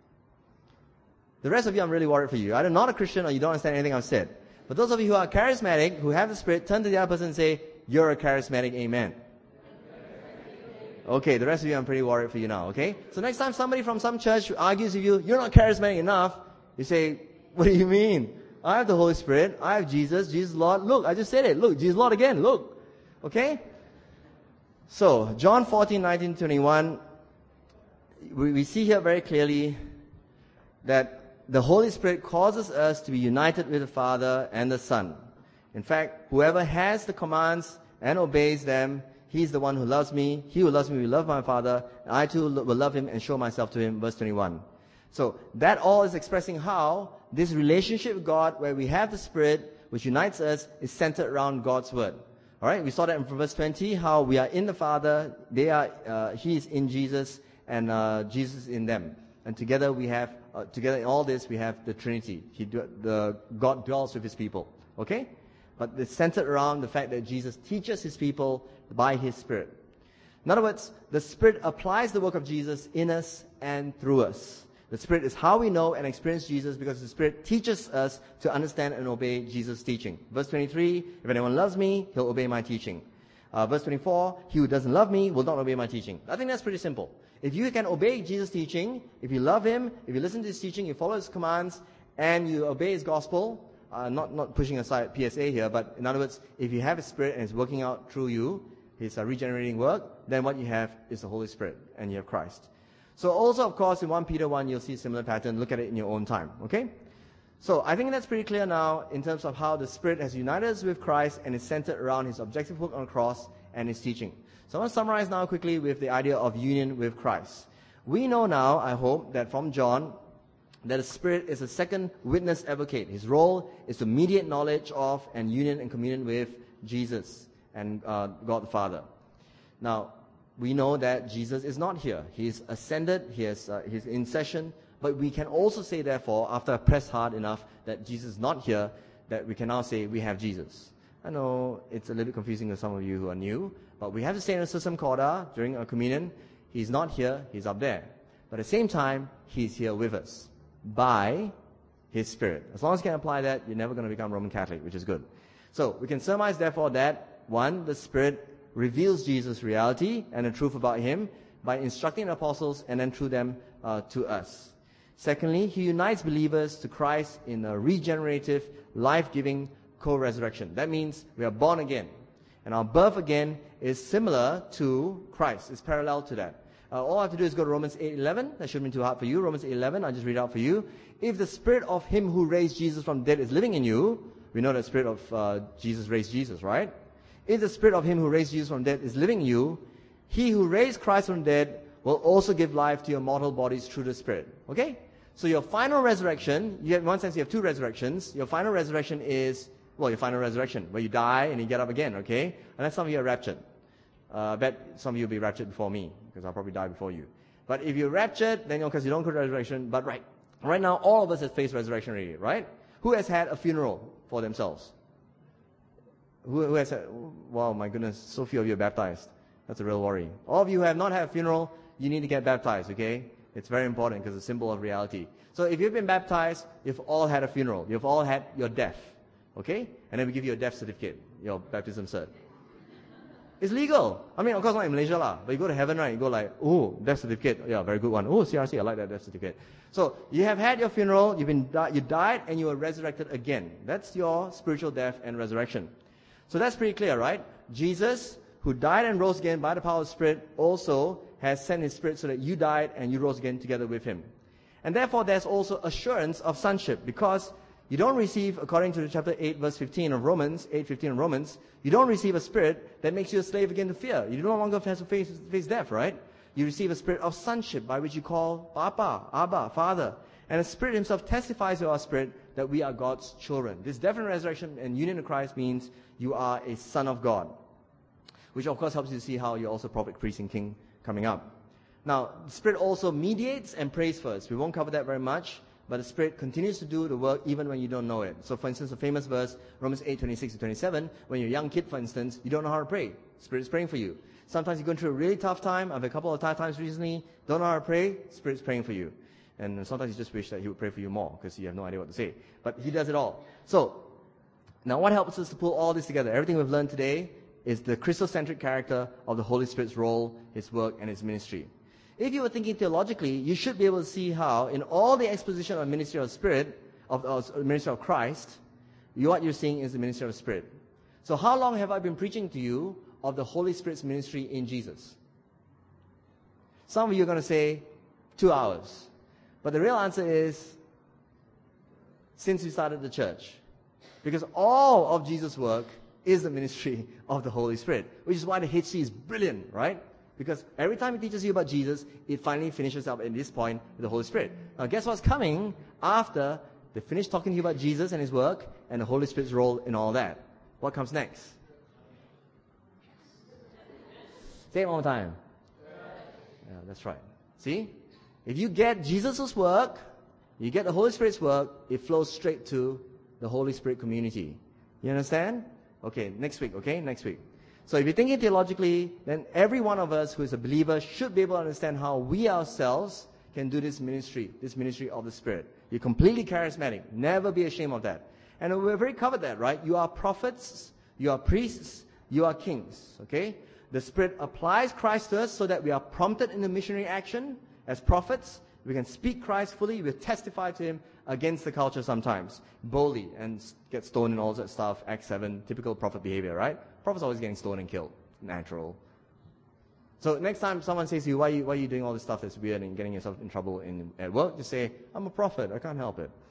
The rest of you, I'm really worried for you. Either not a Christian or you don't understand anything I've said. But those of you who are charismatic, who have the Spirit, turn to the other person and say, you're a charismatic, amen. Okay, the rest of you, I'm pretty worried for you now, okay? So next time somebody from some church argues with you, you're not charismatic enough, you say, what do you mean? I have the Holy Spirit. I have Jesus. Jesus Lord. Look, I just said it. Look, Jesus Lord again. Look. Okay? So, John fourteen, nineteen, twenty-one. We, we see here very clearly that the Holy Spirit causes us to be united with the Father and the Son. In fact, whoever has the commands and obeys them, He's the one who loves me. He who loves me will love my Father. And I too will love Him and show myself to Him. Verse twenty-one. So, that all is expressing how this relationship with God, where we have the Spirit, which unites us, is centered around God's Word. Alright, we saw that in verse twenty, how we are in the Father, they are, uh, He is in Jesus, and uh, Jesus in them. And together we have, uh, together in all this, we have the Trinity. He, the, God dwells with His people. Okay? But it's centered around the fact that Jesus teaches His people by His Spirit. In other words, the Spirit applies the work of Jesus in us and through us. The Spirit is how we know and experience Jesus, because the Spirit teaches us to understand and obey Jesus' teaching. Verse twenty-three, if anyone loves me, he'll obey my teaching. Uh, verse twenty-four, he who doesn't love me will not obey my teaching. I think that's pretty simple. If you can obey Jesus' teaching, if you love Him, if you listen to His teaching, you follow His commands, and you obey His gospel, uh, not, not pushing aside P S A here, but in other words, if you have His Spirit and it's working out through you, His uh, regenerating work, then what you have is the Holy Spirit, and you have Christ. So also, of course, in First Peter one, you'll see a similar pattern. Look at it in your own time, okay? So I think that's pretty clear now in terms of how the Spirit has united us with Christ and is centered around His objective work on the cross and His teaching. So I want to summarize now quickly with the idea of union with Christ. We know now, I hope, that from John, that the Spirit is a second witness advocate. His role is to mediate knowledge of and union and communion with Jesus and uh, God the Father. Now, we know that Jesus is not here. He is ascended, he is uh, he's in session, but we can also say, therefore, after I press hard enough that Jesus is not here, that we can now say we have Jesus. I know it's a little bit confusing to some of you who are new, but we have to say in a Sursum Corda during our communion, He's not here, He's up there. But at the same time, He's here with us by His Spirit. As long as you can apply that, you're never going to become Roman Catholic, which is good. So we can surmise, therefore, that one, the Spirit reveals Jesus' reality and the truth about Him by instructing the apostles and then through them uh, to us. Secondly, He unites believers to Christ in a regenerative, life-giving co-resurrection. That means we are born again. And our birth again is similar to Christ. It's parallel to that. Uh, all I have to do is go to Romans eight eleven. That shouldn't be too hard for you. Romans eight eleven, I'll just read out for you. If the Spirit of Him who raised Jesus from the dead is living in you, we know that the Spirit of uh, Jesus raised Jesus, right? If the Spirit of Him who raised Jesus from the dead is living in you, He who raised Christ from the dead will also give life to your mortal bodies through the Spirit. Okay? So your final resurrection, you have, in one sense you have two resurrections. Your final resurrection is, well, your final resurrection, where you die and you get up again, okay? Unless some of you are raptured. Uh, I bet some of you will be raptured before me, because I'll probably die before you. But if you're raptured, then, you know, because you don't go to resurrection, but right, right now all of us have faced resurrection already, right? Who has had a funeral for themselves? Who, who has had, wow, my goodness, so few of you are baptized. That's a real worry. All of you who have not had a funeral, you need to get baptized, okay? It's very important because it's a symbol of reality. So if you've been baptized, you've all had a funeral. You've all had your death, okay? And then we give you a death certificate, your baptism cert. It's legal. I mean, of course not in Malaysia lah, but you go to heaven, right? You go like, oh, death certificate. Yeah, very good one. Oh, C R C, I like that death certificate. So you have had your funeral, you've been you died, and you were resurrected again. That's your spiritual death and resurrection. So that's pretty clear, right? Jesus, who died and rose again by the power of the Spirit, also has sent His Spirit so that you died and you rose again together with Him. And therefore, there's also assurance of sonship, because you don't receive, according to chapter eight, verse fifteen of Romans, eight fifteen of Romans, you don't receive a spirit that makes you a slave again to fear. You no longer have to face, face death, right? You receive a spirit of sonship, by which you call Papa, Abba, Father. And the Spirit Himself testifies to our spirit that we are God's children. This death and resurrection and union to Christ means you are a son of God, which of course helps you to see how you're also prophet, priest, and king coming up. Now, the Spirit also mediates and prays for us. We won't cover that very much, but the Spirit continues to do the work even when you don't know it. So, for instance, a famous verse, Romans eight, twenty-six to twenty-seven, when you're a young kid, for instance, you don't know how to pray. Spirit's praying for you. Sometimes you're going through a really tough time. I've had a couple of tough times recently. Don't know how to pray. Spirit's praying for you. And sometimes you just wish that He would pray for you more because you have no idea what to say. But He does it all. So, now what helps us to pull all this together? Everything we've learned today is the Christocentric character of the Holy Spirit's role, His work, and His ministry. If you were thinking theologically, you should be able to see how, in all the exposition of the ministry of the Spirit, of the ministry of Christ, you, what you're seeing is the ministry of the Spirit. So how long have I been preaching to you of the Holy Spirit's ministry in Jesus? Some of you are going to say, two hours. But the real answer is, since we started the church. Because all of Jesus' work is the ministry of the Holy Spirit, which is why the H C is brilliant, right? Because every time it teaches you about Jesus, it finally finishes up at this point with the Holy Spirit. Now, guess what's coming after they finish talking to you about Jesus and His work and the Holy Spirit's role in all that? What comes next? Say it one more time. Yeah, that's right. See? If you get Jesus' work, you get the Holy Spirit's work, it flows straight to the Holy Spirit community. You understand? Okay, next week, okay? Next week. So if you're thinking theologically, then every one of us who is a believer should be able to understand how we ourselves can do this ministry, this ministry of the Spirit. You're completely charismatic. Never be ashamed of that. And we've already covered that, right? You are prophets, you are priests, you are kings, okay? The Spirit applies Christ to us so that we are prompted in the missionary action as prophets. We can speak Christ fully. We testify to Him against the culture sometimes, boldly, and get stoned and all that stuff. Acts seven, typical prophet behavior, right? Prophets always getting stoned and killed. Natural. So next time someone says to you, why are you, why are you doing all this stuff that's weird and getting yourself in trouble in, at work? Just say, I'm a prophet. I can't help it.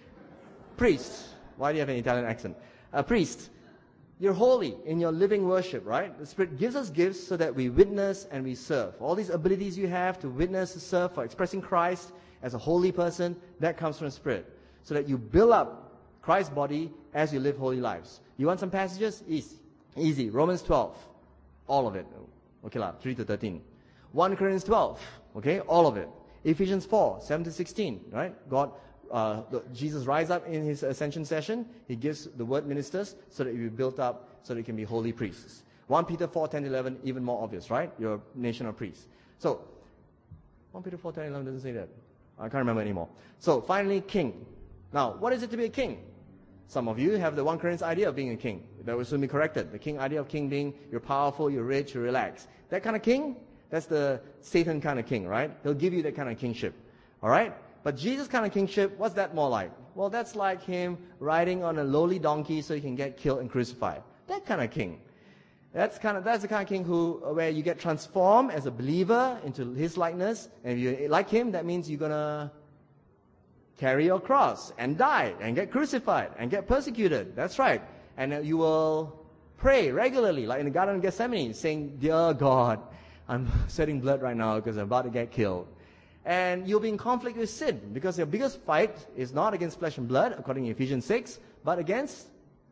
Priest. Why do you have an Italian accent? A priest. You're holy in your living worship, right? The Spirit gives us gifts so that we witness and we serve. All these abilities you have to witness, to serve, for expressing Christ as a holy person, that comes from the Spirit. So that you build up Christ's body as you live holy lives. You want some passages? Easy. Easy. Romans twelve. All of it. Okay, lah, three to thirteen. First Corinthians twelve. Okay, all of it. Ephesians four, seven to sixteen, right? God, uh, the, Jesus rise up in His ascension session. He gives the word ministers so that you be built up, so that you can be holy priests. First Peter four, ten to eleven, even more obvious, right? You're a nation of priests. So, First Peter four, ten to eleven doesn't say that. I can't remember anymore. So, finally, king. Now, what is it to be a king? Some of you have the First Corinthians idea of being a king. That will soon be corrected. The king idea of king being you're powerful, you're rich, you're relaxed. That kind of king, that's the Satan kind of king, right? He'll give you that kind of kingship. All right? But Jesus' kind of kingship, what's that more like? Well, that's like Him riding on a lowly donkey so He can get killed and crucified. That kind of king. That's kind of that's the kind of king who where you get transformed as a believer into His likeness. And if you like Him, that means you're gonna carry your cross and die and get crucified and get persecuted. That's right. And you will pray regularly, like in the Garden of Gethsemane, saying, Dear God, I'm sweating blood right now because I'm about to get killed. And you'll be in conflict with sin because your biggest fight is not against flesh and blood, according to Ephesians six, but against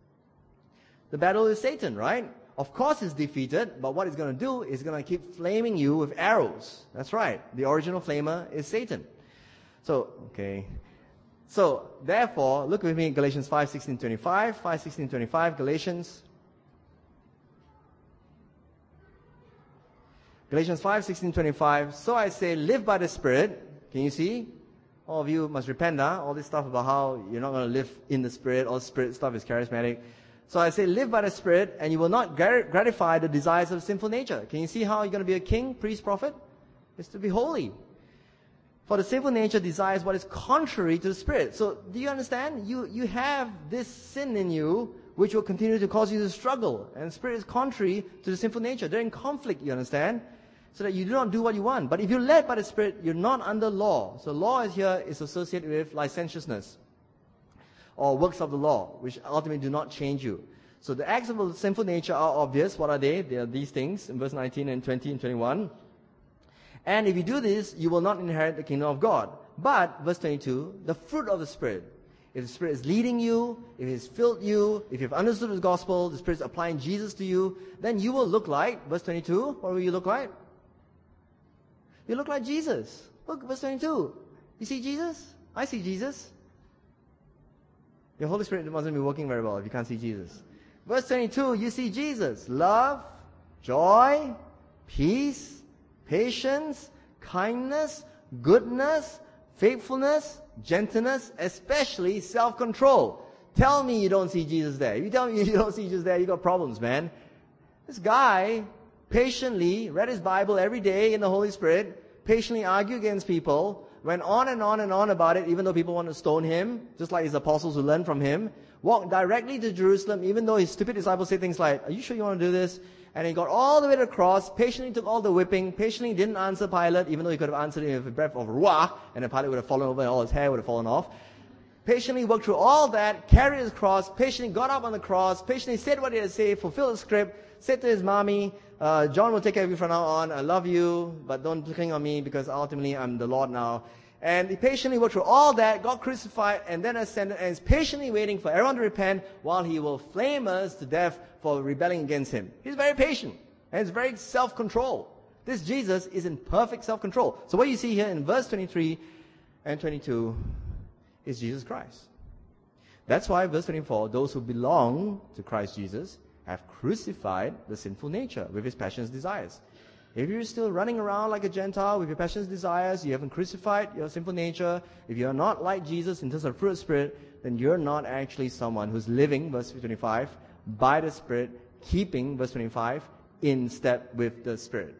the battle with Satan, right? Of course he's defeated, but what he's going to do is going to keep flaming you with arrows. That's right. The original flamer is Satan. So, okay. So, therefore, look with me, Galatians five, sixteen, twenty-five. five, sixteen, twenty-five, Galatians. Galatians five, sixteen, twenty-five. So I say, live by the Spirit. Can you see? All of you must repent, huh? All this stuff about how you're not going to live in the Spirit. All Spirit stuff is charismatic. So I say, live by the Spirit, and you will not grat- gratify the desires of sinful nature. Can you see how you're going to be a king, priest, prophet? It's to be holy. For the sinful nature desires what is contrary to the Spirit. So do you understand? You, you have this sin in you, which will continue to cause you to struggle. And the Spirit is contrary to the sinful nature. They're in conflict, you understand? So that you do not do what you want. But if you're led by the Spirit, you're not under law. So law is here is associated with licentiousness or works of the law, which ultimately do not change you. So the acts of the sinful nature are obvious. What are they? They are these things in verse nineteen and twenty and twenty-one. And if you do this, you will not inherit the kingdom of God. But, verse twenty-two, the fruit of the Spirit. If the Spirit is leading you, if He's filled you, if you've understood the gospel, the Spirit is applying Jesus to you, then you will look like, verse twenty-two, what will you look like? You look like Jesus. Look, verse twenty-two. You see Jesus? I see Jesus. Your Holy Spirit mustn't be working very well if you can't see Jesus. Verse twenty-two, you see Jesus. Love, joy, peace, patience, kindness, goodness, faithfulness, gentleness, especially self-control. Tell me you don't see Jesus there. If you tell me you don't see Jesus there, you got problems, man. This guy patiently read his Bible every day in the Holy Spirit, patiently argued against people, went on and on and on about it, even though people want to stone him, just like his apostles who learned from him, walked directly to Jerusalem, even though his stupid disciples say things like, are you sure you want to do this? And he got all the way to the cross, patiently took all the whipping, patiently didn't answer Pilate, even though he could have answered him with a breath of ruach, and then Pilate would have fallen over and all his hair would have fallen off. Patiently worked through all that, carried his cross, patiently got up on the cross, patiently said what he had to say, fulfilled the script, said to his mommy, uh, John will take care of you from now on, I love you, but don't cling on me because ultimately I'm the Lord now. And he patiently worked through all that, got crucified, and then ascended, and is patiently waiting for everyone to repent while he will flame us to death for rebelling against him. He's very patient, and he's very self-controlled. This Jesus is in perfect self-control. So what you see here in verse twenty-three and twenty-two is Jesus Christ. That's why verse twenty-four, those who belong to Christ Jesus have crucified the sinful nature with his passions and desires. If you're still running around like a Gentile with your passions and desires, you haven't crucified your sinful nature, if you're not like Jesus in terms of fruit of Spirit, then you're not actually someone who's living, verse twenty-five, by the Spirit, keeping, verse twenty-five, in step with the Spirit.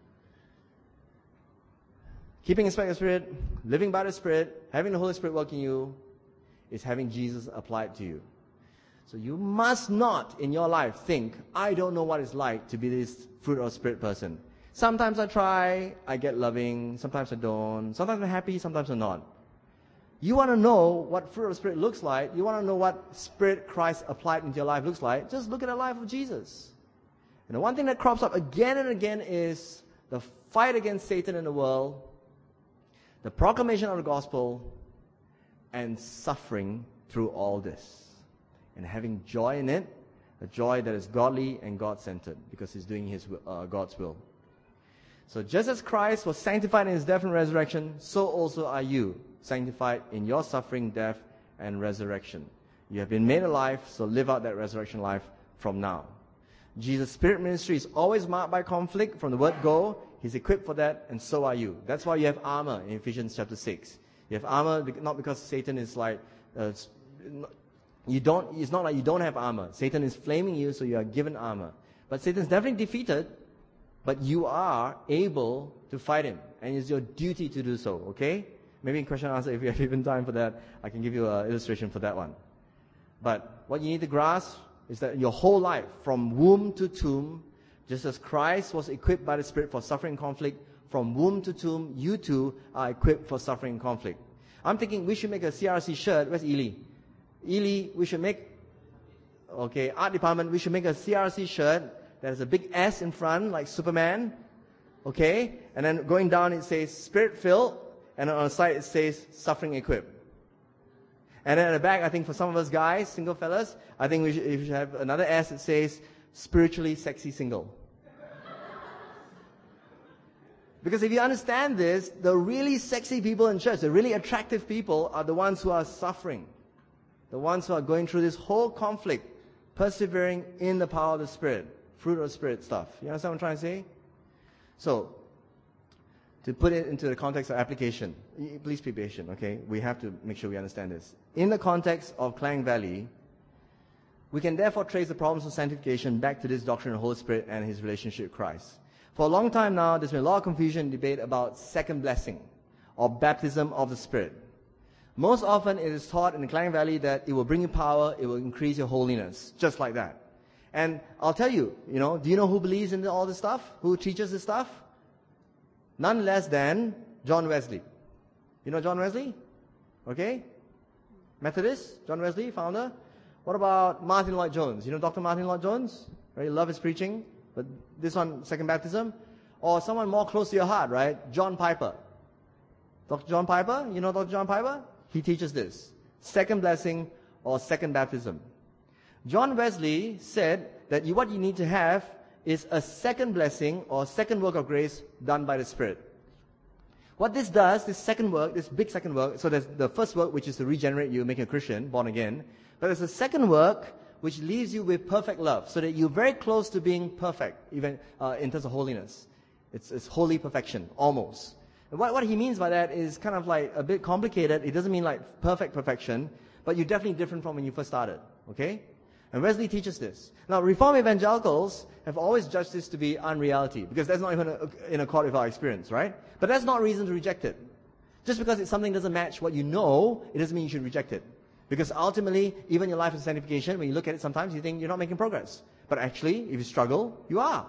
Keeping in step with the Spirit, living by the Spirit, having the Holy Spirit working you, is having Jesus applied to you. So you must not in your life think, I don't know what it's like to be this fruit of Spirit person. Sometimes I try, I get loving, sometimes I don't, sometimes I'm happy, sometimes I'm not. You want to know what fruit of the Spirit looks like, you want to know what Spirit Christ applied into your life looks like, just look at the life of Jesus. And the one thing that crops up again and again is the fight against Satan in the world, the proclamation of the gospel, and suffering through all this. And having joy in it, a joy that is godly and God-centered, because he's doing his uh, God's will. So just as Christ was sanctified in his death and resurrection, so also are you, sanctified in your suffering, death, and resurrection. You have been made alive, so live out that resurrection life from now. Jesus' Spirit ministry is always marked by conflict from the word go. He's equipped for that, and so are you. That's why you have armor in Ephesians chapter six. You have armor not because Satan is like, uh, you don't. It's not like you don't have armor. Satan is flaming you, so you are given armor. But Satan's definitely defeated, but you are able to fight him, and it's your duty to do so, okay? Maybe in question and answer, if you have even time for that, I can give you an illustration for that one. But what you need to grasp is that your whole life, from womb to tomb, just as Christ was equipped by the Spirit for suffering and conflict, from womb to tomb, you too are equipped for suffering and conflict. I'm thinking we should make a C R C shirt. Where's Ely? Ely, we should make, okay, art department, we should make a C R C shirt that has a big S in front, like Superman, okay? And then going down it says Spirit-filled, and on the side it says suffering equipped. And then at the back, I think for some of us guys, single fellas, I think we should, we should have another S that says spiritually sexy single. Because if you understand this, the really sexy people in church, the really attractive people are the ones who are suffering. The ones who are going through this whole conflict, persevering in the power of the Spirit, fruit of the Spirit stuff. You understand what I'm trying to say? So, to put it into the context of application, please be patient, okay? We have to make sure we understand this. In the context of Klang Valley, We can therefore trace the problems of sanctification back to this doctrine of the Holy Spirit and his relationship with Christ. For a long time now, there's been a lot of confusion and debate about second blessing, or baptism of the Spirit. Most often it is taught in the Klang Valley that it will bring you power, it will increase your holiness, just like that. And I'll tell you, you know, do you know who believes in all this stuff? Who teaches this stuff? None less than John Wesley. You know John Wesley? Okay? Methodist, John Wesley, founder. What about Martin Lloyd-Jones? You know Doctor Martin Lloyd-Jones? Right? You love his preaching. But this one, second baptism. Or someone more close to your heart, right? John Piper. Doctor John Piper? You know Doctor John Piper? He teaches this. Second blessing or second baptism. John Wesley said that you, what you need to have is a second blessing or second work of grace done by the Spirit. What this does, this second work, this big second work, so there's the first work, which is to regenerate you, make you a Christian, born again. But there's a second work, which leaves you with perfect love, so that you're very close to being perfect, even uh, in terms of holiness. It's, it's holy perfection, almost. And what, what he means by that is kind of like a bit complicated. It doesn't mean like perfect perfection, but you're definitely different from when you first started, okay? And Wesley teaches this. Now, Reformed evangelicals have always judged this to be unreality, because that's not even a, in accord with our experience, right? But that's not reason to reject it. Just because it's something doesn't match what you know, it doesn't mean you should reject it. Because ultimately, even your life of sanctification, when you look at it sometimes, you think you're not making progress. But actually, if you struggle, you are.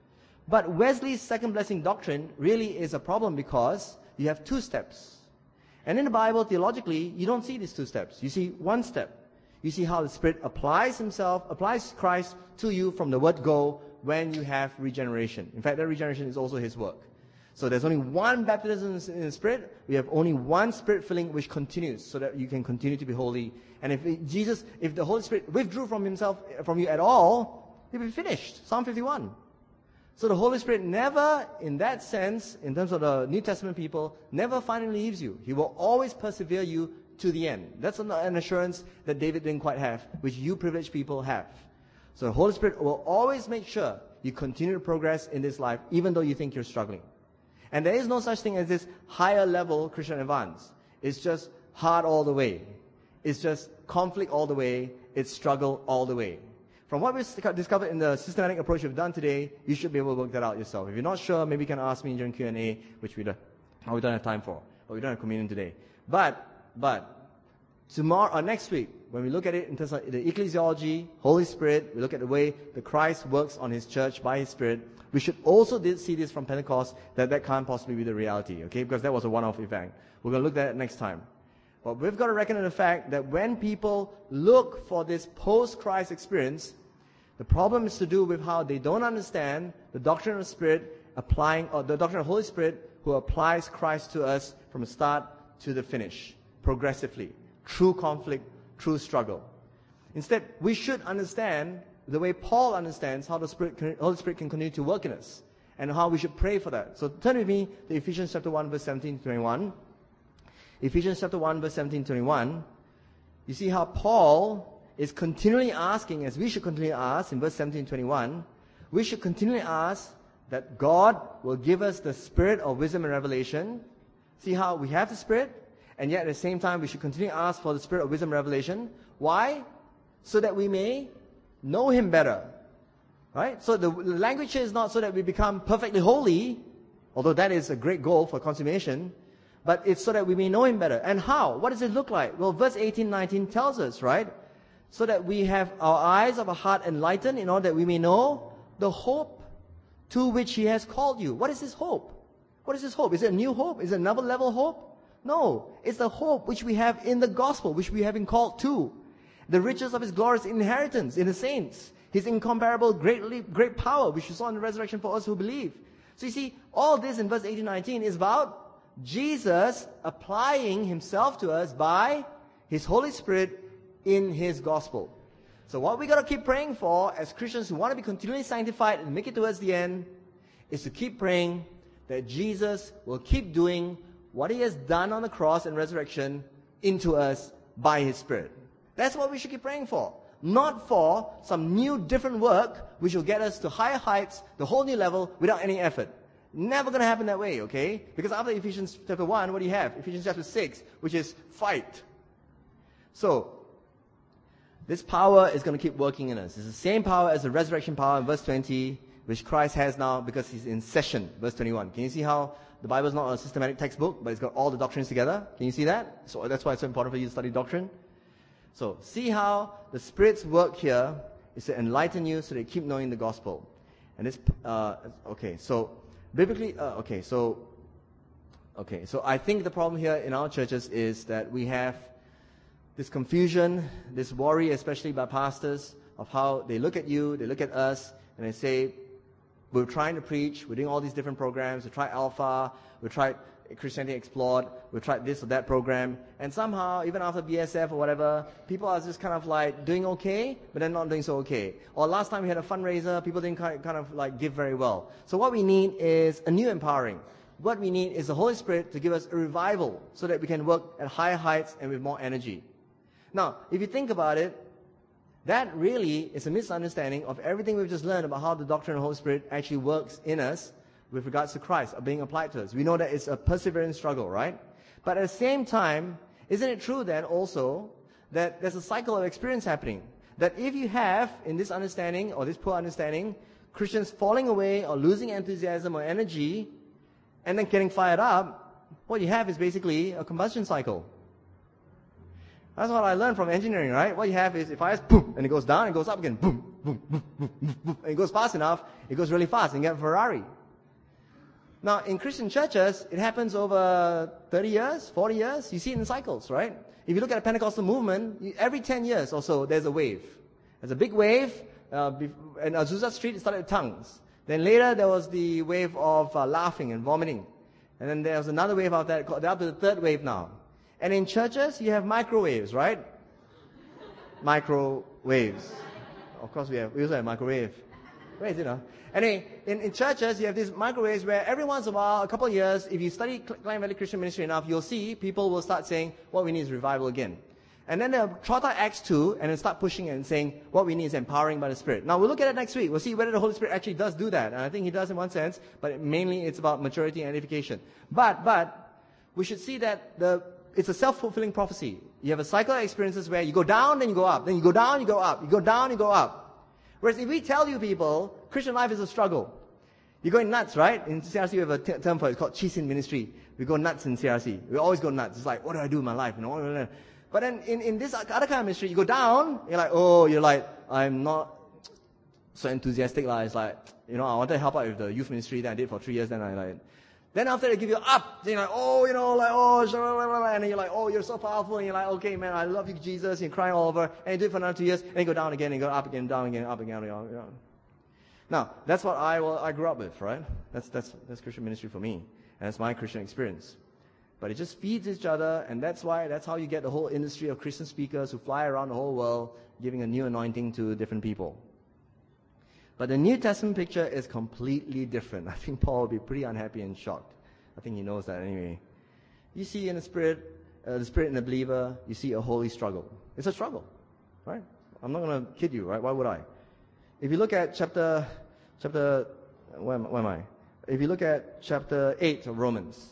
But Wesley's second blessing doctrine really is a problem because you have two steps. And in the Bible, theologically, you don't see these two steps. You see one step. You see how the Spirit applies himself, applies Christ to you from the word go when you have regeneration. In fact, that regeneration is also his work. So there's only one baptism in the Spirit. We have only one Spirit filling which continues so that you can continue to be holy. And if it, Jesus, if the Holy Spirit withdrew from himself, from you at all, you'll be finished. Psalm fifty-one. So the Holy Spirit never, in that sense, in terms of the New Testament people, never finally leaves you. He will always persevere you to the end. That's an, an assurance that David didn't quite have, which you privileged people have. So the Holy Spirit will always make sure you continue to progress in this life, even though you think you're struggling. And there is no such thing as this higher level Christian advance. It's just hard all the way. It's just conflict all the way. It's struggle all the way. From what we've discovered in the systematic approach we've done today, you should be able to work that out yourself. If you're not sure, maybe you can ask me during Q and A, which we don't, we don't have time for, or we don't have communion today. But, but, tomorrow or next week, when we look at it in terms of the ecclesiology, Holy Spirit, we look at the way that Christ works on his church by his Spirit, we should also see this from Pentecost, that that can't possibly be the reality, okay? Because that was a one-off event. We're going to look at it next time. But we've got to reckon the fact that when people look for this post-Christ experience, the problem is to do with how they don't understand the doctrine of the Spirit applying, or the doctrine of the Holy Spirit who applies Christ to us from the start to the finish, progressively, through conflict, through struggle. Instead, we should understand the way Paul understands how the Spirit can, Holy Spirit can continue to work in us, and how we should pray for that. So turn with me to Ephesians chapter one, verse seventeen to twenty-one. Ephesians chapter one, verse seventeen to twenty-one. You see how Paul is continually asking, as we should continually ask in verse seventeen to twenty-one, we should continually ask that God will give us the spirit of wisdom and revelation. See how we have the Spirit, and yet at the same time we should continue to ask for the spirit of wisdom and revelation. Why? So that we may know him better. Right? So the language here is not so that we become perfectly holy, although that is a great goal for consummation, but it's so that we may know him better. And how? What does it look like? Well, verse eighteen, nineteen tells us, right? So that we have our eyes of our heart enlightened in order that we may know the hope to which he has called you. What is this hope? What is this hope? Is it a new hope? Is it another level hope? No. It's the hope which we have in the gospel, which we have been called to. The riches of his glorious inheritance in the saints. His incomparable great, great power, which we saw in the resurrection for us who believe. So you see, all this in verse eighteen, nineteen is about Jesus applying himself to us by his Holy Spirit in his gospel. So what we got to keep praying for as Christians who want to be continually sanctified and make it towards the end is to keep praying that Jesus will keep doing what he has done on the cross and resurrection into us by his Spirit. That's what we should keep praying for. Not for some new, different work which will get us to higher heights, the whole new level, without any effort. Never going to happen that way, okay? Because after Ephesians chapter one, what do you have? Ephesians chapter six, which is fight. So, This power is going to keep working in us. It's the same power as the resurrection power in verse twenty, which Christ has now because He's in session, verse twenty-one. Can you see how the Bible is not a systematic textbook, but it's got all the doctrines together? Can you see that? So that's why it's so important for you to study doctrine. So, see how the Spirit's work here is to enlighten you so that you keep knowing the gospel. And this, uh, okay, so, biblically, uh, okay, so, okay, so I think the problem here in our churches is that we have this confusion, this worry, especially by pastors, of how they look at you, they look at us, and they say, we're trying to preach, we're doing all these different programs, we tried Alpha, we tried Christianity Explored, we tried this or that program, and somehow, even after B S F or whatever, people are just kind of like doing okay, but then not doing so okay. Or last time we had a fundraiser, people didn't kind of like give very well. So what we need is a new empowering. What we need is the Holy Spirit to give us a revival so that we can work at higher heights and with more energy. Now, if you think about it, that really is a misunderstanding of everything we've just learned about how the doctrine of the Holy Spirit actually works in us with regards to Christ, are being applied to us. We know that it's a perseverance struggle, right? But at the same time, isn't it true then also that there's a cycle of experience happening? That if you have, in this understanding, or this poor understanding, Christians falling away or losing enthusiasm or energy, and then getting fired up, what you have is basically a combustion cycle. That's what I learned from engineering, right? What you have is, if I just boom, and it goes down, it goes up again, boom, boom, boom, boom, boom, boom, and it goes fast enough, it goes really fast, and you get a Ferrari. Now, in Christian churches, it happens over thirty years, forty years. You see it in cycles, right? If you look at the Pentecostal movement, you, every ten years or so, there's a wave. There's a big wave. Uh, in Azusa Street, it started with tongues. Then later, there was the wave of uh, laughing and vomiting. And then there was another wave after that. They're up to the third wave now. And in churches, you have microwaves, right? Microwaves. Of course, we have. We also have microwave. Where is it now? Anyway, in, in churches, you have these microwaves where every once in a while, a couple of years, if you study Klang Valley Christian Ministry enough, you'll see people will start saying, what we need is revival again. And then they'll trot out Acts two and then start pushing it and saying, what we need is empowering by the Spirit. Now, we'll look at it next week. We'll see whether the Holy Spirit actually does do that. And I think He does in one sense, but mainly it's about maturity and edification. But, but, we should see that the it's a self-fulfilling prophecy. You have a cycle of experiences where you go down, then you go up. Then you go down, you go up. You go down, you go up. Whereas if we tell you people, Christian life is a struggle. You're going nuts, right? In C R C, we have a t- term for it. It's called cheese in ministry. We go nuts in C R C. We always go nuts. It's like, what do I do in my life? You know? But then in, in this other kind of ministry, you go down, you're like, oh, you're like, I'm not so enthusiastic. Like, it's like, you know, I wanted to help out with the youth ministry that I did for three years. Then I like, then after they give you up, then you're like, oh, you know, like, oh, and then you're like, oh, you're so powerful. And you're like, okay, man, I love you, Jesus. And you're crying all over. And you do it for another two years. And you go down again, and you go up again, down again, up again, down again. Now, that's what I well, I grew up with, right? That's, that's, that's Christian ministry for me. And that's my Christian experience. But it just feeds each other, and that's why, that's how you get the whole industry of Christian speakers who fly around the whole world, giving a new anointing to different people. But the New Testament picture is completely different. I think Paul will be pretty unhappy and shocked. I think he knows that anyway. You see in the Spirit, uh, the Spirit in the believer, you see a holy struggle. It's a struggle, right? I'm not going to kid you, right? Why would I? If you look at chapter, chapter, where am, where am I? If you look at chapter eight of Romans,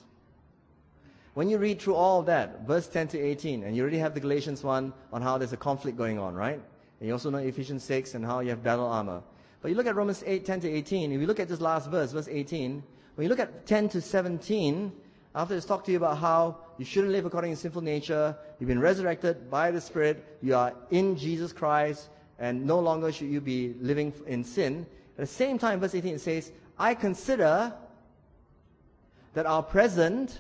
when you read through all of that, verse ten to eighteen, and you already have the Galatians one on how there's a conflict going on, right? And you also know Ephesians six and how you have battle armor. But you look at Romans eight, ten to eighteen, if you look at this last verse, verse eighteen, when you look at ten to seventeen, after it's talked to you about how you shouldn't live according to sinful nature, you've been resurrected by the Spirit, you are in Jesus Christ, and no longer should you be living in sin. At the same time, verse eighteen, it says, I consider that our present,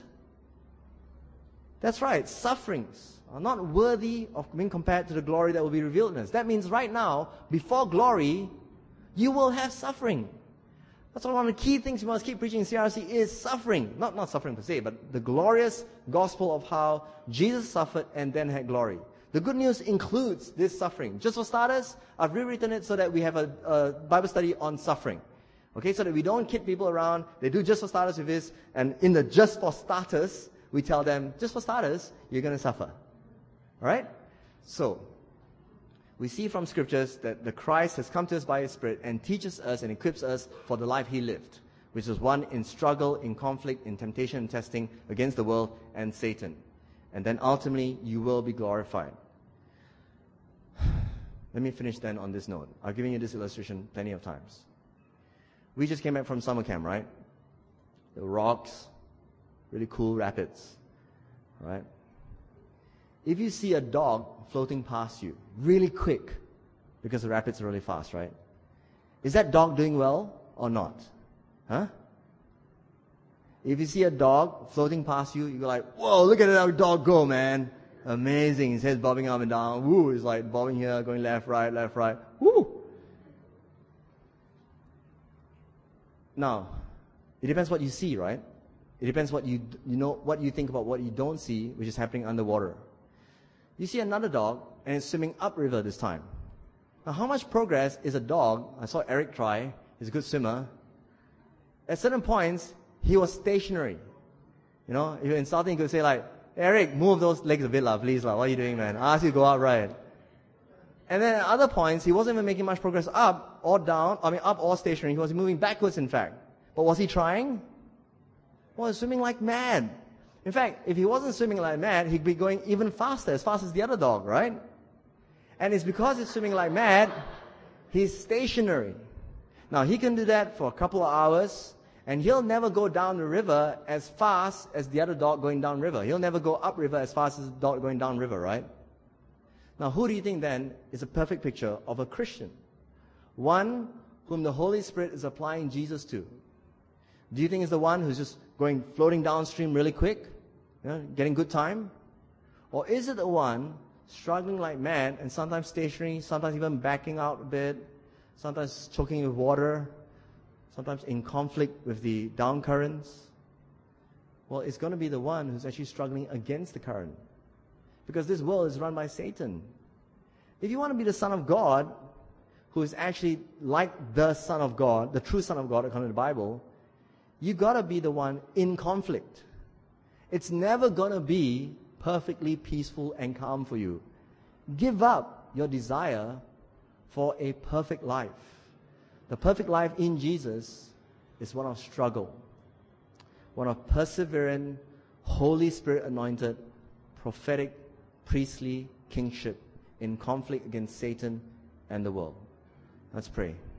that's right, sufferings are not worthy of being compared to the glory that will be revealed in us. That means right now, before glory, you will have suffering. That's one of the key things you must keep preaching in C R C is suffering. Not, not suffering per se, but the glorious gospel of how Jesus suffered and then had glory. The good news includes this suffering. Just for starters, I've rewritten it so that we have a, a Bible study on suffering. Okay, so that we don't kid people around. They do just for starters with this, and in the just for starters, we tell them, just for starters, you're going to suffer. Alright? So, we see from scriptures that the Christ has come to us by His Spirit and teaches us and equips us for the life He lived, which is one in struggle, in conflict, in temptation and testing against the world and Satan. And then ultimately, you will be glorified. let me finish then on this note. I've given you this illustration plenty of times. We just came back from summer camp, right? The rocks, really cool rapids, right? If you see a dog floating past you really quick, because the rapids are really fast, right? Is that dog doing well or not? Huh? If you see a dog floating past you, you're like, whoa, look at that dog go, man. Amazing. His head's bobbing up and down. Woo, he's like bobbing here, going left, right, left, right. Woo! Now, it depends what you see, right? It depends what you you know what you think about what you don't see, which is happening underwater. You see another dog, and it's swimming upriver this time. Now, how much progress is a dog? I saw Eric try. He's a good swimmer. At certain points, he was stationary. You know, if you're insulting, you could say like, Eric, move those legs a bit, lah, please, lah. What are you doing, man? I asked you to go upright. And then at other points, he wasn't even making much progress up or down. I mean, up or stationary. He was moving backwards, in fact. But was he trying? Well, he was swimming like mad. In fact, if he wasn't swimming like mad, he'd be going even faster, as fast as the other dog, right? And it's because he's swimming like mad, he's stationary. Now, he can do that for a couple of hours, and he'll never go down the river as fast as the other dog going down river. He'll never go upriver as fast as the dog going down river, right? Now, who do you think then is a perfect picture of a Christian? One whom the Holy Spirit is applying Jesus to. Do you think it's the one who's just going, floating downstream really quick, you know, getting good time? Or is it the one struggling like mad and sometimes stationary, sometimes even backing out a bit, sometimes choking with water, sometimes in conflict with the down currents? Well, it's going to be the one who's actually struggling against the current. Because this world is run by Satan. If you want to be the Son of God, who is actually like the Son of God, the true Son of God according to the Bible, you got to be the one in conflict. It's never going to be perfectly peaceful and calm for you. Give up your desire for a perfect life. The perfect life in Jesus is one of struggle, one of persevering, Holy Spirit anointed, prophetic, priestly kingship in conflict against Satan and the world. Let's pray.